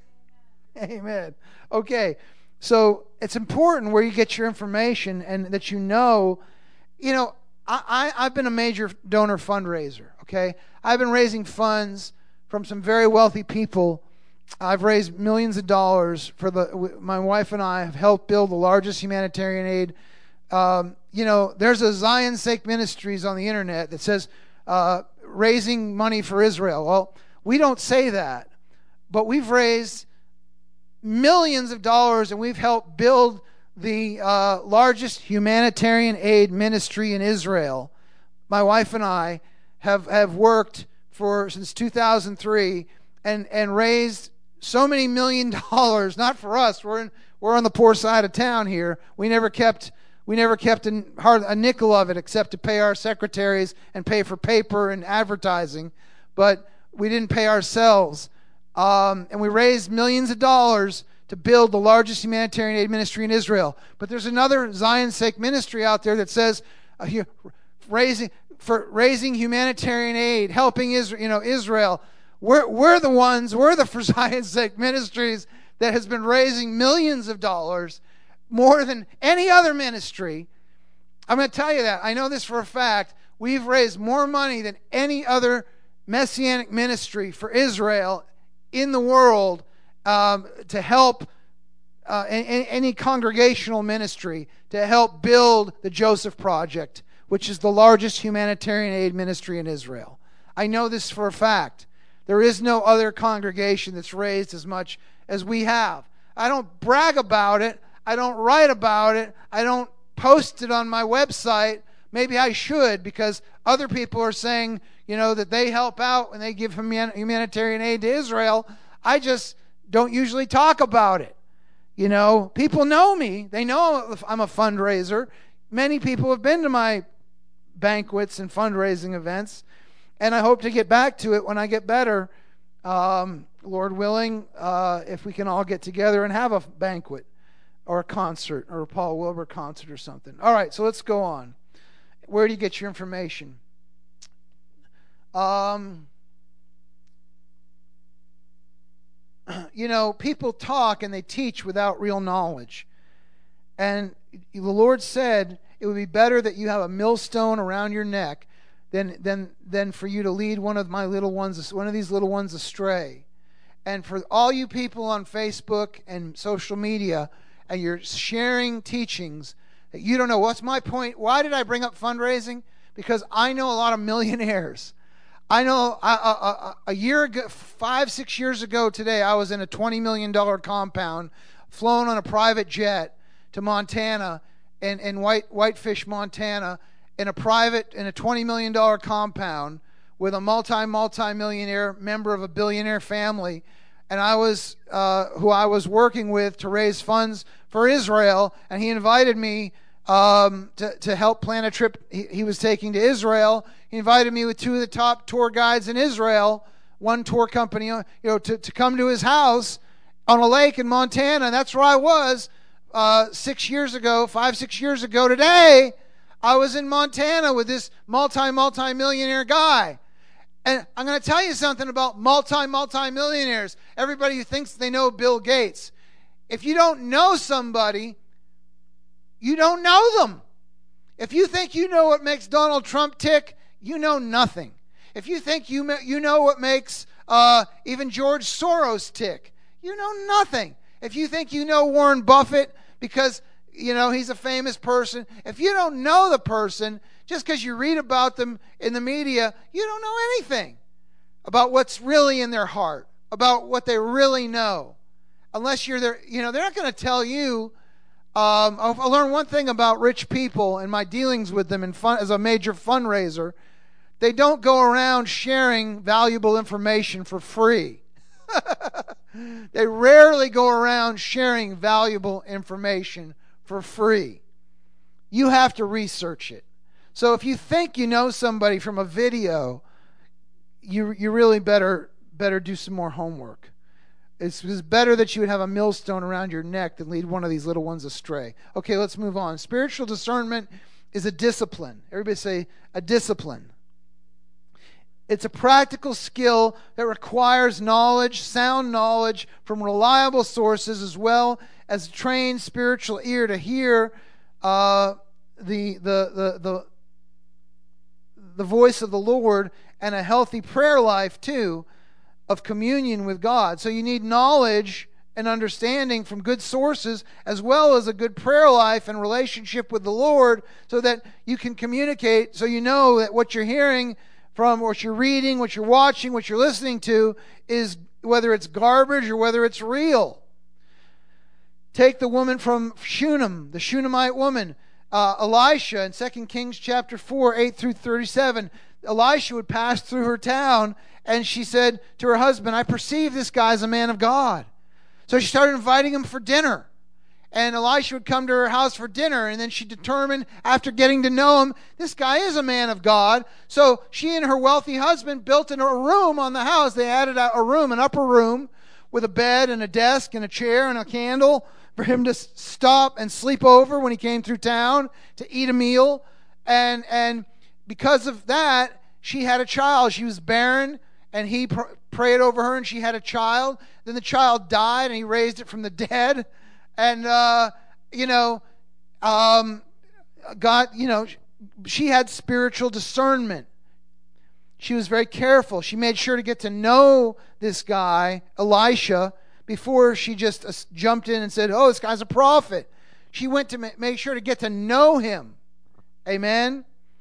Amen. Okay. So it's important where you get your information and that you know, you know, I, I, I've been a major donor fundraiser, okay? I've been raising funds from some very wealthy people. I've raised millions of dollars for the, my wife and I have helped build the largest humanitarian aid. Um, you know, there's a Zion's Sake Ministries on the internet that says uh, raising money for Israel. Well, we don't say that, but we've raised millions of dollars, and we've helped build the uh, largest humanitarian aid ministry in Israel. My wife and I have, have worked for since two thousand three and, and raised so many million dollars. Not for us. We're in, we're on the poor side of town here. We never kept we never kept a, hard, a nickel of it except to pay our secretaries and pay for paper and advertising, but we didn't pay ourselves. Um, and we raised millions of dollars to build the largest humanitarian aid ministry in Israel. But there's another Zion's Sake ministry out there that says uh, raising for raising humanitarian aid, helping Israel. You know, Israel. We're we're the ones. We're the for Zion's Sake Ministries that has been raising millions of dollars, more than any other ministry. I'm going to tell you that. I know this for a fact. We've raised more money than any other messianic ministry for Israel in the world um, to help uh, any, any congregational ministry to help build the Joseph Project, which is the largest humanitarian aid ministry in Israel. I know this for a fact. There is no other congregation that's raised as much as we have. I don't brag about it. I don't write about it. I don't post it on my website. Maybe I should, because other people are saying, you know, that they help out when they give humanitarian aid to Israel. I just don't usually talk about it. You know, people know me. They know I'm a fundraiser. Many people have been to my banquets and fundraising events, and I hope to get back to it when I get better. Um, Lord willing, uh, if we can all get together and have a banquet or a concert or a Paul Wilbur concert or something. All right, so let's go on. Where do you get your information? Um, you know, people talk and they teach without real knowledge. And the Lord said it would be better that you have a millstone around your neck than than than for you to lead one of my little ones, one of these little ones astray. And for all you people on Facebook and social media, and you're sharing teachings that you don't know. What's my point? Why did I bring up fundraising? Because I know a lot of millionaires. I know a, a, a year ago, five, six years ago today, I was in a twenty million dollars compound, flown on a private jet to Montana, in, in White, Whitefish, Montana, in a private, in a twenty million dollars compound with a multi, multi-millionaire member of a billionaire family. And I was, uh, who I was working with to raise funds for Israel. And he invited me um, to, to help plan a trip he, he was taking to Israel. He invited me with two of the top tour guides in Israel, one tour company, you know, to, to come to his house on a lake in Montana. And that's where I was uh, six years ago, five, six years ago today. I was in Montana with this multi, multi-millionaire guy. And I'm going to tell you something about multi, multi-millionaires. Everybody who thinks they know Bill Gates. If you don't know somebody, you don't know them. If you think you know what makes Donald Trump tick, you know nothing. If you think you you know what makes uh, even George Soros tick, you know nothing. If you think you know Warren Buffett because, you know, he's a famous person, if you don't know the person, just because you read about them in the media, you don't know anything about what's really in their heart, about what they really know. Unless you're there, you know, they're not going to tell you. Um, I learned one thing about rich people and my dealings with them in fun, as a major fundraiser. They don't go around sharing valuable information for free. They rarely go around sharing valuable information for free. You have to research it. So if you think you know somebody from a video, you you really better better do some more homework. It's, it's better that you would have a millstone around your neck than lead one of these little ones astray. Okay, let's move on. Spiritual discernment is a discipline. Everybody say a discipline. It's a practical skill that requires knowledge, sound knowledge from reliable sources, as well as a trained spiritual ear to hear uh, the the the the the voice of the Lord, and a healthy prayer life too, of communion with God. So you need knowledge and understanding from good sources, as well as a good prayer life and relationship with the Lord, so that you can communicate, so you know that what you're hearing from, what you're reading, what you're watching, what you're listening to, is whether it's garbage or whether it's real. Take the woman from Shunem, the Shunammite woman. Uh, Elisha in Second Kings chapter four, eight through thirty-seven. Elisha would pass through her town, and she said to her husband, I perceive this guy is a man of God. So she started inviting him for dinner. And Elisha would come to her house for dinner, and then she determined, after getting to know him, this guy is a man of God. So she and her wealthy husband built in a room on the house. They added a room, an upper room, with a bed and a desk and a chair and a candle for him to stop and sleep over when he came through town to eat a meal. And and because of that, she had a child. She was barren, and he pr- prayed over her, and she had a child. Then the child died, and he raised it from the dead. And, uh, you know, um, God, you know, she had spiritual discernment. She was very careful. She made sure to get to know this guy, Elisha, before she just uh, jumped in and said, oh, this guy's a prophet. She went to ma- make sure to get to know him. Amen?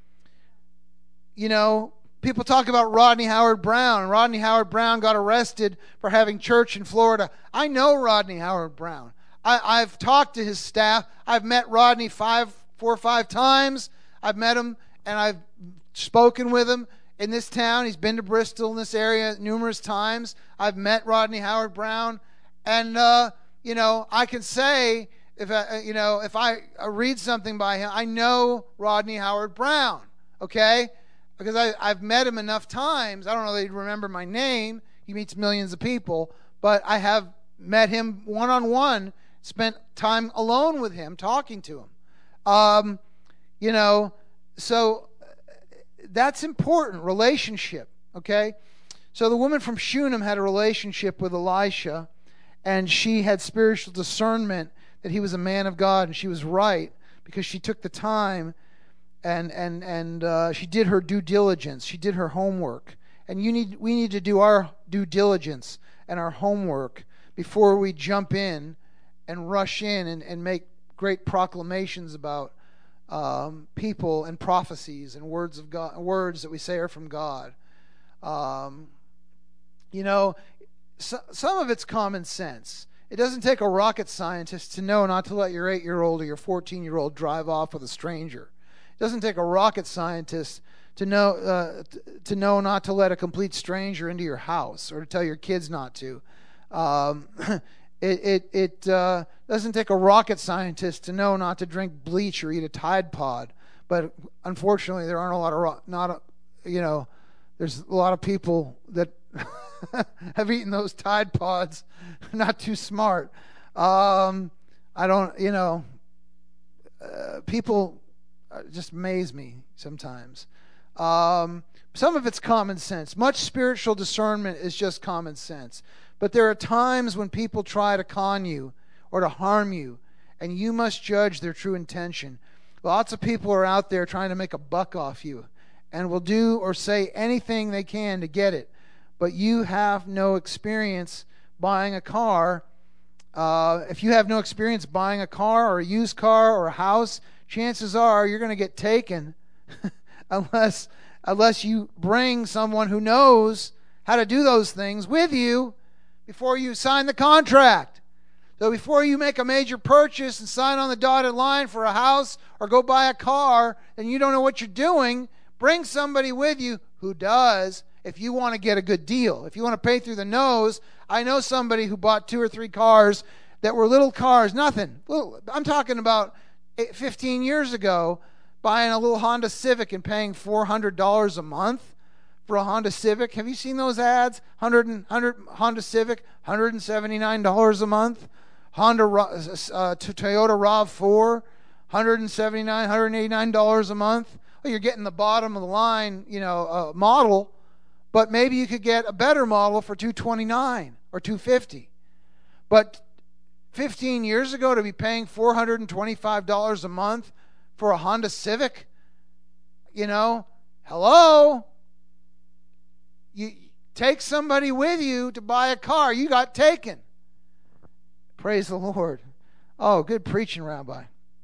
You know, people talk about Rodney Howard-Browne. Rodney Howard-Browne got arrested for having church in Florida. I know Rodney Howard-Browne. I, I've talked to his staff. I've met Rodney five, four or five times. I've met him, and I've spoken with him in this town. He's been to Bristol in this area numerous times. I've met Rodney Howard-Browne, and uh, you know, I can say if I, you know, if I read something by him, I know Rodney Howard-Browne. Okay, because I, I've met him enough times. I don't know that he'd remember my name. He meets millions of people, but I have met him one on one. Spent time alone with him, talking to him. Um, you know, so that's important, relationship, okay? So the woman from Shunem had a relationship with Elisha, and she had spiritual discernment that he was a man of God, and she was right because she took the time and and and uh, she did her due diligence. She did her homework. And you need we need to do our due diligence and our homework before we jump in and rush in and, and make great proclamations about um, people and prophecies and words of God, words that we say are from God. Um, you know, so, some of it's common sense. It doesn't take a rocket scientist to know not to let your eight-year-old or your fourteen-year-old drive off with a stranger. It doesn't take a rocket scientist to know uh, t- to know not to let a complete stranger into your house, or to tell your kids not to. Um, it it, it uh, doesn't take a rocket scientist to know not to drink bleach or eat a Tide Pod. But unfortunately, there aren't a lot of ro- not a, you know, there's a lot of people that have eaten those Tide Pods. Not too smart. Um, I don't, you know, uh, people just amaze me sometimes. Um, some of it's common sense. Much spiritual discernment is just common sense. But there are times when people try to con you or to harm you, and you must judge their true intention. Lots of people are out there trying to make a buck off you and will do or say anything they can to get it. But you have no experience buying a car. Uh, if you have no experience buying a car or a used car or a house, chances are you're going to get taken unless unless you bring someone who knows how to do those things with you before you sign the contract. So before you make a major purchase and sign on the dotted line for a house or go buy a car and you don't know what you're doing, bring somebody with you who does, if you want to get a good deal. If you want to pay through the nose, I know somebody who bought two or three cars that were little cars, nothing. Little, I'm talking about fifteen years ago, buying a little Honda Civic and paying four hundred dollars a month for a Honda Civic. Have you seen those ads? one hundred, one hundred Honda Civic, one hundred seventy-nine dollars a month. Honda uh, Toyota RAV four, one hundred seventy-nine dollars, one hundred eighty-nine dollars a month. Well, you're getting the bottom of the line, you know, uh, model, but maybe you could get a better model for two hundred twenty-nine dollars or two hundred fifty dollars. But fifteen years ago, to be paying four hundred twenty-five dollars a month for a Honda Civic, you know, hello? You take somebody with you to buy a car. You got taken. Praise the Lord. Oh, good preaching, Rabbi.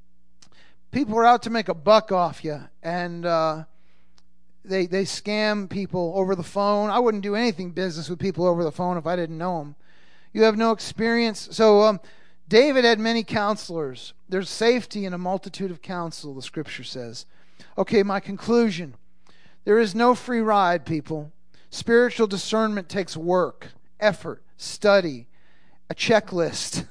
People are out to make a buck off you, and uh, they they scam people over the phone. I wouldn't do anything business with people over the phone if I didn't know them. You have no experience. So um, David had many counselors. There's safety in a multitude of counsel, the Scripture says. Okay, my conclusion. There is no free ride, people. Spiritual discernment takes work, effort, study, a checklist,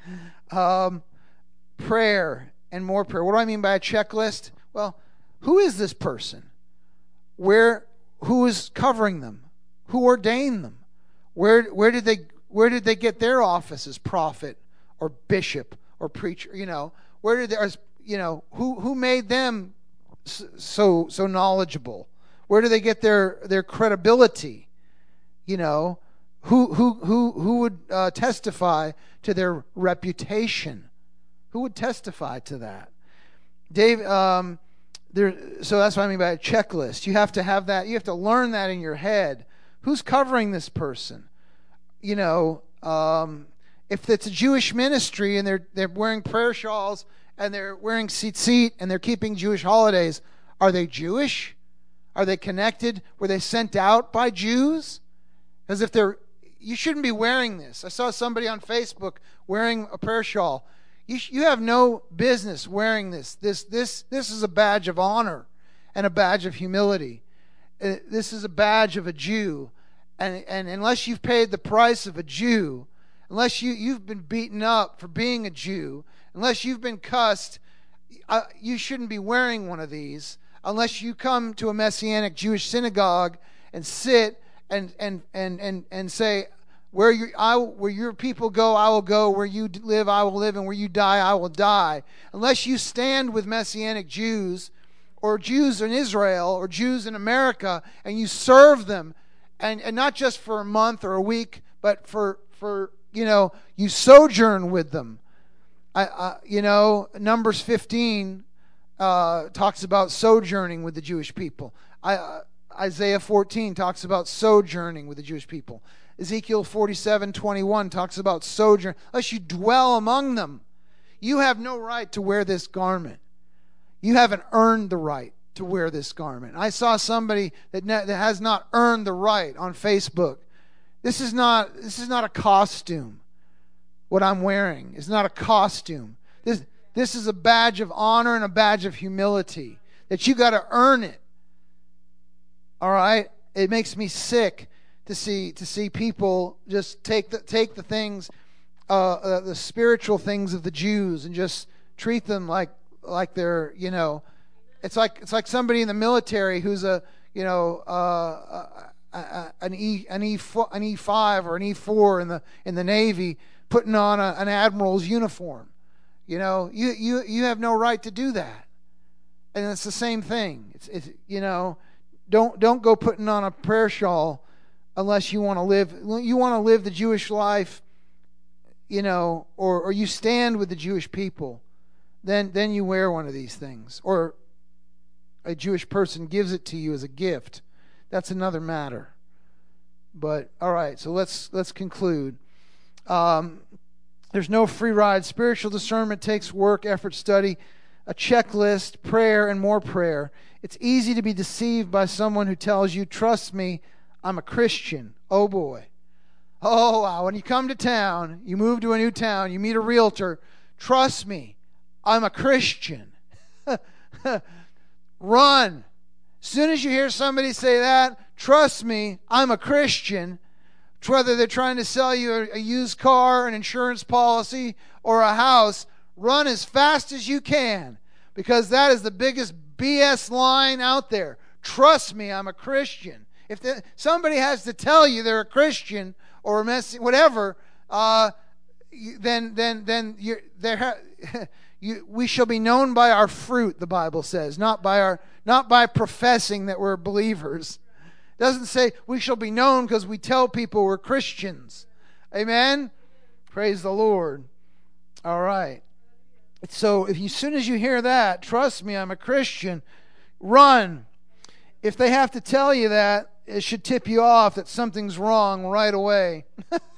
um, prayer, and more prayer. What do I mean by a checklist? Well, who is this person? Where? Who is covering them? Who ordained them? Where? Where did they? Where did they get their office as prophet or bishop or preacher? You know, where did they? You know, who who made them so so knowledgeable? Where do they get their their credibility? You know, who who who who would uh, testify to their reputation? Who would testify to that? Dave, um, there. So that's what I mean by a checklist. You have to have that. You have to learn that in your head. Who's covering this person? You know, um, if it's a Jewish ministry and they're they're wearing prayer shawls and they're wearing tzitzit and they're keeping Jewish holidays, are they Jewish? Are they connected? Were they sent out by Jews? Because if they're, you shouldn't be wearing this. I saw somebody on Facebook wearing a prayer shawl. You sh- you have no business wearing this. This this this is a badge of honor and a badge of humility. Uh, this is a badge of a Jew, and and unless you've paid the price of a Jew, unless you you've been beaten up for being a Jew, unless you've been cussed, uh, you shouldn't be wearing one of these. Unless you come to a Messianic Jewish synagogue and sit and and and and, and say, where you I where your people go, I will go. Where you live, I will live, and where you die, I will die. Unless you stand with Messianic Jews, or Jews in Israel, or Jews in America, and you serve them, and and not just for a month or a week, but for for you know you sojourn with them. I, I you know Numbers fifteen. Uh, talks about sojourning with the Jewish people. I, uh, Isaiah fourteen talks about sojourning with the Jewish people. Ezekiel forty-seven twenty-one talks about sojourn. Unless you dwell among them, you have no right to wear this garment. You haven't earned the right to wear this garment. I saw somebody that, ne- that has not earned the right on Facebook. This is not. This is not a costume. What I'm wearing is not a costume. This. This is a badge of honor and a badge of humility. that you got to earn it. All right? It makes me sick to see to see people just take the take the things, uh, uh, the spiritual things of the Jews, and just treat them like like they're, you know, it's like it's like somebody in the military who's a, you know, uh, a, a, an E an E an E five or an E four in the in the Navy putting on a, an admiral's uniform. You know, you you you have no right to do that. And it's the same thing. It's it's you know, don't don't go putting on a prayer shawl unless you want to live you want to live the Jewish life, you know, or or you stand with the Jewish people. Then then you wear one of these things, or a Jewish person gives it to you as a gift. That's another matter. But all right, so let's let's conclude. Um, there's no free ride. Spiritual discernment takes work, effort, study, a checklist, prayer, and more prayer. It's easy to be deceived by someone who tells you, "Trust me, I'm a Christian." Oh boy. Oh wow. When you come to town, you move to a new town, you meet a realtor. "Trust me, I'm a Christian." Run. As soon as you hear somebody say that, "Trust me, I'm a Christian," whether they're trying to sell you a, a used car, an insurance policy, or a house, run as fast as you can, because that is the biggest B S line out there. "Trust me, I'm a Christian." If the, somebody has to tell you they're a Christian or a mess, whatever, uh, then then then you're there. You, we shall be known by our fruit, the Bible says, not by our not by professing that we're believers. It doesn't say we shall be known because we tell people we're Christians. Amen? Praise the Lord. All right. So if you, as soon as you hear that, "Trust me, I'm a Christian," run. If they have to tell you that, it should tip you off that something's wrong right away.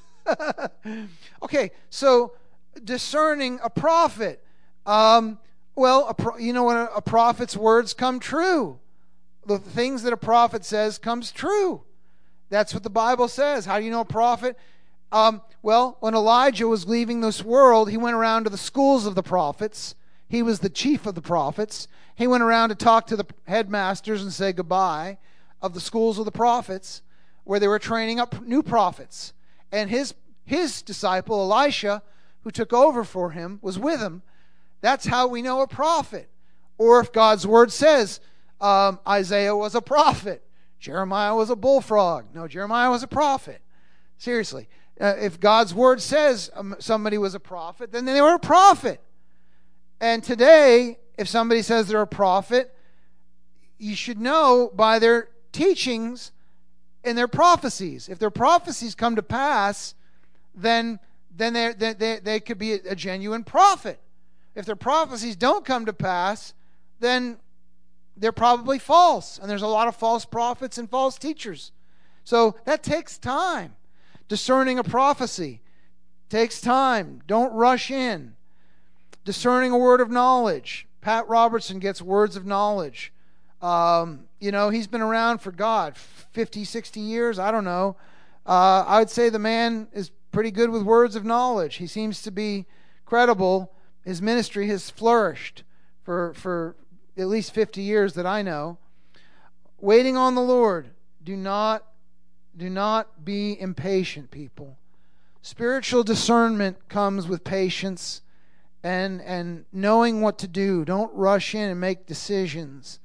Okay, so discerning a prophet. Um, well, a pro, you know what? A, a prophet's words come true. The things that a prophet says comes true. That's what the Bible says. How do you know a prophet? Um, well, when Elijah was leaving this world, he went around to the schools of the prophets. He was the chief of the prophets. He went around to talk to the headmasters and say goodbye of the schools of the prophets, where they were training up new prophets. And his his disciple, Elisha, who took over for him, was with him. That's how we know a prophet. Or if God's word says um, Isaiah was a prophet, Jeremiah was a bullfrog. No, Jeremiah was a prophet. Seriously. Uh, if God's word says um, somebody was a prophet, then they were a prophet. And today, if somebody says they're a prophet, you should know by their teachings and their prophecies. If their prophecies come to pass, then then they they they could be a, a genuine prophet. If their prophecies don't come to pass, then they're probably false. And there's a lot of false prophets and false teachers. So that takes time. Discerning a prophecy takes time. Don't rush in. Discerning a word of knowledge. Pat Robertson gets words of knowledge. Um, you know, he's been around for God, fifty, sixty years, I don't know. Uh, I would say the man is pretty good with words of knowledge. He seems to be credible. His ministry has flourished for, for at least fifty years that I know. Waiting on the Lord. Do not, do not be impatient, people. Spiritual discernment comes with patience and, and knowing what to do. Don't rush in and make decisions.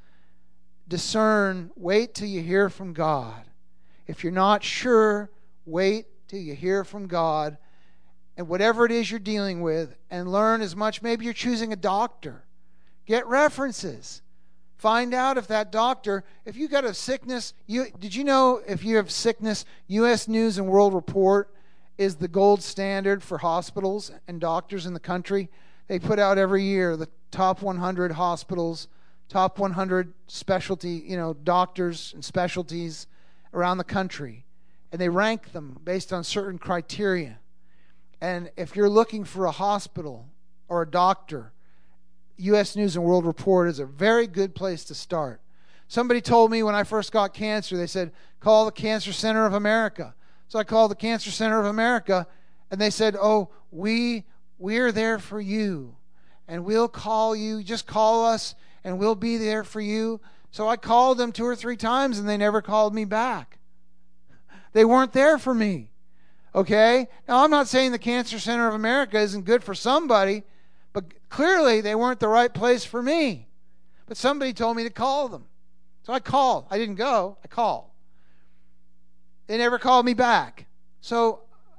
Discern, wait till you hear from God. If you're not sure, wait till you hear from God. And whatever it is you're dealing with, and learn as much. Maybe you're choosing a doctor. Get references. Find out if that doctor, if you got a sickness, you did you know if you have sickness, U S News and World Report is the gold standard for hospitals and doctors in the country. They put out every year the top one hundred hospitals, top one hundred specialty, you know, doctors and specialties around the country. And they rank them based on certain criteria. And if you're looking for a hospital or a doctor, U S News and World Report is a very good place to start. Somebody told me when I first got cancer, they said, call the Cancer Center of America. So I called the Cancer Center of America, and they said, oh, we, we're there for you. And we'll call you. Just call us, and we'll be there for you. So I called them two or three times, and they never called me back. They weren't there for me. Okay? Now, I'm not saying the Cancer Center of America isn't good for somebody, but clearly they weren't the right place for me. But somebody told me to call them. So I called. I didn't go. I called. They never called me back. So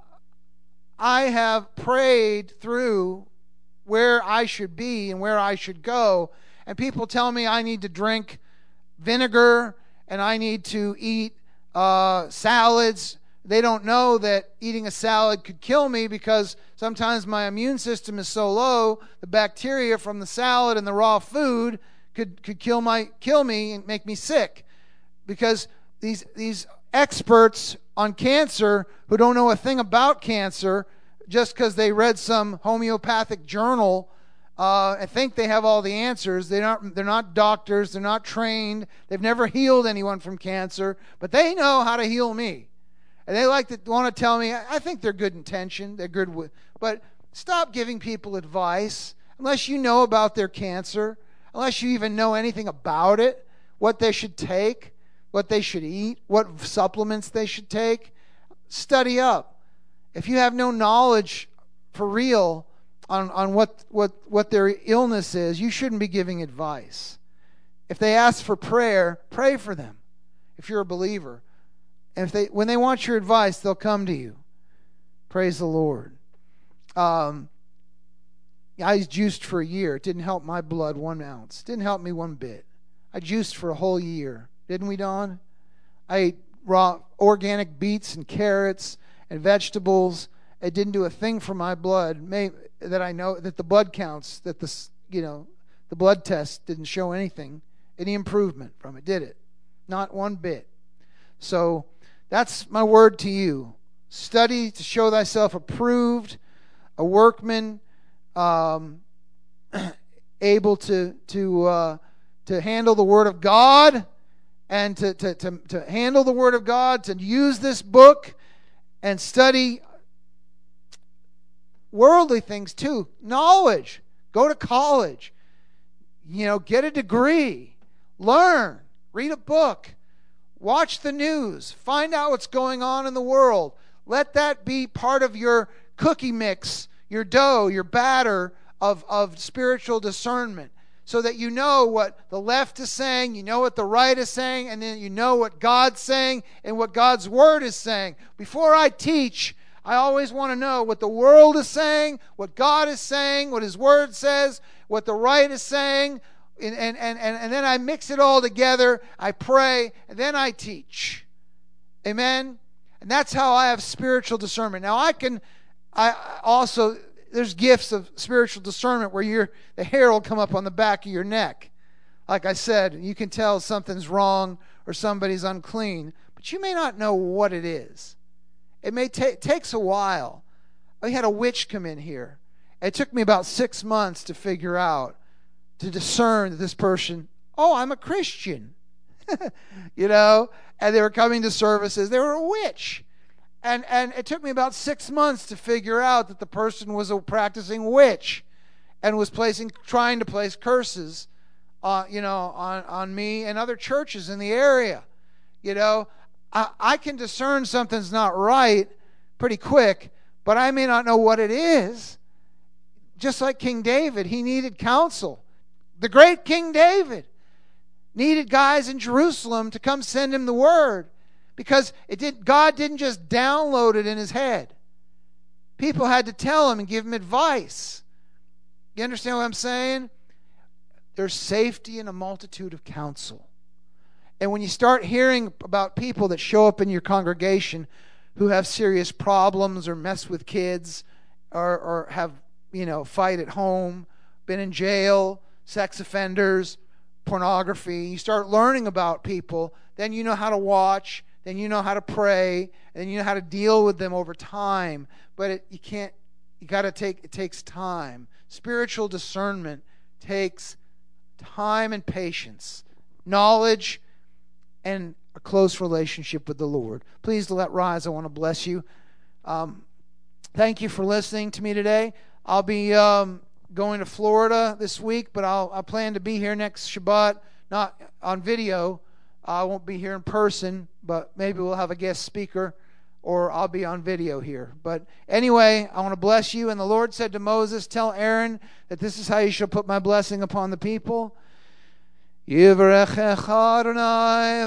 I have prayed through where I should be and where I should go. And people tell me I need to drink vinegar and I need to eat uh, salads. They don't know that eating a salad could kill me because sometimes my immune system is so low, the bacteria from the salad and the raw food could, could kill my kill me and make me sick. Because these these experts on cancer who don't know a thing about cancer, just because they read some homeopathic journal, uh, I think they have all the answers. They're not, they're not doctors. They're not trained. They've never healed anyone from cancer, but they know how to heal me. And they like to want to tell me, I think they're good intention. They're good with, but stop giving people advice unless you know about their cancer, unless you even know anything about it, what they should take, what they should eat, what supplements they should take. Study up. If you have no knowledge for real on, on what, what, what their illness is, you shouldn't be giving advice. If they ask for prayer, pray for them if you're a believer. And if they, when they want your advice, they'll come to you. Praise the Lord. Um, I juiced for a year. It didn't help my blood one ounce. It didn't help me one bit. I juiced for a whole year. Didn't we, Don? I ate raw organic beets and carrots and vegetables. It didn't do a thing for my blood. May, that I know that the blood counts, that the you know the blood test didn't show anything, any improvement from it, did it? Not one bit. So that's my word to you. Study to show thyself approved, a workman, um, able to to uh, to handle the Word of God, and to, to to to handle the Word of God, to use this book and study worldly things too. Knowledge. Go to college. You know, get a degree. Learn. Read a book. Watch the news. Find out what's going on in the world. Let that be part of your cookie mix, your dough, your batter of, of spiritual discernment, so that you know what the left is saying, you know what the right is saying, and then you know what God's saying and what God's Word is saying. Before I teach, I always want to know what the world is saying, what God is saying, what His Word says, what the right is saying, and, and, and, and then I mix it all together, I pray, and then I teach. Amen? And that's how I have spiritual discernment. Now I can, I also, there's gifts of spiritual discernment where your the hair will come up on the back of your neck. Like I said, you can tell something's wrong or somebody's unclean, but you may not know what it is. It may take takes a while. I had a witch come in here. It took me about six months to figure out, to discern that this person, oh, I'm a Christian. You know, and they were coming to services. They were a witch. And and it took me about six months to figure out that the person was a practicing witch and was placing, trying to place curses, uh, you know, on, on me and other churches in the area. You know, I, I can discern something's not right pretty quick, but I may not know what it is. Just like King David, he needed counsel. The great King David needed guys in Jerusalem to come send him the word, because it did. God didn't just download it in his head. People had to tell him and give him advice. You understand what I'm saying? There's safety in a multitude of counsel. And when you start hearing about people that show up in your congregation who have serious problems or mess with kids or, or have, you know, fight at home, been in jail, sex offenders, pornography, you start learning about people, then you know how to watch, then you know how to pray, and you know how to deal with them over time. But it, you can't, you got to take, it takes time. Spiritual discernment takes time and patience, knowledge, and a close relationship with the Lord. Please let rise. I want to bless you. Um, thank you for listening to me today. I'll be um, going to Florida this week, but I'll I plan to be here next Shabbat, not on video. I won't be here in person, but maybe we'll have a guest speaker, or I'll be on video here. But anyway, I want to bless you. And the Lord said to Moses, tell Aaron that this is how you shall put my blessing upon the people. Yivrechecha Adonai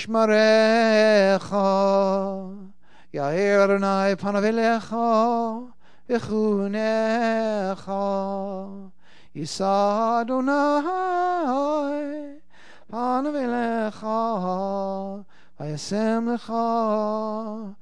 v'yishmarecha. Ya'er Adonai panav elecha v'chunecha. Yisa Adonai panav elecha v'yasem lecha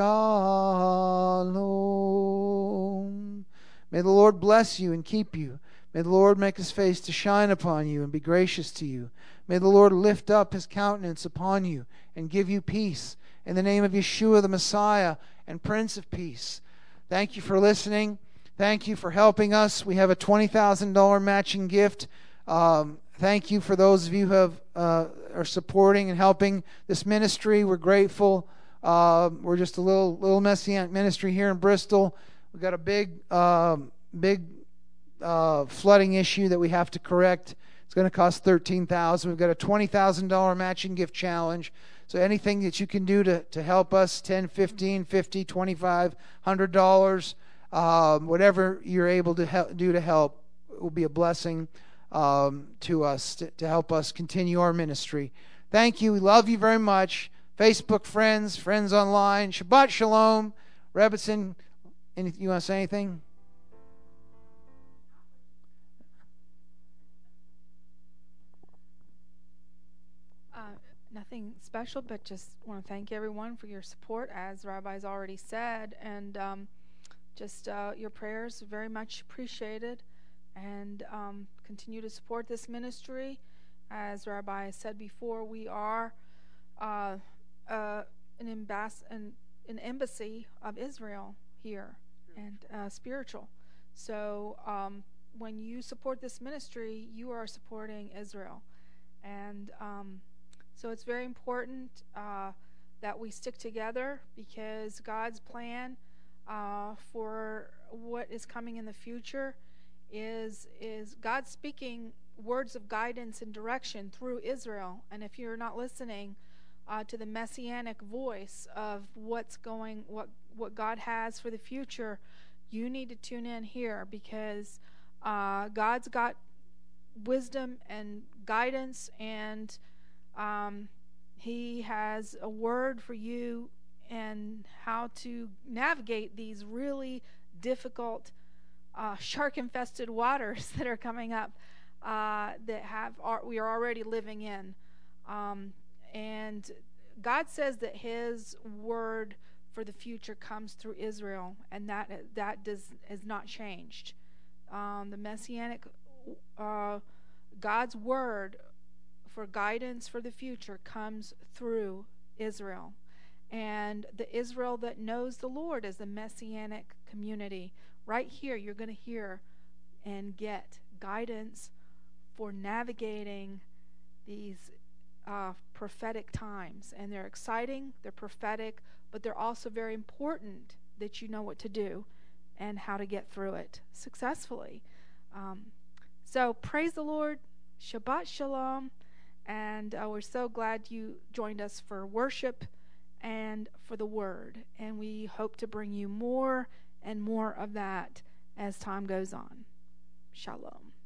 shalom. May the Lord bless you and keep you. May the Lord make his face to shine upon you and be gracious to you. May the Lord lift up his countenance upon you and give you peace. In the name of Yeshua, the Messiah and Prince of Peace. Thank you for listening. Thank you for helping us. We have a twenty thousand dollars matching gift. Um, thank you for those of you who have, uh, are supporting and helping this ministry. We're grateful. Uh, we're just a little little messianic ministry here in Bristol. We've got a big, um, big uh, flooding issue that we have to correct. It's going to cost thirteen thousand dollars. We've got a twenty thousand dollars matching gift challenge. So anything that you can do to, to help us, ten, fifteen, fifty, twenty-five, one hundred dollars, um, whatever you're able to help, do to help, will be a blessing um, to us, to, to help us continue our ministry. Thank you. We love you very much. Facebook friends, friends online. Shabbat Shalom. Rebbetzin, any, you want to say anything? Nothing special, but just want to thank everyone for your support, as Rabbi's already said, and um, just uh, your prayers very much appreciated, and um, continue to support this ministry. As Rabbi said before, we are uh, uh, an, embass- an, an embassy of Israel here, and uh, spiritual. So um, when you support this ministry, you are supporting Israel, and um, so it's very important uh, that we stick together, because God's plan uh, for what is coming in the future is is God speaking words of guidance and direction through Israel. And if you're not listening uh, to the messianic voice of what's going, what what God has for the future, you need to tune in here, because uh, God's got wisdom and guidance, and Um, he has a word for you and how to navigate these really difficult uh, shark-infested waters that are coming up uh, that have are, we are already living in. Um, and God says that his word for the future comes through Israel, and that that does has not changed. Um, the Messianic uh, God's word for guidance for the future comes through Israel. And the Israel that knows the Lord is the Messianic community. Right here, you're going to hear and get guidance for navigating these uh, prophetic times. And they're exciting, they're prophetic, but they're also very important that you know what to do and how to get through it successfully. Um, so praise the Lord. Shabbat Shalom. And uh, we're so glad you joined us for worship and for the word. And we hope to bring you more and more of that as time goes on. Shalom.